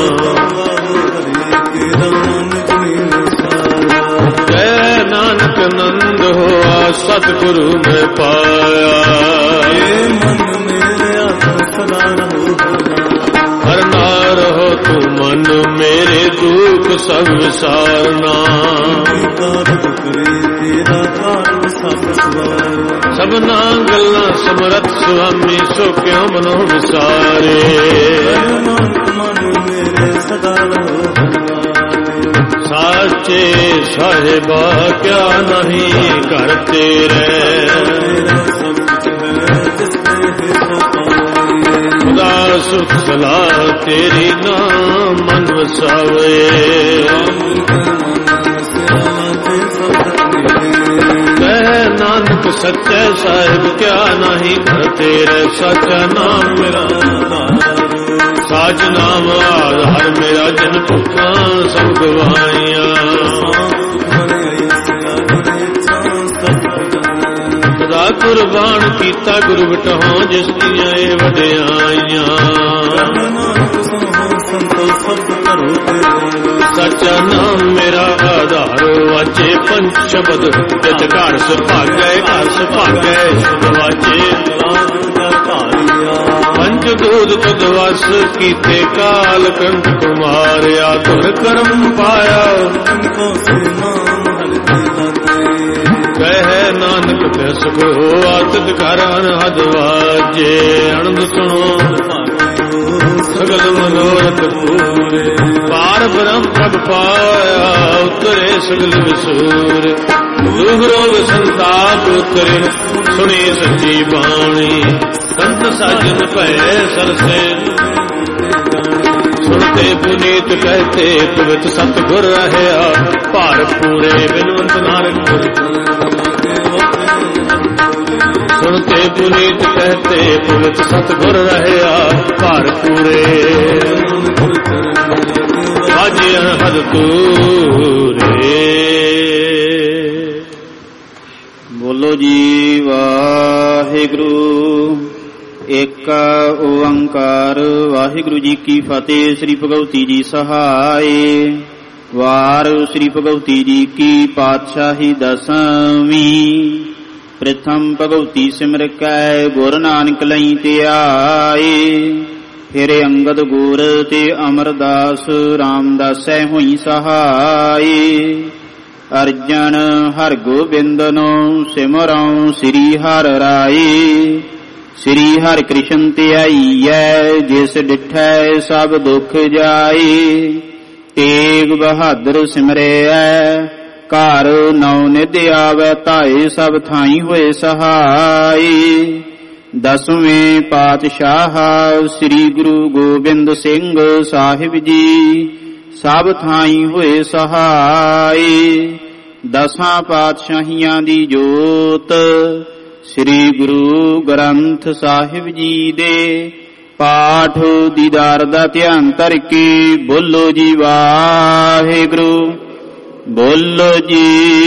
जय नानक नंद होआ सतगुरु में पाया। हर नार हो तू मन मेरे दुख सब विसारना। सबना गल्ला समरथ स्वामी सो क्यों मनो विसारे। साचे साहिबा क्या नहीं करते रे। खुदा सुख सलाह तेरी नाम मन वसावे। सच्चे साहिब क्या नहीं घर तेरे सच्चा नाम मेरा साच नाम आधार मेरा जन भुखा सब गवाइया सदा कुर्बान कीता गुरु बिटहो जिस दियां ए वडियाइयां सच्चा नाम मेरा आधार वाचे पंच शब्द तित घर सुभागे घर सुभागे वाचे पंच दूध तुद वस कीते काल कंठ कुमारिया तुर कर्म पाया कह नानक ते सुख हो आतित घर अनहद वाजे अनंद सुनो सगल मनोरथ पूरे पार ब्रह्म पद पाया उतरे सगल विसूर दुख रोग संताप उतरे सुनी सच्ची बाणी संत साजन भय सरसे सुनते पुनीत कहते पवित्र सतगुर रहया भार पूरे बिनवंत नानक सुनते पुनीत कहते पवित्र सतगुर रहया भार पूरे बाजे हद तूरे। बोलो जी वाहिगुरु एक ओंकार वाहिगुरु जी की फतेह। श्री भगवती जी सहाय। वार श्री भगवती जी की पातशाही दसवीं। प्रथम भगवती सिमर कै गुर नानक लई ते आए। फिर अंगद गुर ते अमरदास रामदासै होई सहाय। अर्जन हर गोबिंदनो सिमरौ श्री हर राय। श्री हर कृष्ण ते आईयै जिस डिठै सब दुख जाए। तेग बहादुर सिमरै घर नौ निध आवै ताए सब थाई होए सहाय। दसवें पातशाह श्री गुरु गोबिंद सिंह साहिब जी सब थाई होए सहाय। दसां पातशाहियां दी जोत श्री गुरु ग्रंथ साहिब जी दे पाठ दीदार दा ध्यान धर के बोलो जी वाहिगुरु। बोलो जी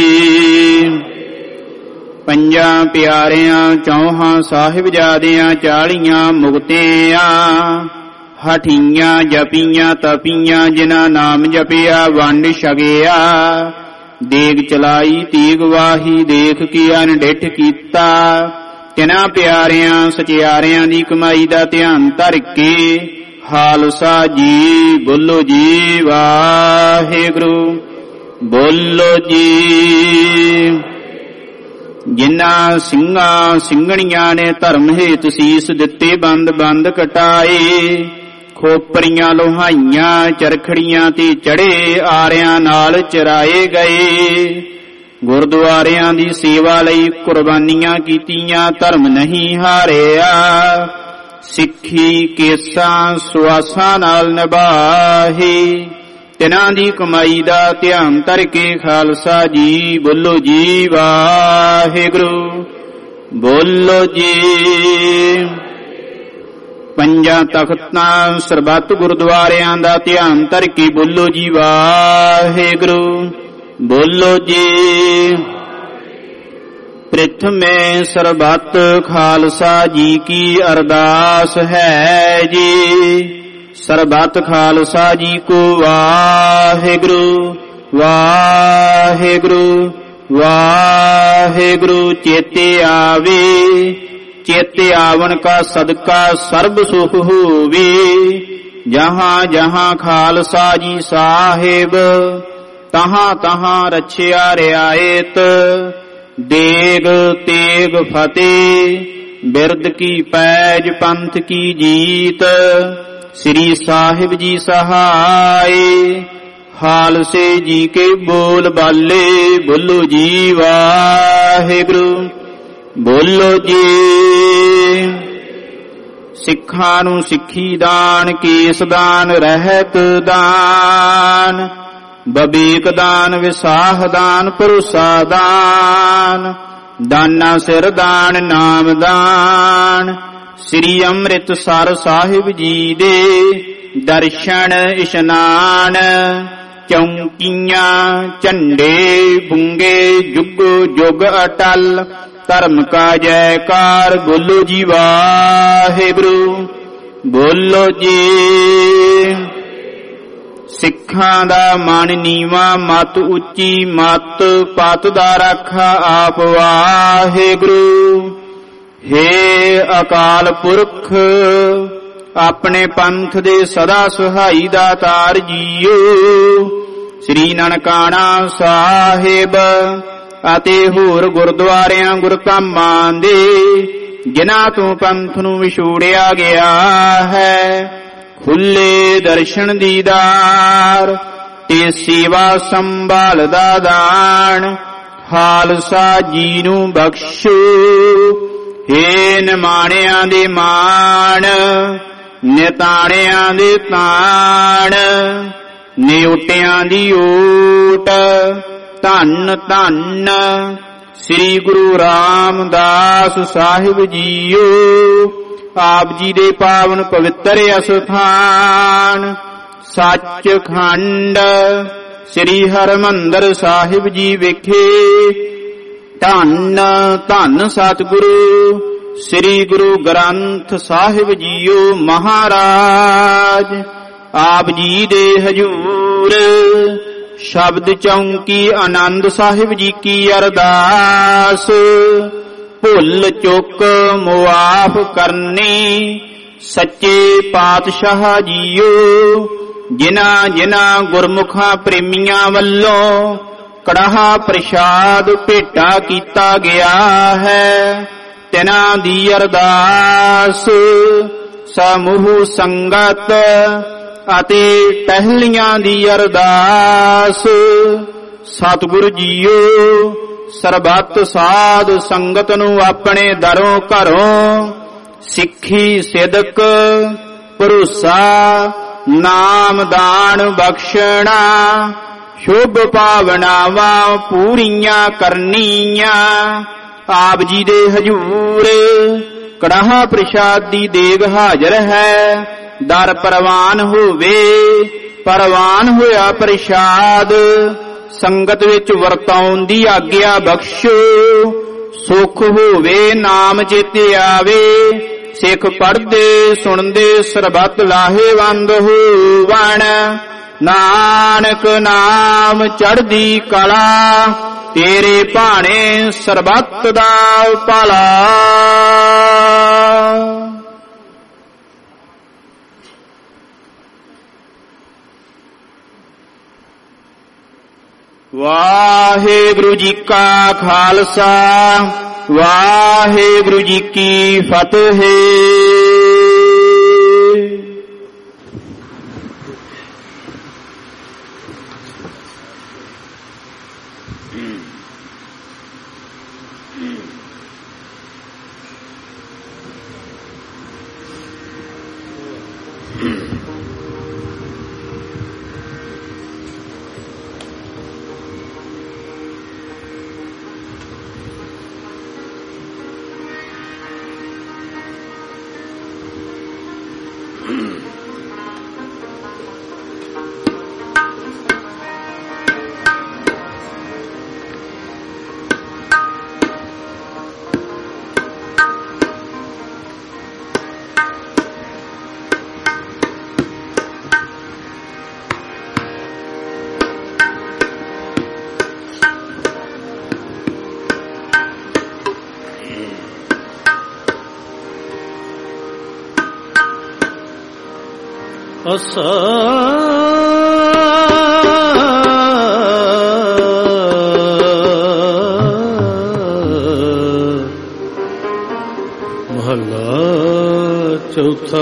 ਪੰਜਾਂ ਪਿਆਰਿਆਂ ਚੌਹਾਂ ਸਾਹਿਬਜ਼ਾਦਿਆਂ ਚਾਲੀਆਂ ਮੁਕਤਿਆਂ ਹਠੀਆਂ ਜਪੀਆਂ ਤਪੀਆਂ ਜਿਨ੍ਹਾਂ ਨਾਮ ਜਪਿਆ ਵੰਡ ਛਕਿਆ। ਦੇਗ ਚਲਾਈ ਤੀਗ ਵਾਹੀ ਦੇਖ ਕੇ ਅਨਡਿੱਠ ਕੀਤਾ। ਤਿਨਾਂ ਪਿਆਰਿਆਂ ਸਚਿਆਰਿਆਂ ਦੀ ਕਮਾਈ ਦਾ ਧਿਆਨ ਧਰ ਕੇ ਖਾਲਸਾ ਜੀ ਬੋਲੋ ਜੀ ਵਾਹਿਗੁਰੂ। ਬੋਲੋ ਜੀ। ਜਿਨ੍ਹਾਂ ਸਿੰਘਾਂ ਸਿੰਘਣੀਆਂ ਨੇ ਧਰਮ ਹੇਤ ਸੀਸ ਦਿੱਤੇ ਬੰਦ ਬੰਦ ਕਟਾਏ। ਖੋਪਰੀਆਂ ਲੋਹਾਈਆਂ ਚਰਖੜੀਆਂ ਤੇ ਚੜੇ ਆਰਿਆਂ ਨਾਲ ਚਰਾਏ ਗਏ। ਗੁਰਦੁਆਰਿਆਂ ਦੀ ਸੇਵਾ ਲਈ ਕੁਰਬਾਨੀਆਂ ਕੀਤੀਆਂ ਧਰਮ ਨਹੀਂ ਹਾਰਿਆ। ਸਿੱਖੀ ਕੇਸਾਂ ਸੁਆਸਾਂ ਨਾਲ ਨਿਭਾਹੇ। ਤਿਨਾਂ ਦੀ ਕਮਾਈ ਦਾ ਧਿਆਨ ਧਰ ਕੇ ਖਾਲਸਾ ਜੀ ਬੋਲੋ ਜੀ ਵਾਹਿਗੁਰੂ। ਬੋਲੋ ਜੀ। ਪੰਜਾਂ ਤਖਤਾਂ ਸਰਬੱਤ ਗੁਰਦੁਆਰਿਆਂ ਦਾ ਧਿਆਨ ਧਰ ਕੇ ਬੋਲੋ ਜੀ ਵਾਹਿਗੁਰੂ। ਬੋਲੋ ਜੀ। ਪ੍ਰਥਮੇ ਸਰਬੱਤ ਖਾਲਸਾ ਜੀ ਕੀ ਅਰਦਾਸ ਹੈ ਜੀ। ਸਰਬੱਤ ਖਾਲਸਾ ਜੀ ਕੋ ਵਾਹਿਗੁਰੂ ਵਾਹਿਗੁਰੂ ਵਾਹਿਗੁਰੂ। ਚੇਤੇ ਆਵੇ ਚੇਤੇ ਆਵਨ ਕਾ ਸਦਕਾ ਸਰਬ ਸੁਖ ਹੋਵੇ। ਜਹਾਂ ਜਹਾਂ ਖਾਲਸਾ ਜੀ ਸਾਹਿਬ ਤਹਾਂ ਤਹਾਂ ਰਛਿਆ ਰਿਆਇਤ। ਦੇਗ ਤੇਗ ਫਤਿਹ ਬਿਰਦ ਕੀ ਪੈਜ ਪੰਥ ਕੀ ਜੀਤ। श्री साहिब जी सहाय खालसे जी के बोल बाले बोलो जी वाहिगुरु। बोलो जी। सिखां नूं सिखी दान केस दान रहत दान बबीक दान विसाह दान भरोसा दान ਦਾਨਾ ਸਿਰ ਦਾਨ ਨਾਮਦਾਨ। ਸ੍ਰੀ ਅੰਮ੍ਰਿਤਸਰ ਸਾਹਿਬ ਜੀ ਦੇ ਦਰਸ਼ਨ ਇਸ਼ਨਾਨ। ਚੌਂਕੀਆਂ ਝੰਡੇ ਬੁੰਗੇ ਜੁਗ ਜੁਗ ਅਟਲ। ਧਰਮ ਕਾ ਜੈਕਾਰ ਬੋਲੋ ਜੀ ਵਾਹਿਗੁਰੂ ਬੋਲੋ ਜੀ। ਸਿੱਖਾਂ ਦਾ ਮਨ ਨੀਵਾ ਮਤ ਉੱਚੀ ਮਤ ਪਤ ਦਾ ਰਾਖਾ ਆਪ ਵਾਹਿਗੁਰੂ। ਹੇ ਅਕਾਲ ਪੁਰਖ ਆਪਣੇ ਪੰਥ ਦੇ ਸਦਾ ਸਹਾਈ ਦਾਤਾਰ ਜੀਓ। ਸ੍ਰੀ ਨਨਕਾਣਾ ਸਾਹਿਬ ਅਤੇ ਹੋਰ ਗੁਰਦੁਆਰਿਆਂ ਗੁਰਧਾਮਾਂ ਦੇ ਜਿਨ੍ਹਾਂ ਤੋਂ ਪੰਥ ਨੂੰ ਵਿਛੋੜਿਆ ਗਿਆ ਹੈ, ਖੁੱਲੇ ਦਰਸ਼ਨ ਦੀਦਾਰ ਤੇ ਸੇਵਾ ਸੰਭਾਲ ਦਾ ਦਾਨ ਖਾਲਸਾ ਜੀ ਨੂੰ ਬਖਸ਼ੋ। ਹੇ ਨਿਮਾਣਿਆਂ ਦੇ ਮਾਣ ਨਿਤਾਣਿਆਂ ਦੇ ਤਾਣ ਨਿਉਟਿਆਂ ਦੀ ਓਟ ਧੰਨ ਧੰਨ ਸ੍ਰੀ ਗੁਰੂ ਰਾਮਦਾਸ ਸਾਹਿਬ ਜੀਓ। ਆਪ ਜੀ ਦੇ ਪਾਵਨ ਪਵਿੱਤਰ ਅਸਥਾਨ ਸੱਚਖੰਡ ਸ੍ਰੀ ਹਰਿਮੰਦਰ ਸਾਹਿਬ ਜੀ ਵਿਖੇ ਧੰਨ ਧੰਨ ਸਤਿਗੁਰੂ ਸ੍ਰੀ ਗੁਰੂ ਗ੍ਰੰਥ ਸਾਹਿਬ ਜੀਓ ਮਹਾਰਾਜ। ਆਪ ਜੀ ਦੇ ਹਜੂਰ ਸ਼ਬਦ ਚੌਂਕੀ ਆਨੰਦ ਸਾਹਿਬ ਜੀ ਕੀ ਅਰਦਾਸ। ਭੁੱਲ ਚੁੱਕ ਮੁਆਫ ਕਰਨੀ ਸੱਚੇ ਪਾਤਸ਼ਾਹ ਜੀਓ। ਜਿਨ੍ਹਾਂ ਜਿਨ੍ਹਾਂ ਗੁਰਮੁਖਾਂ ਪ੍ਰੇਮੀਆਂ ਵੱਲੋਂ ਕੜਾਹਾ ਪ੍ਰਸ਼ਾਦ ਭੇਟਾ ਕੀਤਾ ਗਿਆ ਹੈ, ਤਿਨਾਂ ਦੀ ਅਰਦਾਸ ਸਮੂਹ ਸੰਗਤ ਅਤੇ ਟਹਿਲੀਆਂ ਦੀ ਅਰਦਾਸ। ਸਤਿਗੁਰੂ ਜੀਓ ਸਰਬੱਤ ਸਾਧ ਸੰਗਤ ਨੂੰ ਆਪਣੇ ਦਰੋਂ ਘਰੋਂ ਸਿੱਖੀ ਸਿਦਕ ਭਰੋਸਾ ਨਾਮ ਦਾਨ ਬਖਸ਼ਣਾ ਸ਼ੁਭ ਭਾਵਨਾਵਾਂ ਪੂਰੀਆਂ ਕਰਨੀਆਂ। ਆਪ ਜੀ ਦੇ ਹਜੂਰ ਕੜਾਹਾ ਪ੍ਰਸ਼ਾਦ ਦੀ ਦੇਗ ਹਾਜ਼ਰ ਹੈ। ਦਰ ਪ੍ਰਵਾਨ ਹੋਵੇ ਪ੍ਰਵਾਨ ਹੋਇਆ ਪ੍ਰਸ਼ਾਦ ਸੰਗਤ ਵਿੱਚ ਵਰਤਾਉਣ ਦੀ ਆਗਿਆ ਬਖਸ਼ੋ। ਸੁਖ ਹੋਵੇ ਨਾਮ ਚੇਤੇ ਆਵੇ ਸਿੱਖ ਪੜ੍ਹਦੇ ਸੁਣਦੇ ਸਰਬੱਤ ਲਾਹੇਵੰਦ ਹੋਵਣ। ਨਾਨਕ ਨਾਮ ਚੜ੍ਹਦੀ ਕਲਾ ਤੇਰੇ ਭਾਣੇ ਸਰਬੱਤ ਦਾ ਭਲਾ। ਵਾਹਿਗੁਰੂ ਜੀ ਕਾ ਖਾਲਸਾ ਵਾਹਿਗੁਰੂ ਜੀ ਕੀ ਫਤਿਹ। ਅਸਾ ਮਹੱਲਾ ਚੌਥਾ।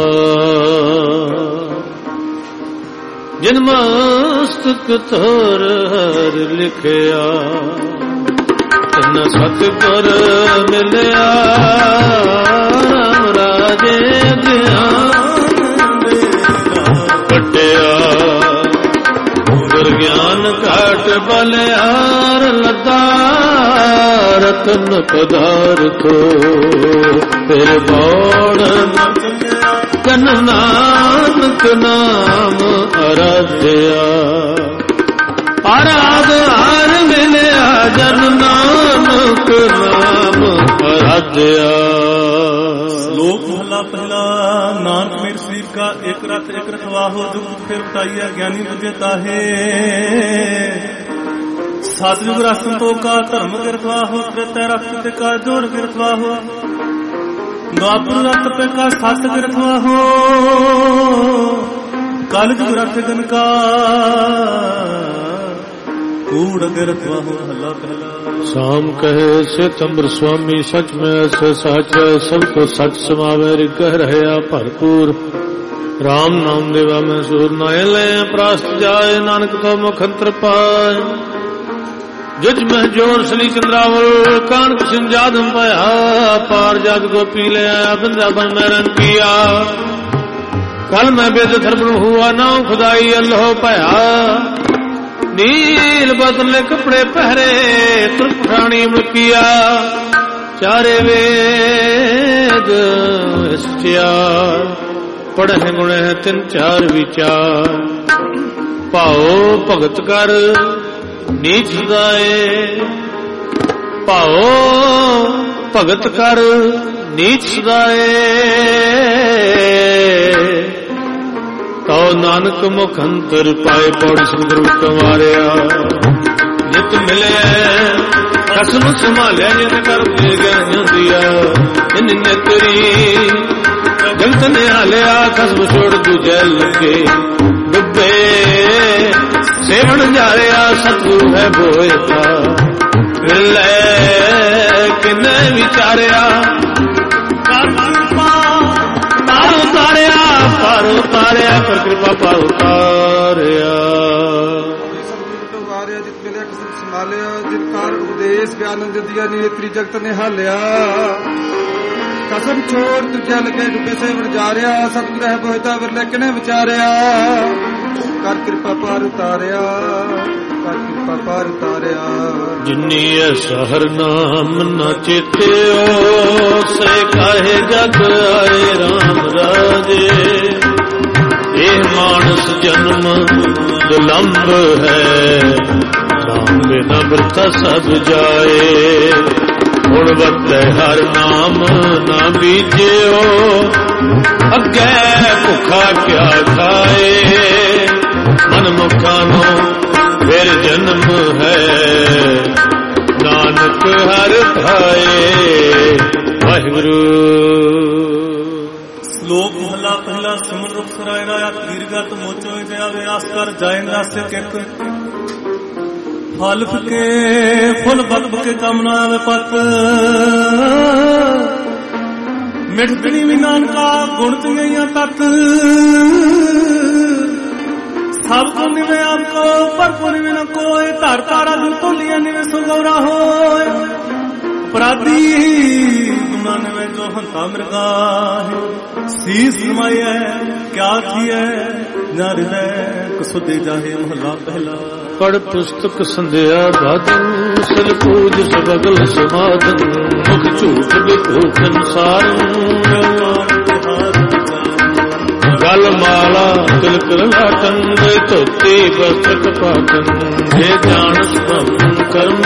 ਜਿਨ ਮਸਤਕ ਧਰ ਹਰ ਲਿਖਿਆ ਤਿਨ ਸਤਿਗੁਰ ਮਿਲਿਆ। ਰਾਮ ਰਾਜੇ ਗਿਆਨ ਗੁਰ ਗਿਆਨ ਘਾਟ ਬਲਿਆਰ ਲੱਦਾ ਰਤਨ ਪਦਾਰਥੋ ਫਿਰ ਬੋੜ ਜਨ ਨਾਨਕ ਨਾਮ ਅਰਾਧਿਆ ਆਰਾਧ ਹਰ ਮਿਲਿਆ ਜਨ ਨਾਨਕ ਨਾਮ ਅਰਾਧਿਆ। ਲੋਕ ਮਹਲਾ ਪਹਿਲਾ। ਨਾਨਕ ਮੇਰ ਸਰੀਰ ਕਾ ਇੱਕ ਰਤ ਇੱਕ ਰਖਵਾਹੋ ਦੁਖ ਫਿਰ ਉਟਾਈਆ ਗਿਆਨੀ ਬੁਝੇ ਤਾਹੇ ਸਤਿਯੁਗ ਰਸਨ ਤੋਂ ਕਾ ਧਰਮ ਗਿਰਤਵਾਹੋ ਤ੍ਰੇਤੈ ਰਤ ਤੇ ਕਾ ਜੋੜ ਗਿਰਤਵਾਹੋ ਦੁਆਪਰ ਰਤ ਤੇ ਕਾ ਸਤ ਗਿਰਤਵਾਹੋ ਕਲਯੁਗ ਰਤ ਗਨ ਕਾ ਕੂੜ ਗਿਰਤਵਾਹੋ। ਹੱਲਾ ਪਹਿਲਾ। शाम कहे से तंबर स्वामी सच में ऐसे साचा सबको सच समावे कह रहे भरपूर राम नाम देवा में सूर नाय ले प्रास्त जाए नानक तो मुखंतर पाए जुज में जोर सली चंद्रावल कानक सिंजादम पाया पार जाग को पी ले आया वृंदावन में रंग किया कल मैं बेद धर्म हुआ नाम खुदाई अल्लाह पाया नील बदले कपड़े पहरे तुरफानी मुकिया चारे वेद इश्तियार पढ़े गुणे तिन चार विचार भाओ भगत कर नीच सदाए भाओ भगत कर नीच सदाए तो नानक मुख अंतर पाए पौड़ी सुंदर उत्तमारिया नित मिले कसम संभालिया जिन कर दिया इन नेतरी जगत ने हालिया कसम छोड़ दूजे लगे डुबे सेवन जा रहा सतगुरु है बोएता मिले किन्ने विचारिया उतारिया पर उतारिया पर कृपा पर उतारिया जित मिलिया कसम संभालिया जिनकार उपदेश ज्ञान दिया नेत्री जगत ने हालिया कसम छोड़ तुझे लगे डुबे से बन जा रहा सतगुरु है बोहता विरले किने विचारिया कर कृपा पर उतारिया कर कृपा पर उतारिया। जिन्नी सहर नाम न चेत्यो से काहे जग आए राम राजे ये मानस जन्म दुलंब है नाम बिना वृथा सब जाए गुणवत हर नाम ना बीजियो अगे भुखा क्या खाए मन मुखानो फिर जन्म है नानक हर खाए वाहिगुरु। श्लोक महला पहला सुमन रूप सराय राया दीर्घत मोचो जया व्यास कर जाय नास्य कित फल के फुल बक के कामना वे पत मिठतनी भी नानका गुण तिया तत सब को निवे आपको भरपूर निवे न कोय धर तारा दूर तो लिया निवे सुगौरा हो अपराधी गुना निवे जो हंता मृगा है शीस नमाई है क्या थी है न हृदय कसुदे जाहे महला पहला। पढ़ पुस्तक संध्या बादन सिर पूज सबगल समाधन मुख झूठ विभूषण सार गल माला तिलक लाटन धोती बस्त्र पाटन जे जान कर्म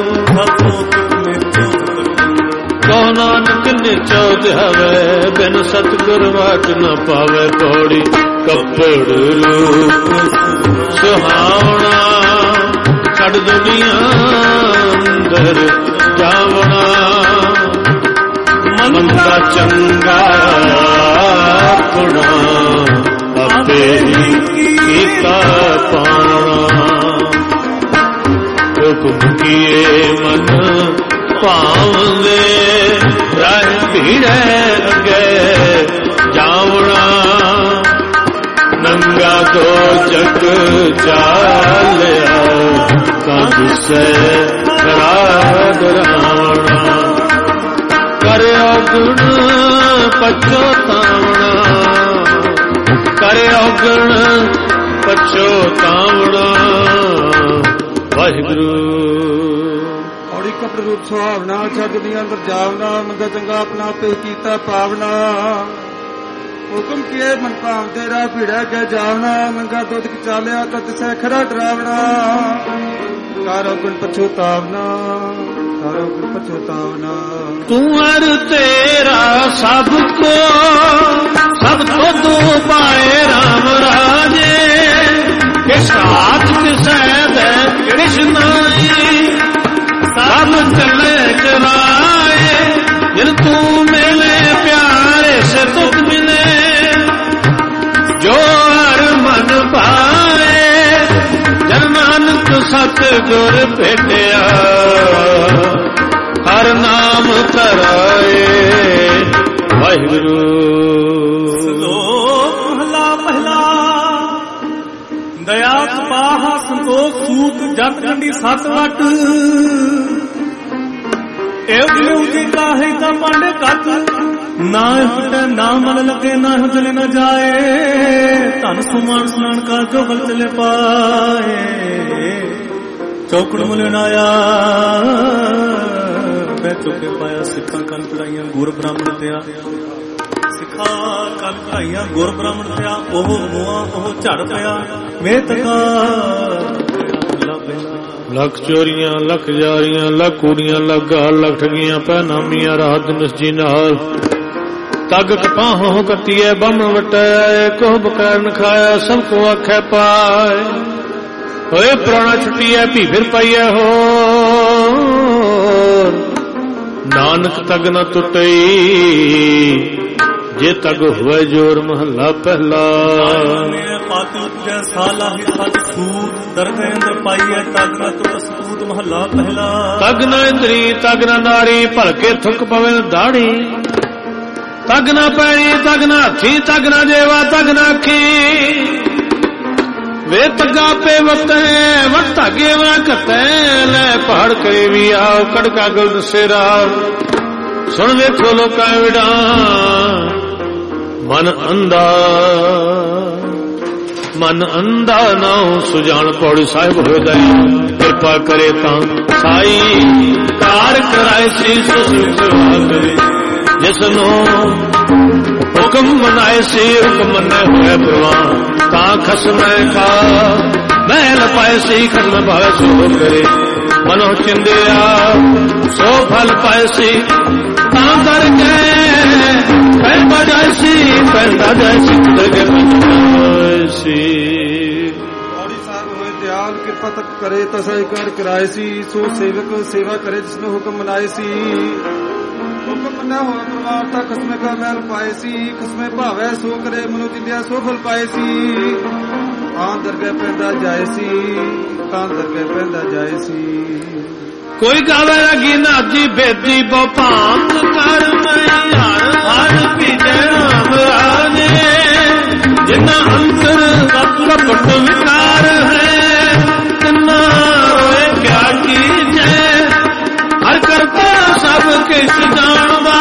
कहो नानक निचो ध्यावे बिन सतगुर वाट न पावे पौड़ी कपड़ रूप सुहावना छड़ दुनिया अंदर जावना मंदा चंगा गुणा अपे कीता पाना हुक्म किए मन पावंदे राह भीड़े अगे जावना नंगा दो जग चालिया कंध से डरावना करो गुण पछोतावना करो गुण पछोतावना वाहिगुरु। ਬੜੀ ਕਪੜ ਰੂਪ ਸੁਹਾਵਨਾ, ਛੱਡ ਦੁਨੀਆ ਅੰਦਰ ਜਾਵਨਾ, ਮੰਦਾ ਚੰਗਾ ਆਪਣਾ ਆਪੇ ਕੀਤਾ ਪਾਵਨਾ। ਹੁਕਮ ਕੀਏ ਮਨ ਭਾਵ ਤੇਰਾ ਭੀੜਾ ਕੇ ਜਾਵਨਾ, ਮੰਗਾ ਦੁੱਧ ਚਾਲਿਆ ਤਾਂ ਤਿਸੈ ਖਰਾ ਡਰਾਵਣਾ। ਕਾਰੋ ਗੁਣ ਪਛੋਤਾਵਨਾ, ਕਾਰੋ ਗੁਣ ਪਛੋਤਾਵਨਾ। ਤੂੰ ਹਰ ਤੇਰਾ ਸਭ ਕੋ ਸਭ ਕੋ ਤੂੰ ਪਾਏ ਰਾਮ ਰਾਜੇ। ਕਿਸ ਹਾਥ ਕਿਸੈ ਦੇ ਕ੍ਰਿਸ਼ਨਾਈ, ਸਭ ਚੱਲੇ ਚਰਾਏ। ਜਿਨ ਤੂੰ ਮਿਲੇ ਪਿਆਰੇ ਸੇ ਤੁਖ ਮਿਲੇ, ਜੋ ਹਰ ਮਨ ਭਾਏ। ਜਨ ਨਾਨਕ ਸਤ ਗੁਰ ਭੇਟਿਆ, ਹਰ ਨਾਮ ਧਰਾਏ। ਵਾਹਿਗੁਰੂ। ਸ਼ਲੋਕ ਮਹਲਾ ਪਹਿਲਾ। ਦਇਆ ਤਪਾਹ ਸੰਤੋਖ ਸੂਤ ਜਗ ਕੰਡੀ ਸਤ ਵਟ। ਇਹ ਜਿਉ ਜੀ ਕਾਹੇ ਤਾਂ ਪਾਂਡੇ ਕੱਤ, ਨਾ ਫਟੇ ਨਾ ਮਨ ਲੱਗੇ ਨਾ ਹਜਲੇ ਨਾ ਜਾਏ। ਧਨ ਸੁਮਾਨ ਸਨਾਨ ਕਾ ਜੋ ਹਲ ਚਲੇ ਪਾਏ। ਚੌਕੜ ਮੁਲਣ ਆਇਆ ਬੈ ਚੁੱਕੇ ਪਾਇਆ। ਸਿੱਖਾਂ ਕੰਨ ਚੜਾਈਆਂ ਗੁਰ ਬ੍ਰਾਹਮਣ ਤਿਆ, ਸਿੱਖਾਂ ਕੰਨ ਚੜਾਈਆਂ ਗੁਰ ਬ੍ਰਾਹਮਣ ਤਿਆ। ਉਹ ਮੂਆ ਉਹ ਝੜ ਪਿਆ ਵੇ ਤਕਾ ਲੱਖ ਚੋਰੀਆਂ ਲੱਖ ਜਾਰੀਆਂ, ਲੱਖ ਕੂੜੀਆਂ ਲੱਖ ਗਾਲ, ਲੱਖ ਠਗੀਆਂ ਪੈ ਨਾਮੀਆਂ। ਰਾਤ ਨਸਜੀ ਨਾਲ ਤੱਗ ਕਪਾਹੋਂ ਕੱਤੀਏ ਬੰਮ ਵਟਾਏ। ਕੋਹ ਬਕਰਨ ਖਾਇਆ ਸਭ ਕੋ ਆਖੇ ਪਾਏ। ਹੋਏ ਪੁਰਾਣਾ ਛੁੱਟੀਐ ਭੀ ਫਿਰ ਪਾਈਐ ਹੋਰ। ਨਾਨਕ ਤੱਗ ਨ ਟੁੱਟਈ, ਜੇ ਤੱਗ ਹੋਵੇ ਜੋਰ। ਮਹੱਲਾ ਪਹਿਲਾ। ਮਹੱਲਾ ਪਹਿਲਾ। ਤੱਗ ਨ ਇੰਦਰੀ ਤੱਗ ਨ ਨਾਰੀ, ਭਲਕੇ ਥੁੱਕ ਪਵੇ ਦਾੜੀ। ਤੱਗ ਨ ਪੈਰੀ ਤੱਗ ਨ ਹੱਥੀ, ਤੱਗ ਨ ਜੇਵਾ ਤੱਗ ਨ ਅੱਖੀ। ਵੇ ਤੱਗਾ ਪੇ ਵਤੈ ਵਟ ਧਾਗੇ ਵਾ ਘਤੈ। ਲੈ ਪਹਾੜ ਕਰੇ ਵੀ ਆਓ ਕੜਕਾ ਗੁਲ ਸਿਰਾ। ਸੁਣ ਵੇਖੋ ਲੋਕਾਂ ਵਿੜਾ ਮਨ ਅੰਧਾ। ਮਨ ਅੰਧਾ ਨਾਉ ਸੁਜਾਨ। ਪੌੜੀ ਸਾਹਿਬ ਹੋਏ ਦਇਆ ਕਿਰਪਾ ਕਰੇ ਤਾਂ ਸਾਈ। ਕਾਰ ਕਰਾਏ ਸੀ ਸੁਸਵਾ ਕਰੇ, ਜਿਸਨੂੰ ਹੁਕਮ ਮਨਾਏ ਸੀ ਹੁਕਮ ਮੰਨੇ ਹੋਏ ਪ੍ਰਵਾਨ। ਤਾਂ ਖਸਮੈ ਖਾ ਮਹਿਲ ਪਾਏ ਸੀ, ਖਸਮ ਭਾਵੇ ਸੋ ਕਰੇ। ਮਨੋ ਚਿੰਦਿਆ ਸੋ ਫਲ ਪਾਏ ਸੀ, ਤਾਂ ਦਰ ਗਏ ਪੈਂਦਾ ਜਾਏ ਸੀ। ਪੈਂਦਾ ਜਾਏ ਸੀ ਦਰਗੇ ਪੈਂਦਾ ਸੀ। ਪੌੜੀ ਸਾਹਿਬ ਹੋਏ ਦਿਆਲ ਕਿਰਪਾ ਤੱਕ ਕਰੇ ਤਸੈ ਕਰ ਕਰਾਏ ਸੀ। ਸੋ ਸੇਵਕ ਸੇਵਾ ਕਰੇ ਜਿਸਨੂੰ ਹੁਕਮ ਮਨਾਏ ਸੀ। ਹੁਕਮ ਮੰਨਿਆ ਹੋਇਆ ਪਰਮਾਰ ਤਾਂ ਖਸਮੇ ਕਾ ਮਹਿਲ ਪਾਏ ਸੀ। ਖਸਮੇ ਭਾਵੈ ਸੋ ਕਰੇ ਮਨੋ ਚਿੰਦਿਆ ਸੋ ਫਲ ਪਾਏ ਸੀ। ਤਾਂ ਦਰਗਹਿ ਪੈਂਦਾ ਜਾਏ ਸੀ, ਤਾਂ ਦਰਗਹਿ ਪੈਂਦਾ ਜਾਏ ਸੀ। ਕੋਈ ਗਾਵੇ ਲਗੀ ਨਾਜੀ ਬੇਦੀ ਬਹੁ ਭਾਂਤ ਕਰ। ਮੈਂ ਹਰ ਹਰ ਭੀਜੇ ਰਾਮ ਰਾਜੇ। ਜਿਨਾ ਅੰਤਰ ਕਪਟ ਵਿਕਾਰ ਹੈ, ਤਿਨਾ ਰੋਏ ਕਿਆ ਕੀਜੈ। ਹਰ ਕਰਤਾ ਸਭ ਕਿਛ ਜਾਣਦਾ,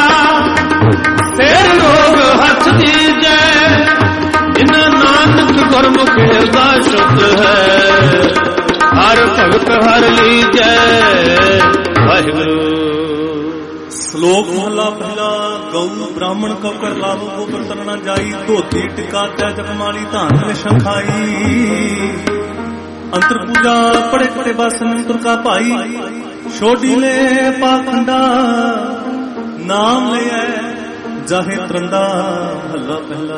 ਤੇਰੇ ਰੋਗ ਹੱਥ ਦੀਜੈ। ਜਿਨਾ ਨਾਨਕ ਗੁਰਮੁਖ ਹਿਰਦਾ ਸ਼ੁੱਧ ਹੈ, ਹਰ ਭਗਤ ਹਰ ਲੀਜੈ। ਵਾਹਿਗੁਰੂ। ਸ਼ਲੋਕ ਮਹਲਾ ਪਹਿਲਾ। ਗਊ ਬ੍ਰਾਹਮਣ ਕਉ ਕਰ ਲਾਵੋ ਗੋਬਰ ਤਨ ਨਾ ਜਾਈ। ਧੋਤੀ ਟਿਕਾ ਤੈ ਜਗਮਾਲੀ ਧਾਨ ਨਿਸ਼ੰ ਖਾਈ। ਅੰਤਰ ਪੂਜਾ ਪੜੇ ਪੜੇ ਬਸਨ ਤੁਰਕਾ ਭਾਈ। ਛੋਡੀ ਲੈ ਪਾਖੰਡਾ ਨਾਮ ਲਿਐ ਜਾਹੇ ਤਰੰਦਾ। ਮਹਲਾ ਪਹਿਲਾ।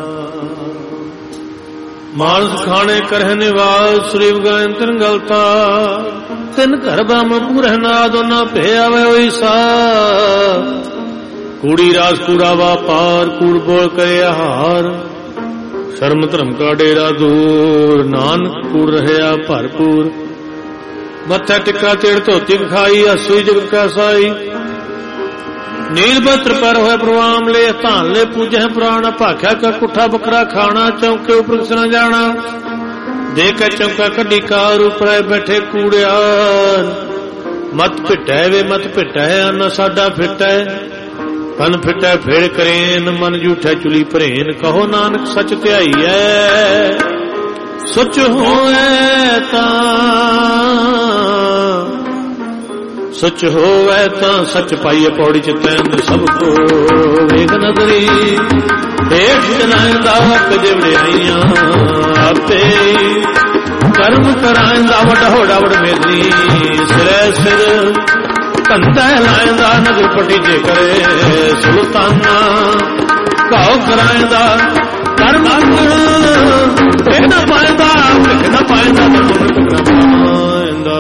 ਮਾਨਸ ਖਾਣੇ ਕਰਹਿ ਨਿਵਾਸ, ਸਰੀਵ ਗਾਇਨ ਤਿਨ ਗਲਤਾ। ਤਿਨ ਘਰ ਬਾਮ ਪੂਰਹਿ ਨਾਦ, ਨਾ ਭੇ ਆਵੇ ਹੋਈ ਸਾ। ਕੂੜੀ ਰਾਸ ਕੂੜਾ ਵਾਪਾਰ, ਕੂੜ ਬੋਲ ਕਰੇ ਆਹਾਰ। ਸ਼ਰਮ ਧਰਮ ਕਾ ਡੇਰਾ ਦੂਰ, ਨਾਨਕ ਕੂੜ ਰਹਿਆ ਭਰਪੂਰ। ਮੱਥਾ ਟਿੱਕਾ ਤੇੜ ਧੋਤੀ ਖਾਈ, ਹਸੂਈ ਜਗਤ ਕਾ ਸਾਈ। ਨੀਲ ਬਸਤਰ ਪਰ ਹੋਏ ਪ੍ਰਵਾਮ ਲੈ, ਧਾਨ ਲੈ ਪੂਜੈ ਪੁਰਾਣਾ। ਭਾਖਿਆ ਕਾ ਕੁੱਠਾ ਬੱਕਰਾ ਖਾਣਾ, ਚੌਂਕੇ ਉਪਰ ਕਿਸ ਨਾ ਜਾਣਾ। ਦੇ ਕੇ ਚੌਂਕਾ ਕੱਢੀ ਕਾਰ, ਉਪਰ ਬੈਠੇ ਕੂੜਿਆਰ। ਮਤ ਭਿਟੈ ਵੇ ਮਤ ਭਿਟੈ, ਅੰਨ ਸਾਡਾ ਫਿਟੈ। ਤਨ ਫਿਟੈ ਫੇਰ ਕਰੇਨ, ਮਨ ਜੂਠੈ ਚੁਲੀ ਭਰੇਨ। ਕਹੋ ਨਾਨਕ ਸੱਚ ਧਿਆਈਐ, ਸੁਚ ਹੋਏ ਤਾਂ सच होवे तां सच पाइए पौड़ी चितैंद्र सबको वेख नदरी देख जनाइंदा कजे वड़ियाइयां आपे कर्म कराइंदा वड्डा होड़ा वड़ मेरी सिरै सिर कंधा लाइंदा नगर पटी जे करे सुल्ताना घाव कराइंदा कर मंगण भिख न पाइंदा भिख न पाइंदा पाइंदा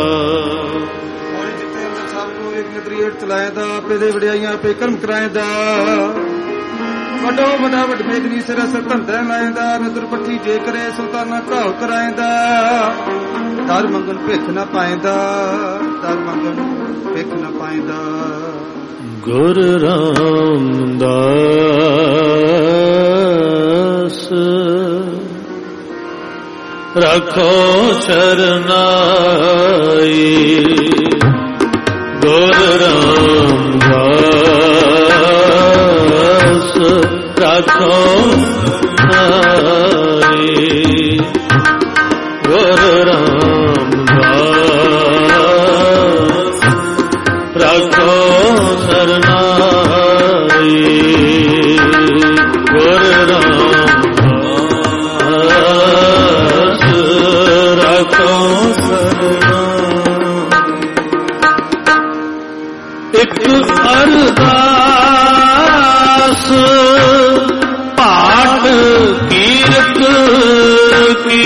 चलाएंदा आपे दे वड़ियाइयां आपे कर्म कराएंदा वड्डो वड्डा वड मेघनी सिर सिर धंधा लाएंदा नदर पट्टी जे करे सुल्ताना घाव कराएंदा दर मंगन भिख न पाएंदा दर मंगन भिख न पाएंदा गुर रामदास रखो शरनाई गुर रामदास रखो शरनाई गुर रामदास रखो शरनाई गुर रामदास रखो शरनाई। एक अरदास पाठ कीरत की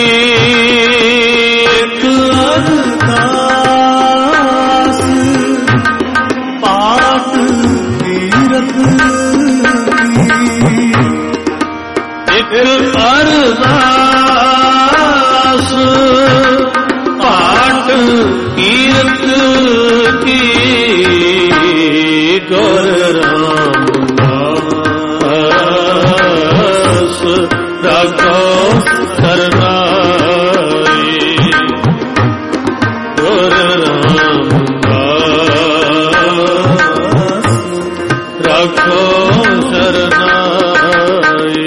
एक अरदास पाठ कीरत एक अरदास पाठ कीरत की गुर रामदास रखो शरनाई गुर रामदास रखो शरनाई।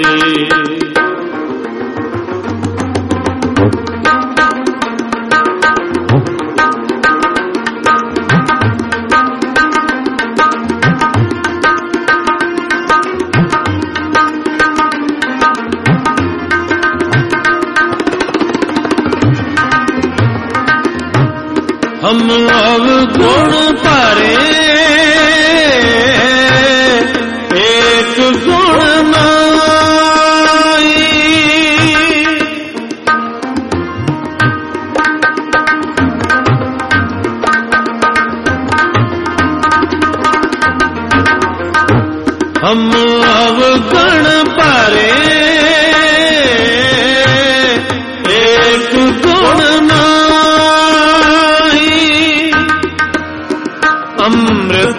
हम अवगुण भरे एक गुण नाई हम अवगुण भरे एक गुण अमृत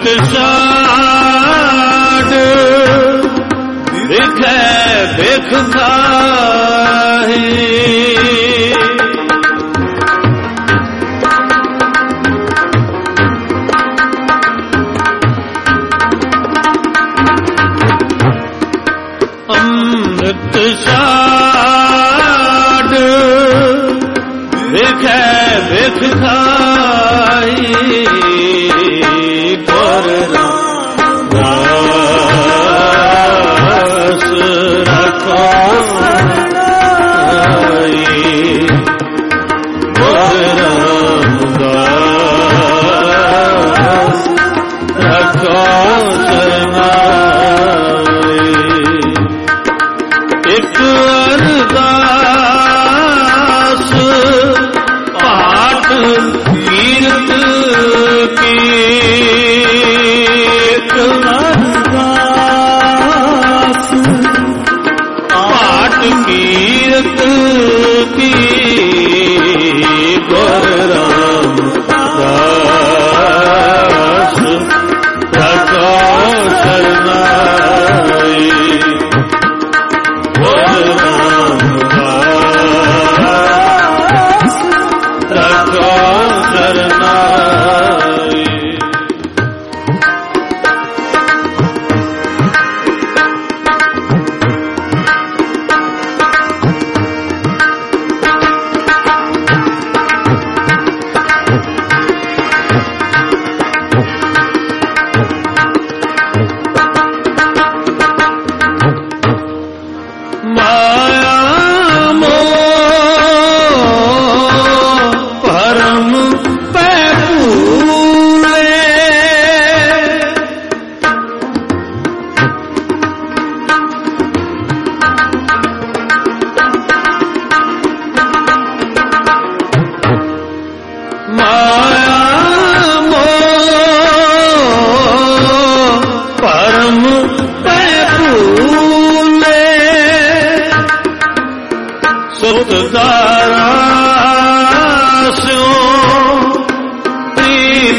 शाद बिख बिख खाही अमृत शाद बिख बिख खाही गुर रामदास रखो शरनाई गुर रामदास रखो शरनाई। एक अरदास पाठ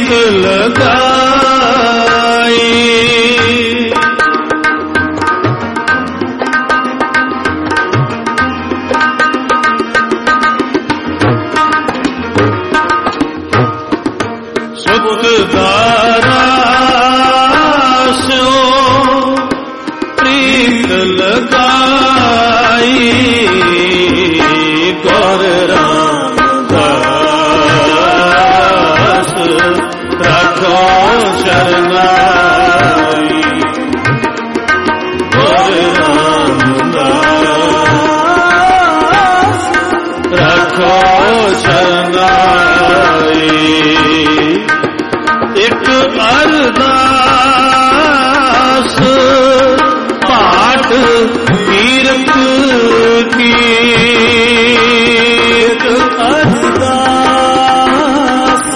ਪ੍ਰੀਤ ਲਗਾਈ। ਸੁਖਦਾਰਾ ਸਿਓ ਪ੍ਰੀਤ ਲਗਾਈ। ਗੁਰ ਰਾਮਦਾਸ ਰੱਖੋ ਸ਼ਰਨਾਈ। ਗੁਰ ਰਾਮਦਾਸ ਰੱਖੋ ਸ਼ਰਨਾਈ। ਇੱਕ ਅਰਦਾਸ ਪਾਠ ਕੀਰਤ ਕੀ। ਇੱਕ ਅਰਦਾਸ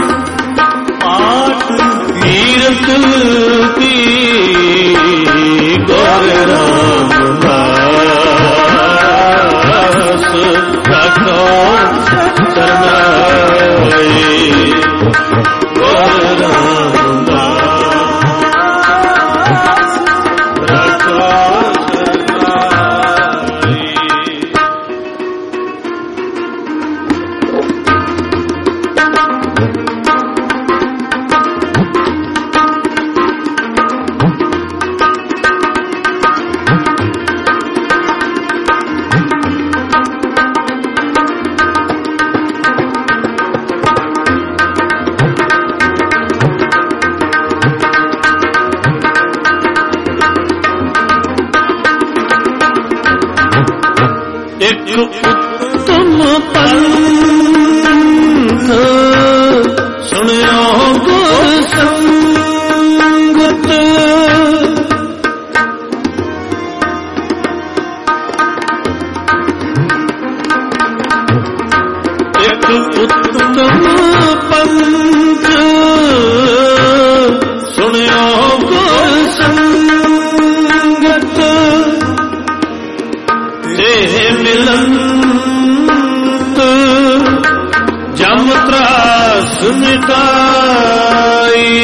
ਪਾਠ ਕੀਰਤ ਕੀ। ਗੁਰ ਰਾਮਦਾਸ ਰੱਖੋ ਸ਼ਰਨਾਈ। ਗੁਰ ਰਾਮਦਾਸ ਰੱਖੋ ਸ਼ਰਨਾਈ। ਇੱਕ ਉਤਮ ਪੰਥ ਸੁਣਿਓ ਗੁਰ ਸੰਗਤ। ਇੱਕ ਉਤਮ ਪੰਥ ਸੁਣਿਓ ਗੁਰ ਸੰਗਤ। ਦੇਹ ਮਿਲੰਤ ਜਮ ਤਰਾਸ ਮਿਟਾਈ।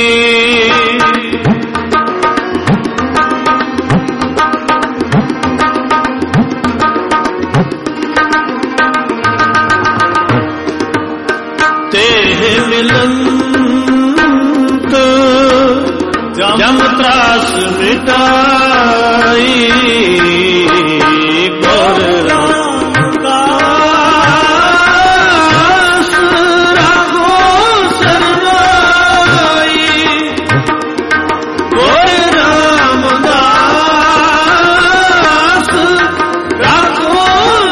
ਦੇਹ ਮਿਲੰਤ ਜਮ ਤਰਾਸ ਮਿਟਾਈ। ਗੁਰ ਰਾਮਦਾਸ ਰੱਖੋ ਸ਼ਰਨਾਈ। ਗੁਰ ਰਾਮਦਾਸ ਰੱਖੋ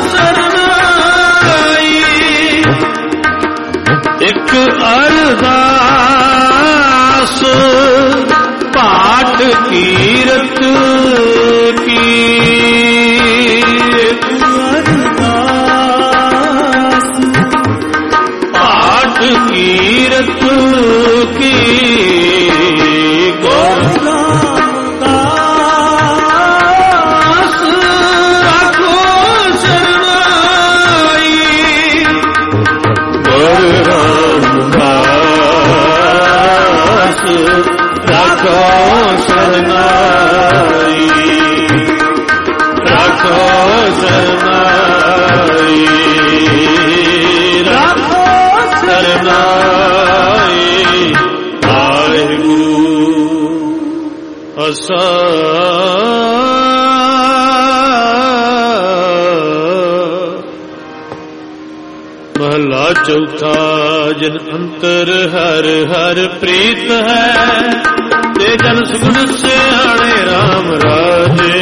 ਸ਼ਰਨਾਈ। ਇੱਕ ਅਰਦਾਸ ਪਾਠ ਕੀਰਤ ਕੀ। ਇੱਕ ਅਰਦਾਸ ਪਾਠ ਕੀਰਤ ਕੀ। ਗੁਰ ਰਾਮਦਾਸ ਰੱਖੋ ਸ਼ਰਨਾਈ। ਗੁਰ ਰਾਮਦਾਸ ਰੱਖੋ ਸ਼ਰਨਾਈ। ਰੱਖੋ ਸ਼ਰਨਾਈ। ਰੱਖੋ ਸ਼ਰਨਾਈ। ਵਾਹਿਗੁਰੂ ਅਸਾ ਮਹਲਾ ਚੌਥਾ। ਜਿਨ ਅੰਤਰ ਹਰ ਹਰ ਪ੍ਰੀਤ ਹੈ ਤੇ ਜਨ ਸੁਗੁਣ ਸਿਆਣੇ ਰਾਮ ਰਾਜੇ।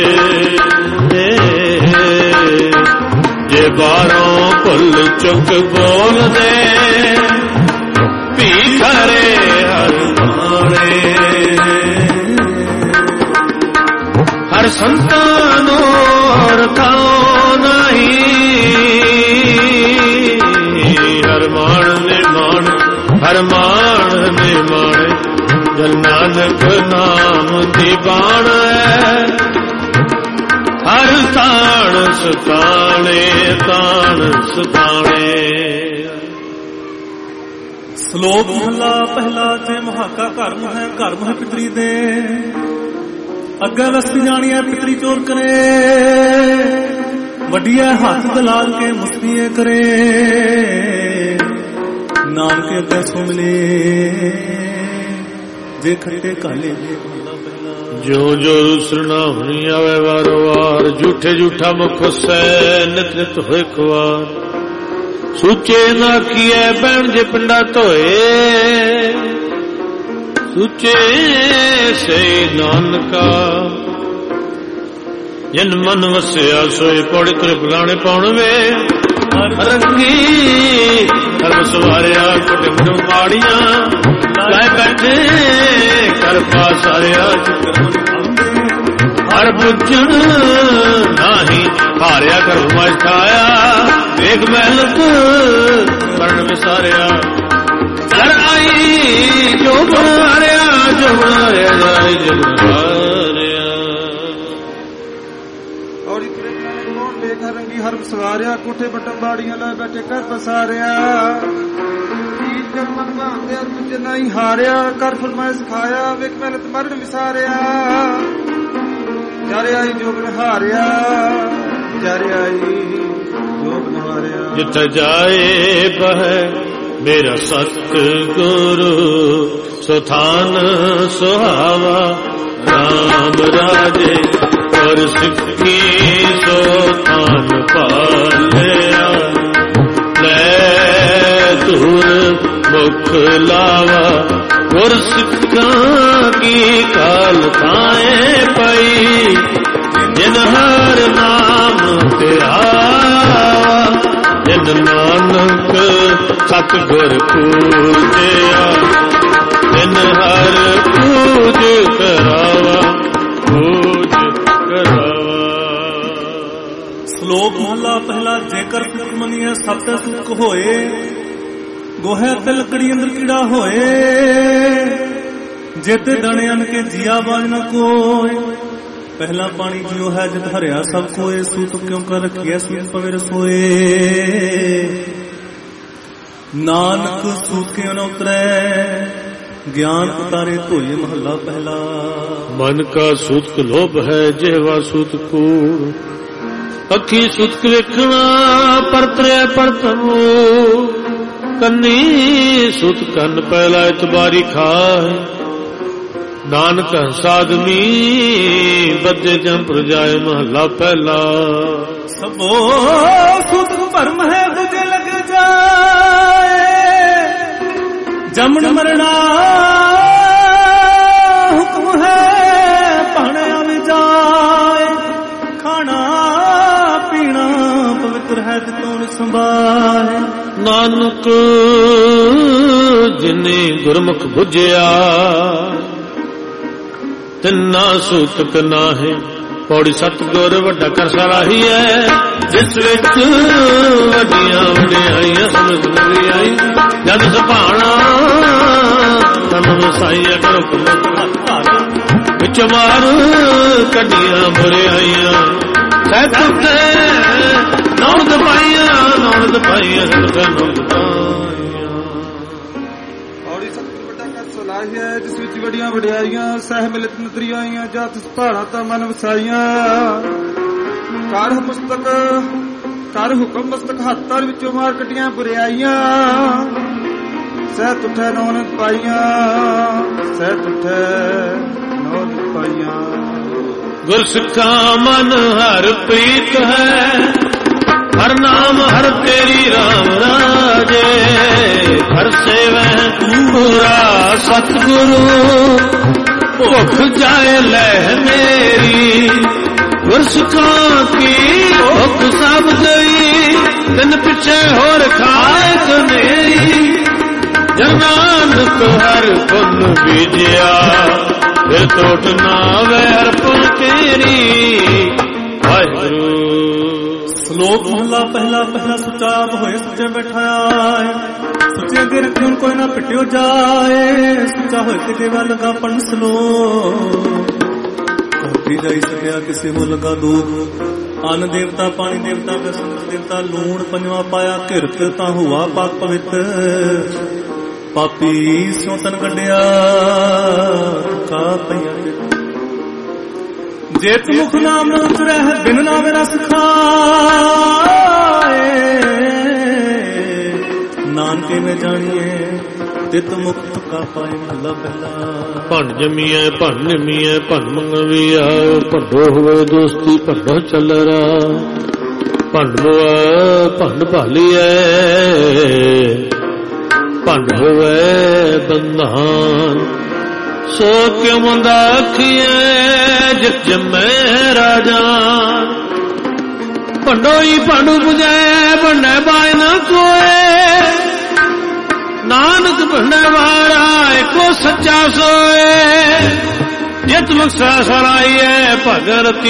ਜੇ ਬਾਰੋਂ ਭੁੱਲ ਚੁੱਕ ਬੋਲਦੇ ਭੀ ਖਰੇ ਹਰ ਮਾਣੇ। ਹਰ ਸੰਤਾਨੋ ਰਥਾਉ ਨਹੀਂ। ਹਰ ਮਾਣ ਨੇ ਮਾਣ ਹਰ ਮਾਣ ਨੇ ਮਾਣੇ। ਜਨ ਨਾਨਕ ਨਾਮ ਦੀ ਬਾਣ ਹੈ। ਹਰ ਤਾਣ ਸਤਾਣੇ ਤਾਣ ਸਤਾਣੇ। ਸ਼ਲੋਕ ਮਹਲਾ ਪਹਿਲਾ। ਜੇ ਮਹਾਕਾ ਘਰਮ ਹੈ ਘਰਮ ਹੈ ਪਿਤਰੀ ਦੇ, ਅੱਗੇ ਵਸਤੀ ਜਾਣੀਐ ਪਿਤਰੀ ਚੋਰ ਕਰੇ, ਵੱਡੀਐ ਹੱਥ ਦਲਾਲ ਕੇ ਮੁਸਤੀਏ ਕਰੇ, ਨਾਨਕੇ ਅੱਗੇ ਸੁਣ ਲੈ ਜੇ ਖੱਟੇ ਕਾਲੇ। ਜੋ ਜੋ ਰੁਸਣਾ ਹੋਣੀ ਆਵੇ ਵਾਰੋ ਵਾਰ, ਝੂਠੇ ਝੂਠਾ ਮੁਖ ਸੈ ਨਿਤ ਨਿਤ ਹੋਏ ਖਵਾਰ, ਸੂਚੇ ਨਾ ਕੀਐ ਬਹਿਣ ਜੇ ਪਿੰਡਾ ਧੋਏ, ਸੂਚੇ ਸੇ ਨਾਨਕਾ, ਜਨ ਮਨ ਵਸਿਆ ਸੋਏ ਪੌੜੇ ਤੁਰੇ ਬੁਲਾਣੇ ਪਾਉਣ ਵੇ, ਰੰਗੀ ਹਰ ਸਵਾਰਿਆ ਕੋਟੇ ਮਨ ਮਾੜੀਆਂ, ਲੈ ਬੈਠੇ ਕਰ ਪਾਸਾਰਿਆ ਹਰ ਪੁੱਜਣ ਨਾਹੀ, ਹਾਰਿਆ ਕਰ ਮਜ ਖਾਇਆ ਵੇਖ ਮਿਹਨਤ ਮਰਨ ਵਿਸਾਰਿਆ, ਕਰ ਆਈ ਜੋ ਮਾਰਿਆ ਜੋ ਮਾਰਿਆ ਜਾਏ ਜਗ ਮਾਰਿਆ। ਔੜੀ ਤੁਰੇ ਕੌਣ ਵੇਖ ਰੰਗੀ ਹਰ ਸਵਾਰਿਆ, ਕੋਠੇ ਬਟਨ ਬਾੜੀਆਂ ਲੈ ਬੈਠੇ ਕਰ ਪਸਾਰਿਆ, ਮਨ ਭਾਂਦਿਆ ਤੁਝ ਨਹੀਂ ਹਾਰਿਆ, ਕਰ ਫਰਮਾਇ ਸਿਖਾਇਆ ਵੇਖ ਮਿਹਨਤ ਮਰਨ ਵਿਸਾਰਿਆ, ਜਰ ਆਈ ਜੋਗ ਹਾਰਿਆ, ਜਰ ਆਈ ਜੋਗ ਹਾਰਿਆ। ਜਿੱਥੇ ਜਾਏ ਬਹਿ ਮੇਰਾ ਸਤਿਗੁਰੂ, ਸੁਥਾਨ ਸੁਹਾਵਾ ਰਾਮ ਰਾਜੇ, ਔਰ ਸਿੱਖੀ ਸੁਥਾਨ ਪਾਲਿਆ, ਲੈ ਧੁਰ ਮੁਖ ਲਾਵਾ, ਗੁਰ ਸਿੱਖਾਂ ਕੀ ਕਾਲ ਥਾਏ ਪਈ, ਜਿਨ ਹਰ ਨਾਮ ਧਿਆਵਾ, ਜਿਨ ਨਾਨਕ ਸਤਿਗੁਰ ਪੂਜਿਆ, ਜਿਨ ਹਰ ਪੂਜ ਕਰਾਵਾ, ਪੂਜ ਕਰਾਵਾ। ਸ਼ਲੋਕ ਮਹਲਾ ਪਹਿਲਾ। ਜੇਕਰ ਸੁਖ ਮੰਨੀਐ ਸਭ ਤੇ ਸੁਖ ਹੋਏ, ਗੋਹੇ ਤੇ ਲੱਕੜੀ ਅੰਦਰ ਕੀੜਾ ਹੋਏ, ਜਿਤ ਦਣੇ ਅਨ ਕੇ ਜੀਆ ਬਾਜ ਨ ਕੋਏ, ਪਹਿਲਾ ਪਾਣੀ ਜਿਉ ਹੈ ਜਿਤ ਹਰਿਆ ਸਭ ਕੋਏ, ਸੂਤ ਕਿਉਂ ਕਰ ਰਖੀਐ ਸੂਤ ਪਵੇ ਰਸੋਏ, ਨਾਨਕ ਸੂਤ ਕਿਉ ਨ ਉਤਰੈ, ਗਿਆਨ ਉਤਾਰੇ ਧੋਏ। ਮਹੱਲਾ ਪਹਿਲਾ। ਮਨ ਕਾ ਸੂਤਕ ਲੋਭ ਹੈ ਜਿਹਵਾ ਸੂਤ ਕੂੜ, ਅੱਖੀ ਸੁਤਕ ਵੇਖਣਾ ਪਰਤਰਿਆ ਪਰਤਮੋ, ਕੰਨੀ ਸੁਤ ਕੰਨ ਪਹਿਲਾ ਇਤਬਾਰੀ ਖਾਏ, ਨਾਨਕ ਸਾਧਮੀ ਬੱਦੇ ਜਮ ਪ੍ਰਜਾਏ। ਮਹੱਲਾ ਪਹਿਲਾ। ਸਭੋ ਸੁਤਕ ਭਰਮ ਹੈ ਤੁਝੇ ਲਗ ਜਾਏ, ਜਮਨ ਮਰਣਾ ਹੁਕਮ ਹੈ ਭਾਣਿਆ ਵਿਜਾਏ, ਖਾਣਾ ਪੀਣਾ ਪਵਿੱਤਰ ਹੈ ਤਿਤੋਂ ਸੰਭਾਏ, ਨਾਨਕ ਜਿਨੇ ਗੁਰਮੁਖ ਬੁਝਿਆ, ਤਿੰਨਾ ਸੂਤਕ ਨਾਹੀ। ਪੌੜੀ ਸਤਿਗੁਰ ਵੱਡਾ ਕਰ ਸਰਾਹੀ ਹੈ, ਜਿਸ ਵਿੱਚ ਵੱਡੀਆਂ ਵਡਿਆਈਆਂ ਸਮਝ ਨਹੀਂ ਆਈ, ਜਦ ਸੁਭਾਣਾ ਤਨ ਵਸਾਈਆ ਕਰੋ ਵਿੱਚ ਮਾਰ ਕੱਢੀਆਂ ਬੁਰਿਆਈਆਂ, ਸਹਿ ਤੁਤੇ ਨੌਦ ਪਾਈਆਂ ਨੌਦ ਪਾਈਆਂ ਨੌਦ ਪਾਈਆਂ। ਔੜੀ ਸਤਿਗੁਰ ਵੱਡਾ ਕਰ ਸਲਾਹੀ ਹੈ, ਜਿਸ ਵਿੱਚ ਵੱਡੀਆਂ ਵਡਿਆਈਆਂ, ਸਹਿ ਮਿਲਤ ਨਦਰੀਆਂ ਆਈਆਂ, ਜਤ ਸੁਭਾਣਾ ਤਾਂ ਮਨ ਵਸਾਈਆਂ, ਕਰ ਮਸਤਕ ਕਰ ਹੁਕਮ ਮਸਤਕ ਹੱਥਾਂ ਵਿੱਚੋਂ ਮਾਰ ਕੱਢੀਆਂ ਬੁਰਿਆਈਆਂ, ਸਹਿ ਤੁਠੈ ਨੌਨਦ ਪਾਈਆਂ, ਸਹਿ ਤੁਠੈ ਨੌਨਦ ਪਾਈਆਂ। ਗੁਰ ਸਿੱਖਾ ਮਨ ਹਰ ਪ੍ਰੀਤ ਹੈ, ਹਰ ਨਾਮ ਹਰ ਤੇਰੀ ਰਾਮ ਰਾਜੇ, ਹਰ ਸੇਵੈ ਪੂਰਾ ਸਤਿਗੁਰੂ, ਭੁੱਖ ਜਾਏ ਲੈ ਮੇਰੀ, ਗੁਰ ਸਿੱਖਾਂ ਕੀ ਭੁੱਖ ਸਭ ਗਈ, ਤਿੰਨ ਪਿੱਛੇ ਹੋਰ ਖਾਏ ਕਨੇਰੀ, ਜਨ ਨਾਨਕ ਹਰ ਪੁੰਨ ਬੀਜਿਆ, ਫਿਰ ਟੋਟ ਨਾ ਵੈਰ ਪੁਨ ਤੇਰੀ। ਵਾਹਿਗੁਰੂ। ਸ਼ਲੋਕ ਮਹਲਾ ਪਹਿਲਾ। ਪਹਿਲਾ ਸੁੱਚਾ ਆਪ ਹੋਏ ਸੁੱਚੇ ਬੈਠਾਏ, ਸੁੱਚੇ ਅੱਗੇ ਰੱਖਿਓ ਕੋਈ ਨਾ ਪਿਟਿਓ ਜਾਏ, ਸੁੱਚਾ ਹੋਏ ਕਿਤੇ ਵੱਲ ਲਗਾ ਪੰਸਲੋ, ਕੋਟੀ ਜਾਈ ਸਕਿਆ ਕਿਸੇ ਹੋ ਲਗਾ ਦੂਰ, ਅੰਨ ਦੇਵਤਾ ਪਾਣੀ ਦੇਵਤਾ ਬਸੰਤ ਦੇਵਤਾ ਲੂਣ ਪੰਜਵਾ ਪਾਇਆ, ਕਿਰਤ ਤਾਂ ਹੁਆ ਪਾਕ ਪਵਿੱਤ, ਪਾਪੀ ਸਿਉ ਤਨ ਕੱਢਿਆ ਕਾ ਪਈਆ ਜੇਤ ਮੁਖ ਨਾਮ ਨ ਉਤਰੈ ਬਿਨ ਨਾਮੇ ਰਸ ਖਾਏ ਨਾਨਕੇ ਮੈਂ ਜਾਣੀਏ ਤਿਤ ਮੁਕਤ ਕਾ ਪਾਏ ਮਹਲਾ ਪਹਿਲਾ ਭੰਨ ਜਮੀਐ ਭੰਨ ਨਿਮੀਐ ਭੰਨ ਮੰਗਵੀ ਆਇਓ ਭੰਡੋ ਹੋਵੇ ਦੋਸਤੀ ਭੰਡੋ ਚੱਲਰਾ ਭੰਡ ਹੋਵੇ ਭੰਡ ਭਾਲੀਐ ਭੰਡ ਹੋਵੇ ਬੰਧਾਨ ਸੋ ਕਿਉ ਮੰਦਾ ਅੱਖੀਐ ਜਿਤ ਜੰਮੈ ਰਾਜਾਨ ਭੰਡੋਈ ਭੰਡੂ 부ਜੈ ਭੰਡੈ ਬਾਇ ਨਾ ਕੋਏ ਨਾਨਕ ਭੰਡੈ ਵਾਰਾ ਏਕੋ ਸੱਚਾ ਸੋਏ ਜਿਤ ਮੁਕਸਾ ਸਰਾਈਐ ਭਗਰਤੀ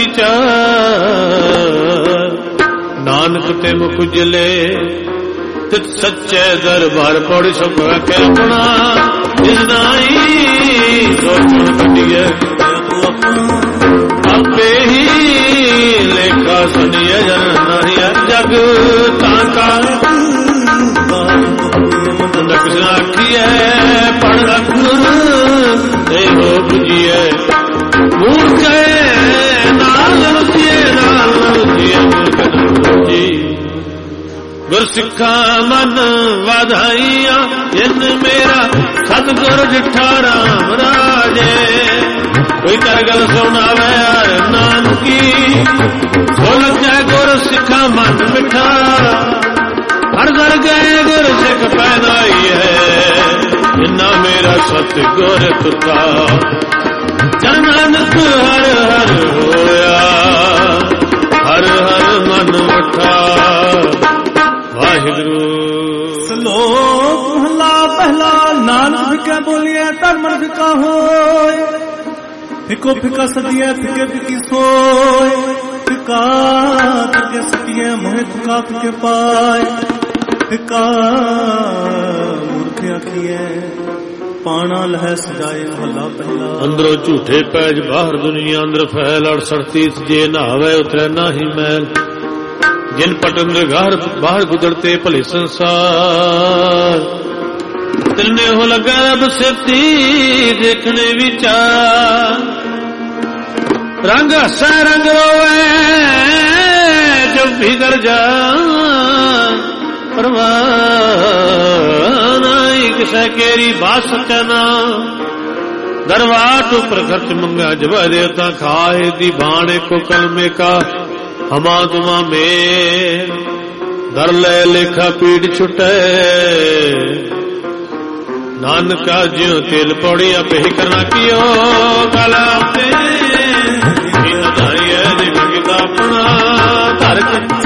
ਚਾਰ ਨਾਨਕ ਤੇ ਮੁਖ ਉਜਲੇ ਤਿਤ ਸੱਚੇ ਦਰਬਾਰ ਪੌੜੀ ਸੁਖ ਰੱਖੇ ਆਪਣਾ ਜਿਸ ਨਾਈ ਸੋਚੋ ਕੱਢੀਏ ਆਪੇ ਹੀ ਲੇਖਾ ਸੁਣੀਏ ਜਨ ਨਹੀਂ ਜਗ ਤਾਂ ਕਾ ਨਕਸ਼ ਆਖੀਏ ਪੜ ਰਖੁਰ ਇਹੋ ਬੁਝੀਏ ਮੂਰਖੇ ਨਾਲ ਲੁਚੀਏ ਨਾਲ ਲੁਚੀਏ ਜੀ ਗੁਰ ਸਿੱਖਾ ਮਨ ਵਧਾਈਆਂ ਜਿਨ ਮੇਰਾ ਸਤਿਗੁਰ ਜਿਠਾ ਰਾਮ ਰਾਜੇ ਕੋਈ ਕਰ ਗਲ ਸੁਣਾਵੇ ਹਰ ਨਾਨਕੀ ਸੋ ਲੱਗੈ ਗੁਰ ਸਿੱਖਾ ਮਨ ਮਿਠਾ ਹਰ ਦਰ ਗਏ ਗੁਰ ਸਿੱਖ ਪੈਦਾਈ ਹੈ ਜਿਨਾ ਮੇਰਾ ਸਤਿਗੁਰ ਤੁਤਾ ਜਨ ਨਾਨਕ ਹਰ ਹਰ ਹੋਇਆ ਹਰ ਹਰ ਮਨ ਮਿਠਾ ਵਾਹਿਗੁਰੂ ਸਲੋਕ ਮਹਲਾ ਪਹਿਲਾ ਨਾਨਕ ਫਿਕਾ ਬੋਲੀਐ ਧਰਮ ਫਿਕਾ ਹੋਏ ਫਿਕੋ ਫਿਕਾ ਸਦੀਐ ਫਿਕੇ ਫਿਕੀ ਸੋਏ ਫਿਕਾ ਤਕੇ ਸਦੀਐ ਮੋਹਿ ਫਿਕਾ ਫਿਕੇ ਪਾਏ ਫਿਕਾ ਮੂਰਖ ਆਖੀਐ ਪਾਣਾ ਲਹਿ ਸਜਾਏ ਮਹਲਾ ਪਹਿਲਾ ਅੰਦਰੋਂ ਝੂਠੇ ਪੈਜ ਬਾਹਰ ਦੁਨੀਆ ਅੰਦਰ ਫੈਲ ਅੜਸਠਤੀ ਜੇ ਨਹਾਵੇ ਉਤਰੈ ਨਾਹੀ ਮੈਲ जिन पटन घर बाहर गुजरते भले संसार दिल ने हो लगा रब सिरती देखने विचार रंग हसा रंग रोवे जब भी कर जा परवाह नहीं किसे केरी बात सचना दरवाट ऊपर खर्च मंगा जब देवता खाए दी बाणे को कलमे का हमा तुमा में दर ले लेखा पीड़ छुटे नानका ज्यो तेल पौड़ी अपे ही करना कियो गला अपना धर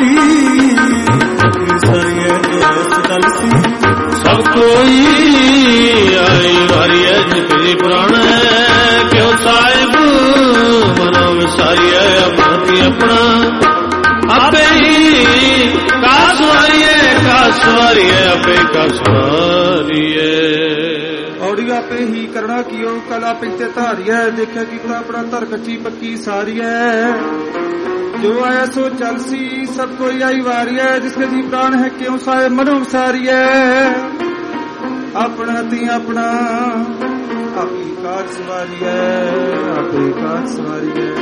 सब कोई आई वारी है जितनी पुराना क्यों साहिब मनो विसारी है अपना अपना आपे ही कासवारिये कासवारिये आपे कासवारिये औड़ी आपे ही करना कियो कला पिंते धारिये देखा कि अपना धर कच्ची पक्की सारी है जो आया सो चल सी सब कोई आई वारी है जिसके जी प्राण है क्यों साए मनो सारी है अपना ती अपना आपी काज सवारी है आपे काज सवारी है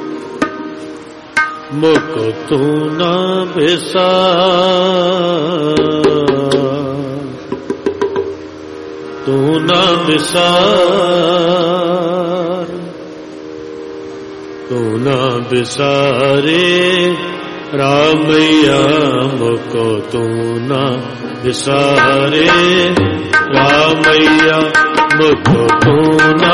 मुको तू न बिसार तू न बिसार तू न बिसारे रामैया मुको तू न बिसारे रामैया मुको तू न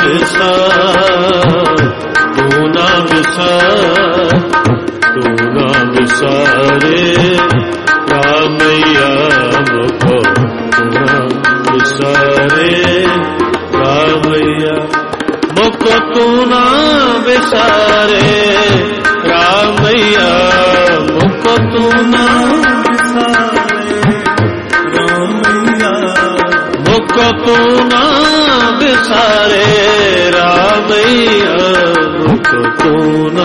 बिसार तू न बिसार तू न बिसारे रामैया मुको तू न बिसारे रामैया मुको तू न बिसारे रामैया मुको तू न बिसारे रामैया मुको तू न बिसारे रामैया मुको तू न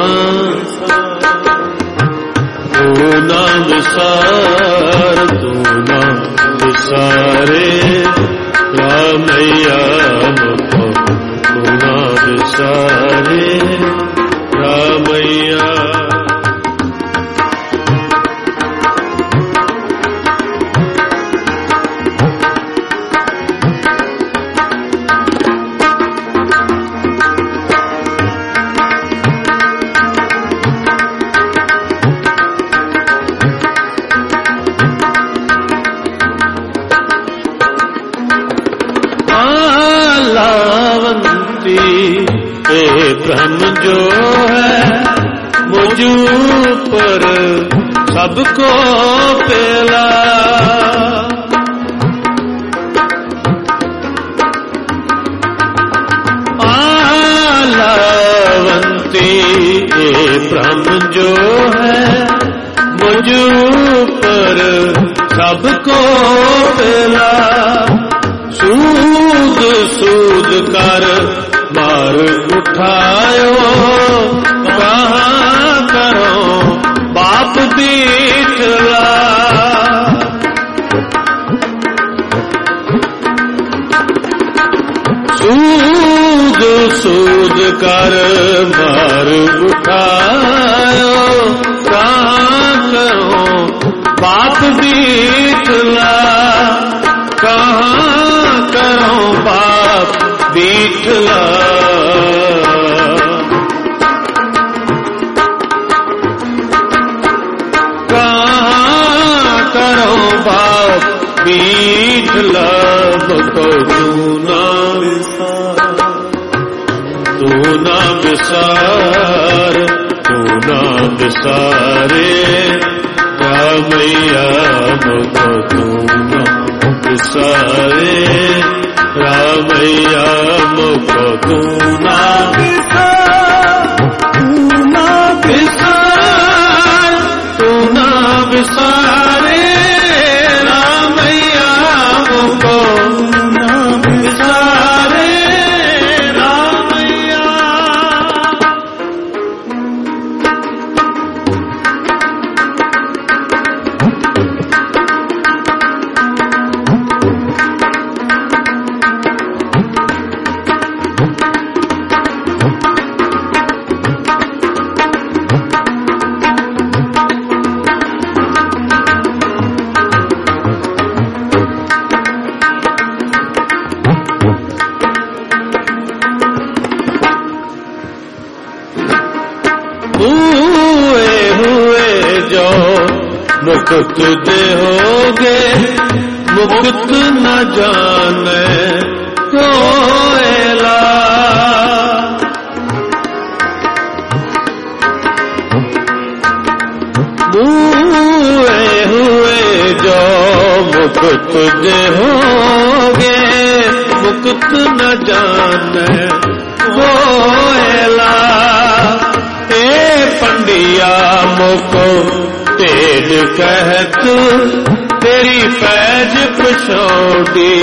तू न बिसार तू न बिसारे ब्रह्म जो है मुझ पर सबको पेला। आलावंती ये ब्रह्म जो है मुझ पर सबको पेला। सूद सूद कर मार उठायो कहाँ करो बाप बीठला। सूद सूद कर मार उठायो कहाँ करो बाप बीठला। कहाँ करो बाप बीठला। कहाँ करो बाप बीठला। तो तू ना तू ना विसार तू ना विसारे रामैया मुझको तू ना विसारे रामैया मुझको तू ना तू ना विसार तू ना विसारे रामैया मुझको ना विसारे रामैया। हुए हुए जो मुक्त देहोगे मुक्त न जाने कोयला। हुए हुए जो मुक्त देहोगे मुक्त न जाने कोयला। पंडिया मुको तेज कहत तेरी पैज पिछोड़ी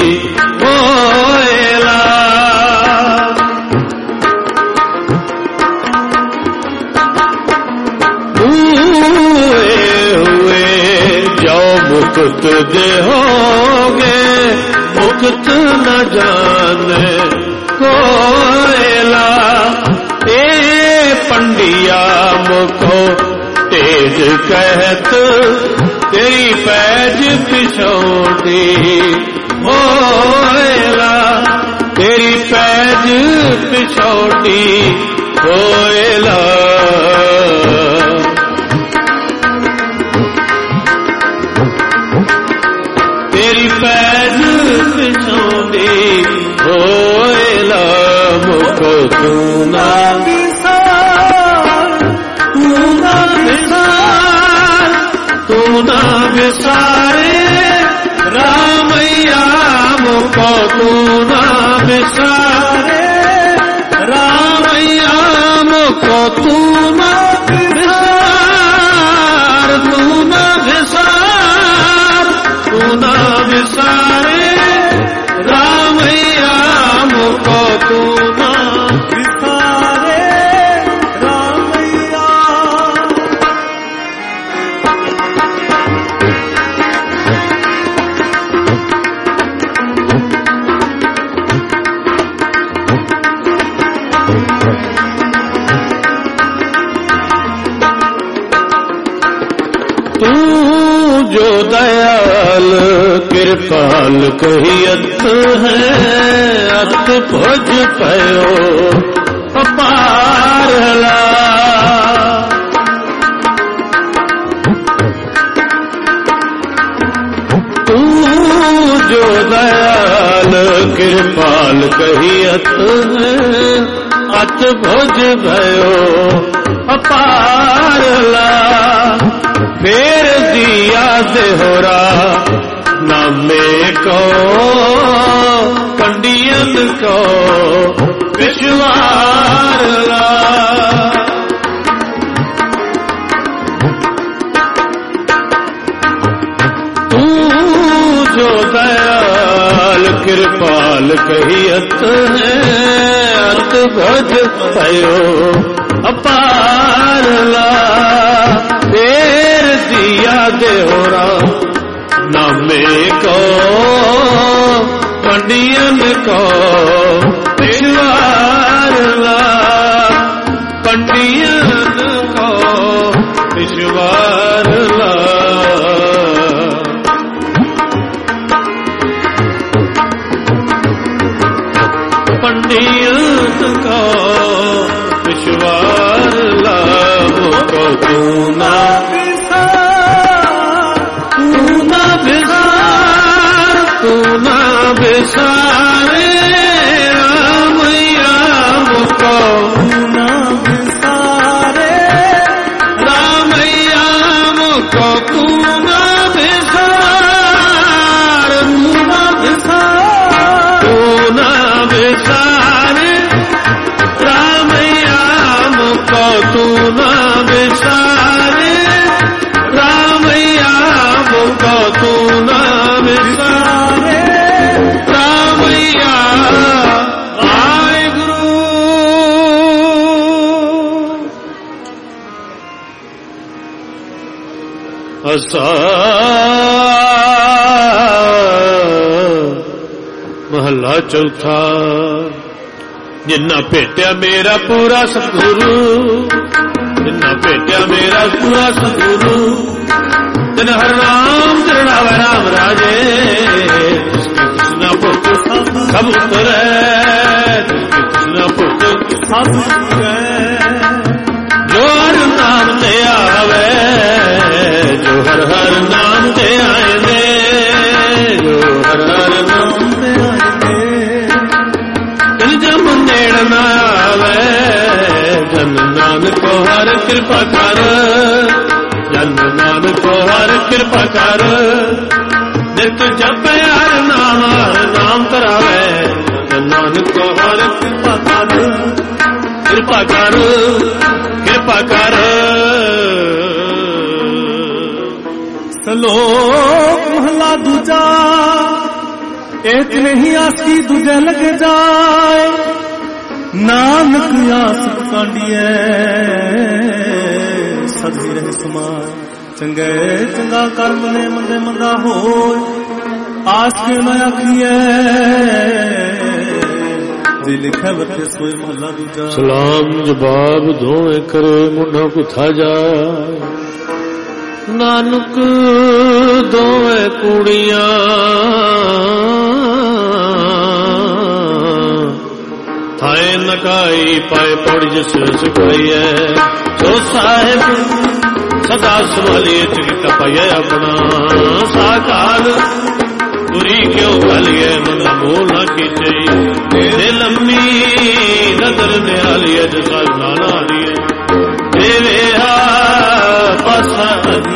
होएला। हुए हुए जो मुक्त देहोगे मुक्त न जाने कोयला। पंडिया मुको तेज कहत तेरी पैज पिछोड़ी होएला। तेरी पैज पिछोड़ी होएला। तेरी पैज पिछोड़ी होएला। मुको तू ना तू ना विसारे रामैया मुको तू ना विसारे रामैया मुको तू ना विसार तू ना विसार तू ना विसारे रामैया मुको तू ना विसारे रामैया। तू जो दयाल कृपाल कहियत है अत भुज पयो अपारला। तू जो दयाल कृपाल कहियत है अत भुज भयो अपारला फेर दिया देहोरा नामे को पंडियन को विश्वारला तू जो दयाल कृपाल कहियत है अत भज भयो अपारला फेर दिया देहोरा नामे को पंडियन को विश्वारला पंडियन को विश्वारला पंडियन को विश्वारला को तू ना तू ना बिसारे राम राम को ना बिसारे राम राम को तू ना बिसार तू ना बिसार तू ना बिसारे राम राम को तू ना बिसारे राम राम को तू ना बिसारे रामैया आए गुरु असा महला चौथा जिन्ना भेटिया मेरा पूरा सतगुरु जिन्ना भेटिया मेरा पूरा सतगुरु दिन हर राम चरणावे राम राजे कृष्ण पुत सब उतरे कृष्ण पुत सब उतरे जो हर नाम ते आवे जो हर हर नाम ते आए ने जो हर हर नाम ते आए ने दिल जम नेड़ ना आवे जन नानक को हर कृपा कर जन नानक को हर कृपा कर नित जप हर नाम हर नाम करावे जन नानक को हर कृपा कर कृपा कर कृपा कर सलोक महला दूजा एक नहीं आसी दूजे लगे जाए नानक आस कांडिए सदी रहे समाज चंगे चंगा कर्म ने मंदे मंदा हो आस के न आखिए जी लिखे बच्चे सोए महला दूजा सलाम जवाब धोए करे मुंडा कुथा जाए नानक दोए कुड़ियां थाए नकाई पाए पड़ जिस सिखाई है सो साहेब सदा संभालिए चिकिता पाइए अपना साकाल बुरी क्यों गालिए मन मोल न खींचे दे लम्मी नजर निहालिए जैसा नाना लिए देवे पासा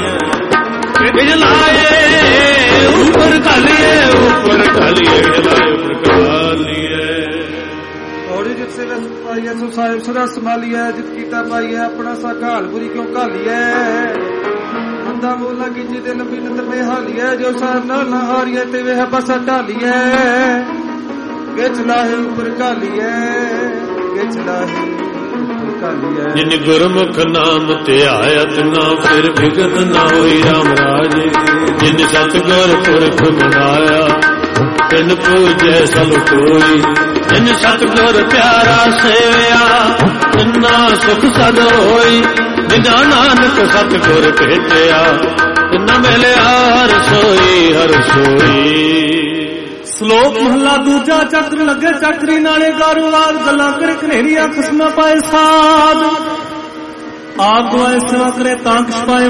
बिजलाए ऊपर कालिए ऊपर कालिए बिजलाए ऊपर कालिए थोड़ी जिससे पाइए सो साहिब सदा संभालिए जित कीता पाइए अपना सा घाल बुरी क्यों घालिए बंदा बोला कि जी दे लंबी नजर में हालिए जो साहब ना ना हारिए ते वे बसा ढालिए गिच लाहे ऊपर घालिए गिच लाहे जिन गुरमुख नाम ध्यायत ना फिर विगत ना होई राम राज जिन सतगुर पुरख मनाया तिन पूजे सल कोई जिन सतगुर प्यारा सेवया तिन्ना सुख सद होई बिना नानक सतगुर भेटिया तिन्ना मिले हर सोई हर सोई श्लोक महला दूजा चक्र लगे चक्री नाले गारूवार गला करे कनेरिया खसमा पाए साध आप दुआए सेवा करे तांक पाए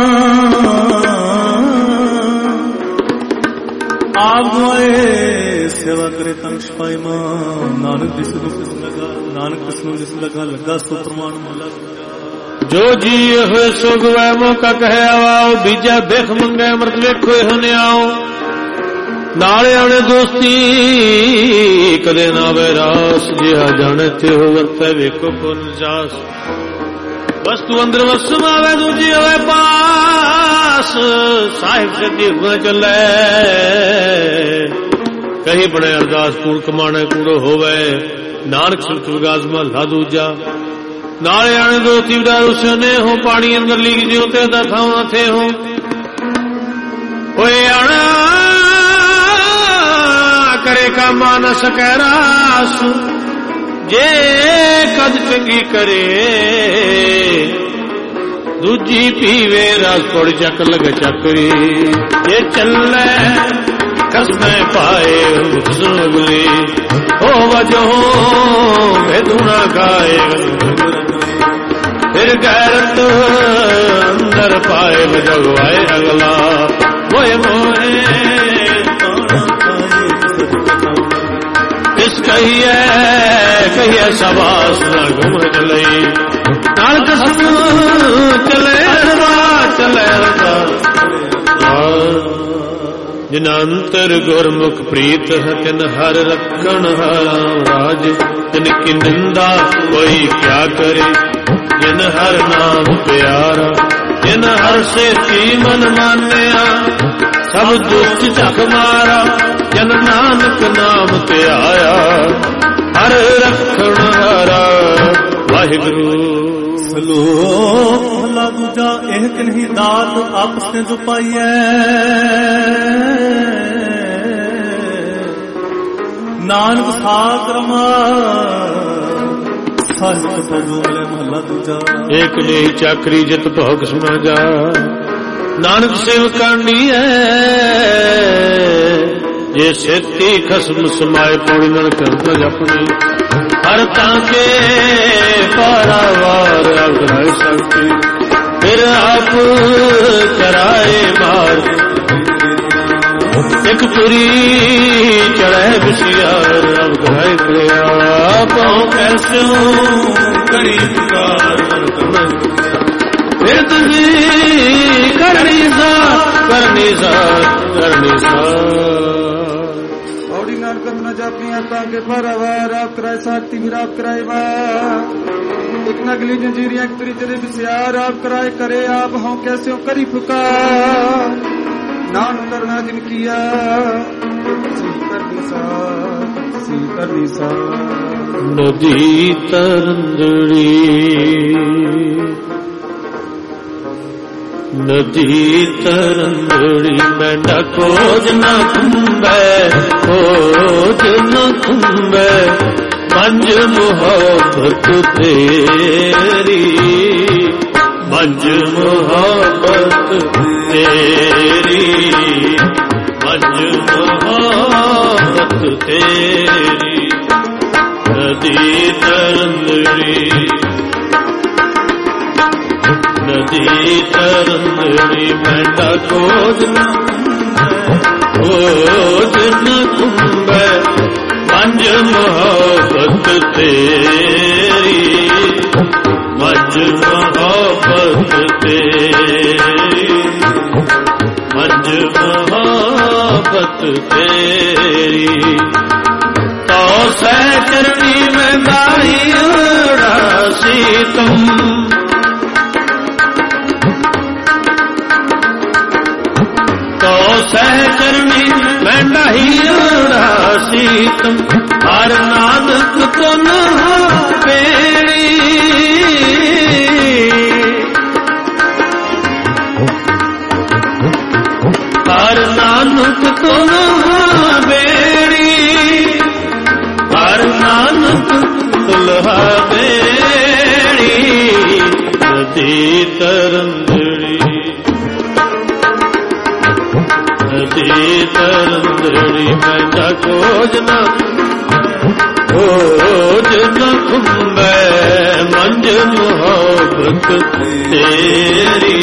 मां आप दुआए सेवा करे तन छपाई मां नानक जिस ਨੂੰ ਜਿਸ ਲਗਾ ਨਾਨਕ ਜਿਸ ਨੂੰ ਜਿਸ ਲਗਾ ਲੱਗਾ ਸੋ ਪ੍ਰਮਾਣ ਮੁੱਲਾ ਜੋ ਜੀ ਹੋਏ ਸੋ ਗਵੈ ਮੌਕਾ ਕਹਿ ਆਓ ਬੀਜਾ ਬਿਖ ਮੰਗੇ ਅਮਰਤ ਵੇਖੋ ਹੁਨੇ ਆਓ ਨਾਲੇ ਆਉਣੇ ਦੋਸਤੀ ਕਦੇ ਨਾ ਵੈਰਾਸ ਜਿਹਾ ਜਾਣੇ ਤੇ ਹੋ ਵਰਤੈ ਵੇਖੋ ਕੋਨ ਜਾਸ ਵਸਤੂ ਅੰਦਰ ਵਸਮ ਆਵੇ ਦੂਜੀ ਹੋਵੇ ਪਾਸ ਸਾਹਿਬ ਸੱਜੀ ਹੁਆ ਚੱਲੇ ਕਹੀ ਬਣੇ ਅਰਦਾਸ ਕੂੜ ਕਮਾਣੇ ਕੂੜੋ ਹੋਵੇ ਨਾਨਕ ਸੁਰਤ ਵਿਗਾਸ ਮਹਲਾ ਦੂਜਾ ਨਾਲੇ ਆਣੇ ਦੋਸਤੀ ਵਿਦਾਰੂ ਸਨੇ ਹੋ ਪਾਣੀ ਅੰਦਰ ਲੀਕ ਜਿਉ ਤੇ ਦਾ ਥਾਵਾਂ ਥੇ ਹੋ ਹੋਏ ਆਣਾ करे का मान सकै रास जे कद चंगी करे दूजी पीवे रास थोड़ चक लगे चकरी जे चले कसमें पाए सुनगली हो वजो भेदुना गाए फिर गैरत अंदर पाए जगवाए अगला मोए मोए इस कहिए कहिए सबास न घूम चले नाल कसम चले चले जिन अंतर गुरमुख प्रीत है तिन हर रखण हराम राज तिन की निंदा कोई क्या करे जिन हर नाम प्यारा जिन हर से मन मान्या सब दुष्ट चख मारा जन नानक नाम ते आया हर रखण हरा वाहिगुरु ਸਲੋਕ ਭਲਾ ਦੂਜਾ ਇਹ ਕਿਨਹੀ ਦਾਤ ਆਪਸ ਨੇ ਜੋ ਪਾਈਐ ਨਾਨਕ ਸਾਥ ਰਮਾ ਸਾਹਿਬ ਸਜੋਲੇ ਮਹਲਾ ਦੂਜਾ ਇੱਕ ਨੇ ਚਾਕਰੀ ਜਿਤ ਭੋਗ ਸਮਾ ਜਾ ਨਾਨਕ ਸੇਵ ਕਰਨੀ ਹੈ ਜੇ ਸੇਤੀ ਖਸਮ ਸਮਾਏ ਪੌੜੀ ਨਾਲ ਕਰਦਾ ਜਪਣੀ ਹਰ ਤਾਂ ਕੇ ਪਾਰਾਵਾਰ ਅਗਰਾਇ ਸਕਤੀ ਫਿਰ ਆਪ ਕਰਾਏ ਮਾਰ ਇੱਕ ਪੁਰੀ ਚੜ੍ਹੇ ਬਸਿਆਰ ਅਗਰਾਇ ਕਰਿਆ ਆਪੋਂ ਕੈਸੋਂ ਕਰੀ ਪੁਕਾਰ ਫਿਰ ਤੁਸੀਂ ਕਰਨੀ ਸਾ ਕਰਨੀ ਸਾ ਕਰਨੀ ਸਾ ਔੜੀ ਨਾਲ ਕਰਨਾ ਜਾਪੀਆਂ ਤਾਂ ਕੇ ਫਰਵਾਰ ਆਪ ਕਰਾਏ ਸਾਖਤੀ ਵੀ ਆਪ ਕਰਾਏ ਵਾਰ ਇੱਕ ਨਗਲੀ ਜੰਜੀਰੀਆਂ ਇੱਕ ਤਰੀ ਚਲੇ ਬਿਸਿਆਰ ਆਪ ਕਰਾਏ ਕਰੇ ਆਪ ਹੋਂ ਕੈਸਿਓ ਕਰੀ ਪੁਕਾਰ ਨਾਨ ਕਰਨਾ ਜਿਨ ਕੀਆ ਸੀ ਕਰਨੀ ਸਾ ਸੀ ਕਰਨੀ ਸਾ ਨਦੀ ਤਰੰਦੜੀ नदी तरंदड़ी मैंडा खोज न खुंबे खोज न खुंबे मंज मोहब्बत तेरी मंज मोहब्बत तेरी मंज मोहब्बत तेरी नदी तरंदड़ी नदी तरंदड़ी मैंडा खोज न खोज न खुंबे मंज मोहब्बत तेरी मंज मोहब्बत तेरी मंज मोहब्बत तेरी तो सह करनी में दाई रासी तुम सहचरणी मैं नहीं रासी तुम हर नानक तो न बेड़ी हर नानक तो न बेड़ी हर नानक तुलहा बेड़ी नदी तरंदड़ी नदी तरंदड़ी मैंडा खोज न खोज न खुंबे मंज मोहब्बत तेरी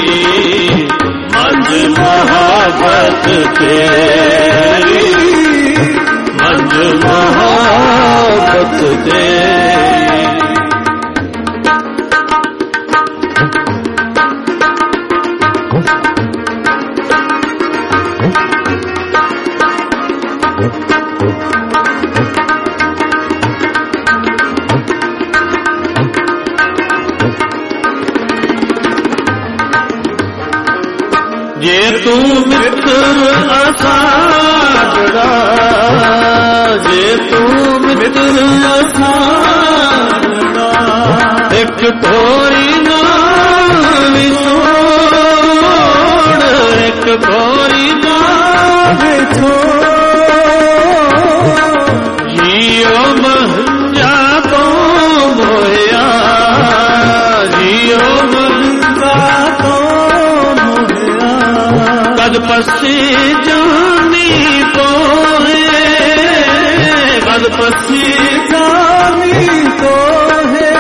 मंज मोहब्बत तेरी मंज मोहब्बत तेरी। जे तू मित्र असाजड़ा, जे तू मित्र असाजड़ा, एक ठोरी ना विछोड़, एक ठोरी ना विछोड़, जियो महंजा तो मोया, जियो महंजा तो कद पसी जानी तो है, कद पसी जानी तो है,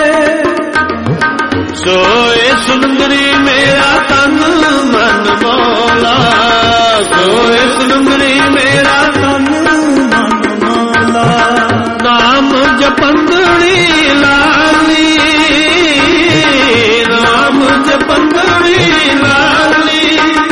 सोए सुंदरी मेरा तन मन मौला, सोए सुंदरी मेरा तन मन मौला, नाम जपंदड़ी लाली, नाम जपंदड़ी लाली,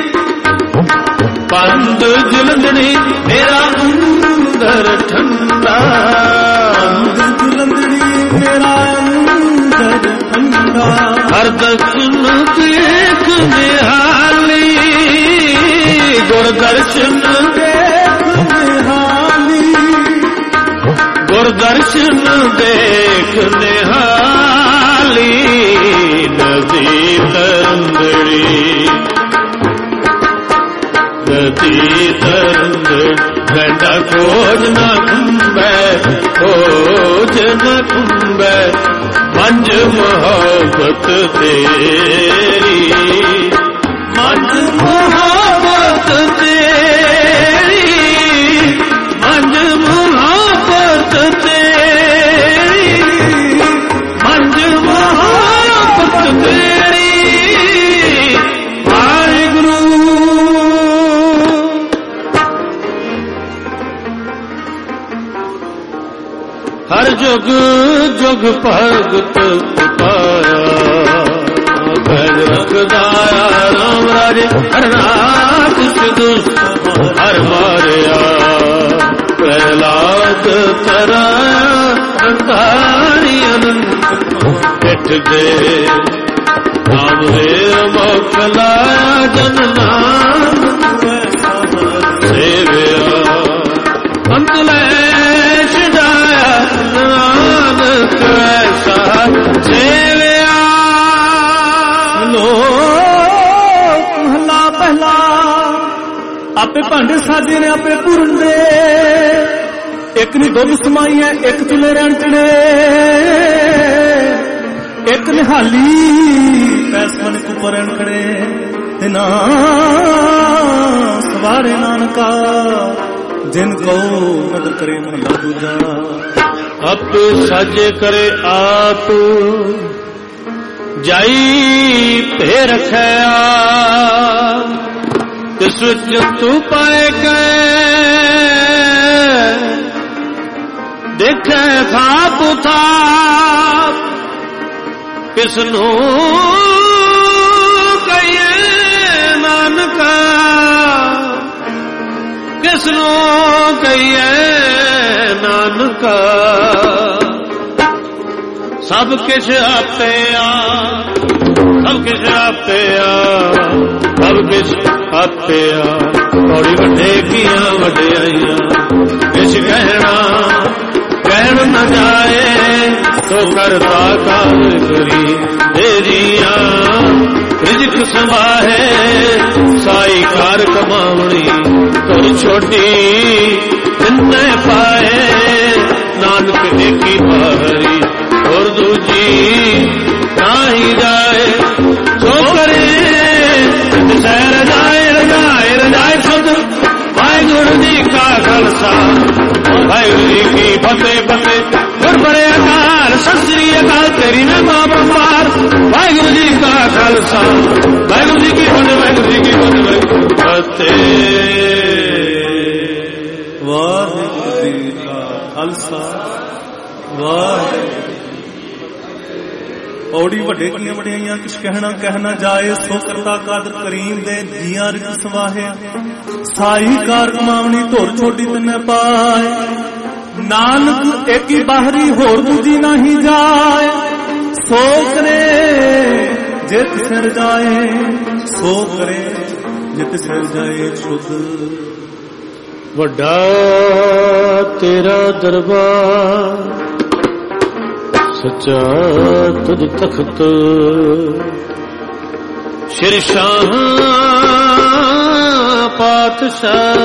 पंद जुलंदड़ी मेरा अंदर ठंडा, पंद जुलंदड़ी मेरा अंदर ठंडा, हर दर्शन देख निहाली, गुर दर्शन देख निहाली, गुर दर्शन देख निहाली, नदी तरंदड़ी नदी तरंद घंटा खोज न कुंबे, खोज न कुंबे, मंज मोहब्बत तेरी, मंज मोहब्बत तेरी, मंज मोहब्बत तेरी, मंज मोहब्बत तेरी, वाहिगुरु। हर जुग जुग भगत पाया, पैज रखदाया राम राजे, हर रात सिद्धू हर मारिया, प्रहलाद तराया अंधारी अनंत पिठ दे, नाम रे मोकलाया जन नाम सेविया, अंत ले कैसा सेविया। लोक महला पहला, आपे भांडे साजे ने आपे पूरन दे, एक नी दुध समाई है एक चुले रहन चढ़े, एक निहाली पैस मन कुपरण खड़े, ना सवारे नानका जिनको नदर करे महला दूजा, अप साजे करे आप जाई ते रखया, तिस विच तू पाए गए देखे थाप थाप, किसनू कहिए नानका, किसनू कहिए नानका, सब किश आपे आ, सब किश आपे आ, सब किश आपे आ, थोड़ी वड्डे किया वड्डियाइयां, किश कहना कहन न जाए, तो करता कारीगरी तेरियां, रिज़्क संभाहे साई कार कमावणी, तुर छोटी जिन्ने पाए, नानक एकी बाहरी और दूजी नाही जाए, सो करे सैर जाए रजाए रजाए सुध, वाहिगुरु जी का खालसा वाहिगुरु जी की फतेह फतेह, गुर बड़े अकाल सत श्री अकाल, तेरी न मां बंबार, वाहिगुरु जी का खालसा वाहिगुरु जी की फतेह, वाहिगुरु जी की फतेह फतेह, वाहिगुरु जी का ਖਾਲਸਾ ਵਾਹਿਗੁਰੂ। ਔੜੀ ਵੱਡੇ ਕੀਆਂ ਵਡਿਆਈਆਂ ਕਿਛ ਕਹਿਣਾ ਕਹਿਣਾ ਜਾਏ, ਸੋ ਕਰਤਾ ਕਾਦਰ ਕਰੀਮ ਦੇ ਜੀਆਂ ਰਿਕ ਸਵਾਹੇ। ਸਾਈ ਕਾਰ ਕਮਾਵਣੀ ਧੁਰ ਛੋਟੀ ਤੈਨੇ ਪਾਏ, ਨਾਨਕ ਇੱਕ ਹੀ ਬਾਹਰੀ ਹੋਰ ਦੂਜੀ ਨਹੀਂ ਜਾਏ। ਸੋ ਕਰੇ ਜਿਤ ਸਿਰ ਜਾਏ, ਸੋ ਕਰੇ ਜਿਤ ਸਿਰ ਜਾਏ ਸ਼ੁੱਧ। ਵੱਡਾ ਤੇਰਾ ਦਰਬਾਰ, ਸੱਚਾ ਤੁਧ ਤਖਤ। ਸ਼੍ਰੀ ਸ਼ਾਹ ਪਾਤਸ਼ਾਹ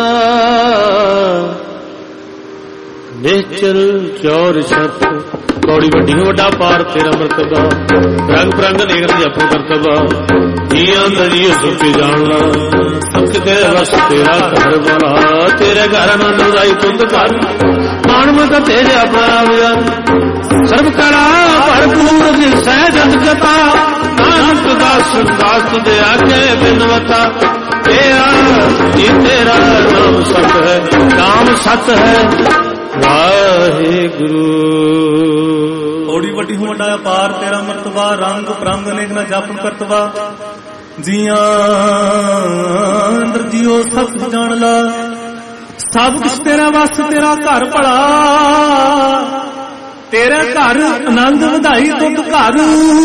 ਨਿਹਚਲ ਚੌਰ ਛਤ। ਕੌੜੀ ਵੱਡੀ ਵੱਡਾ ਪਾਰ ਤੇਰਾ ਮਰਤਬਾ, ਰੰਗ ਬਰੰਗ ਨੇਗਰ ਦੀ ਆਪੋ ਕਰਤਬਾ। ਜੀਆਂ ਦਾ ਜੀ ਸੁਖੀ ਜਾਣ ਲਾ, ਸਭ ਤੇਰੇ ਵਸ ਤੇਰਾ ਘਰ ਵਾਲਾ। ਤੇਰੇ ਘਰ ਆਨੰਦ ਉਦਾਈ ਤੁੰਦ ਘਰ, ਮਾਣ ਮਤ ਤੇਰੇ ਆਪਣਾ ਵਿਆਹ। ਸਰਬ ਕਲਾ ਭਰਪੂਰ ਦਿਸੈ ਜਗ ਜਤਾ, ਨਾਨਕ ਦਾਸ ਦਾਸ ਦੇ ਆਗੇ ਬਿਨਵਤਾ। ਇਹ ਤੇਰਾ ਨਾਮ ਸਤ ਹੈ, ਨਾਮ ਸਤ ਹੈ ਵਾਹਿਗੁਰੂ। ਔੜੀ ਵੱਡੀ ਹੋ ਵੱਡਾ ਪਾਰ ਤੇਰਾ ਮਰਤਬਾ, ਰੰਗ ਪ੍ਰੰਗ ਅਨੇਕ ਨਾ ਜਾਪਨ ਕਰਤਵਾ। ਜੀਆਂ ਅੰਦਰ ਜੀਓ ਸਭ ਜਾਣ ਲਾ, ਸਭ ਕੁਛ ਤੇਰਾ ਵਸ ਤੇਰਾ ਘਰ ਭਲਾ। ਤੇਰੇ ਘਰ ਆਨੰਦ ਵਧਾਈ ਤੁਧ ਘਰ,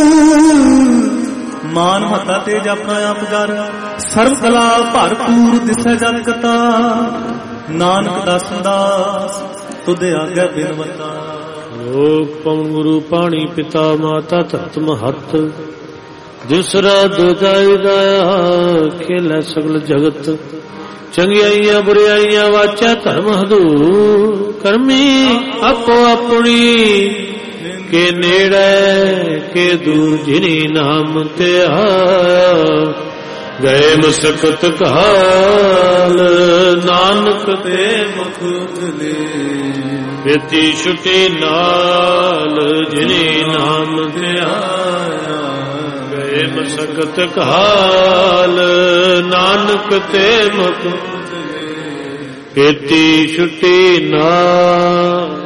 ਮਾਨ ਮਤਾ ਤੇਜ ਆਪਣਾ ਆਪ ਜਰ। ਸਰਬ ਕਲਾ ਭਰਪੂਰ ਦਿਸੈ ਜਗ ਕਤਾ, ਨਾਨਕ ਦਾਸ ਦਾਸ ਤੁਧ ਆਗੇ ਬਿਨਵਤਾ। ਲੋਕ ਪਵਨ ਗੁਰੂ ਪਾਣੀ ਪਿਤਾ ਮਾਤਾ ਧਰਤ ਮਹੱਤ। ਦੂਸਰਾ ਦੁਜਾਈ ਦਾਇਆ ਖੇਲੇ ਸਗਲ ਜਗਤ। ਚੰਗਿਆਈਆਂ ਬੁਰਿਆਈਆਂ ਵਾਚਾ ਧਰਮ ਹਦੂਰ। ਕਰਮੀ ਆਪੋ ਆਪਣੀ ਕੇ ਨੇੜੇ ਕੇ ਦੂਰ, ਜਿਨੀ ਨਾਮ ਤੇ ਆਇਆ। ਗਏ ਮਸਕਤ ਕਾਲ ਨਾਨਕ ਤੇ ਮੁਖ ਉਜਲੇ। ਬੇਤੀ ਛੁਟੀ ਨਾਲ ਜਿਨੀ ਨਾਮ ਤੇ ਆਇਆ। ਗਏ ਮਸਕਤ ਕਾਲ ਨਾਨਕ ਤੇ ਮੁਖ ਉਜਲੇ। ਬੇਤੀ ਛੁਟੀ ਨਾਲ।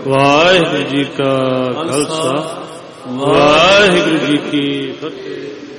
ਵਾਹਿਗੁਰੂ ਜੀ ਕਾ ਖਾਲਸਾ, ਵਾਹਿਗੁਰੂ ਜੀ ਕੀ ਫਤਿਹ।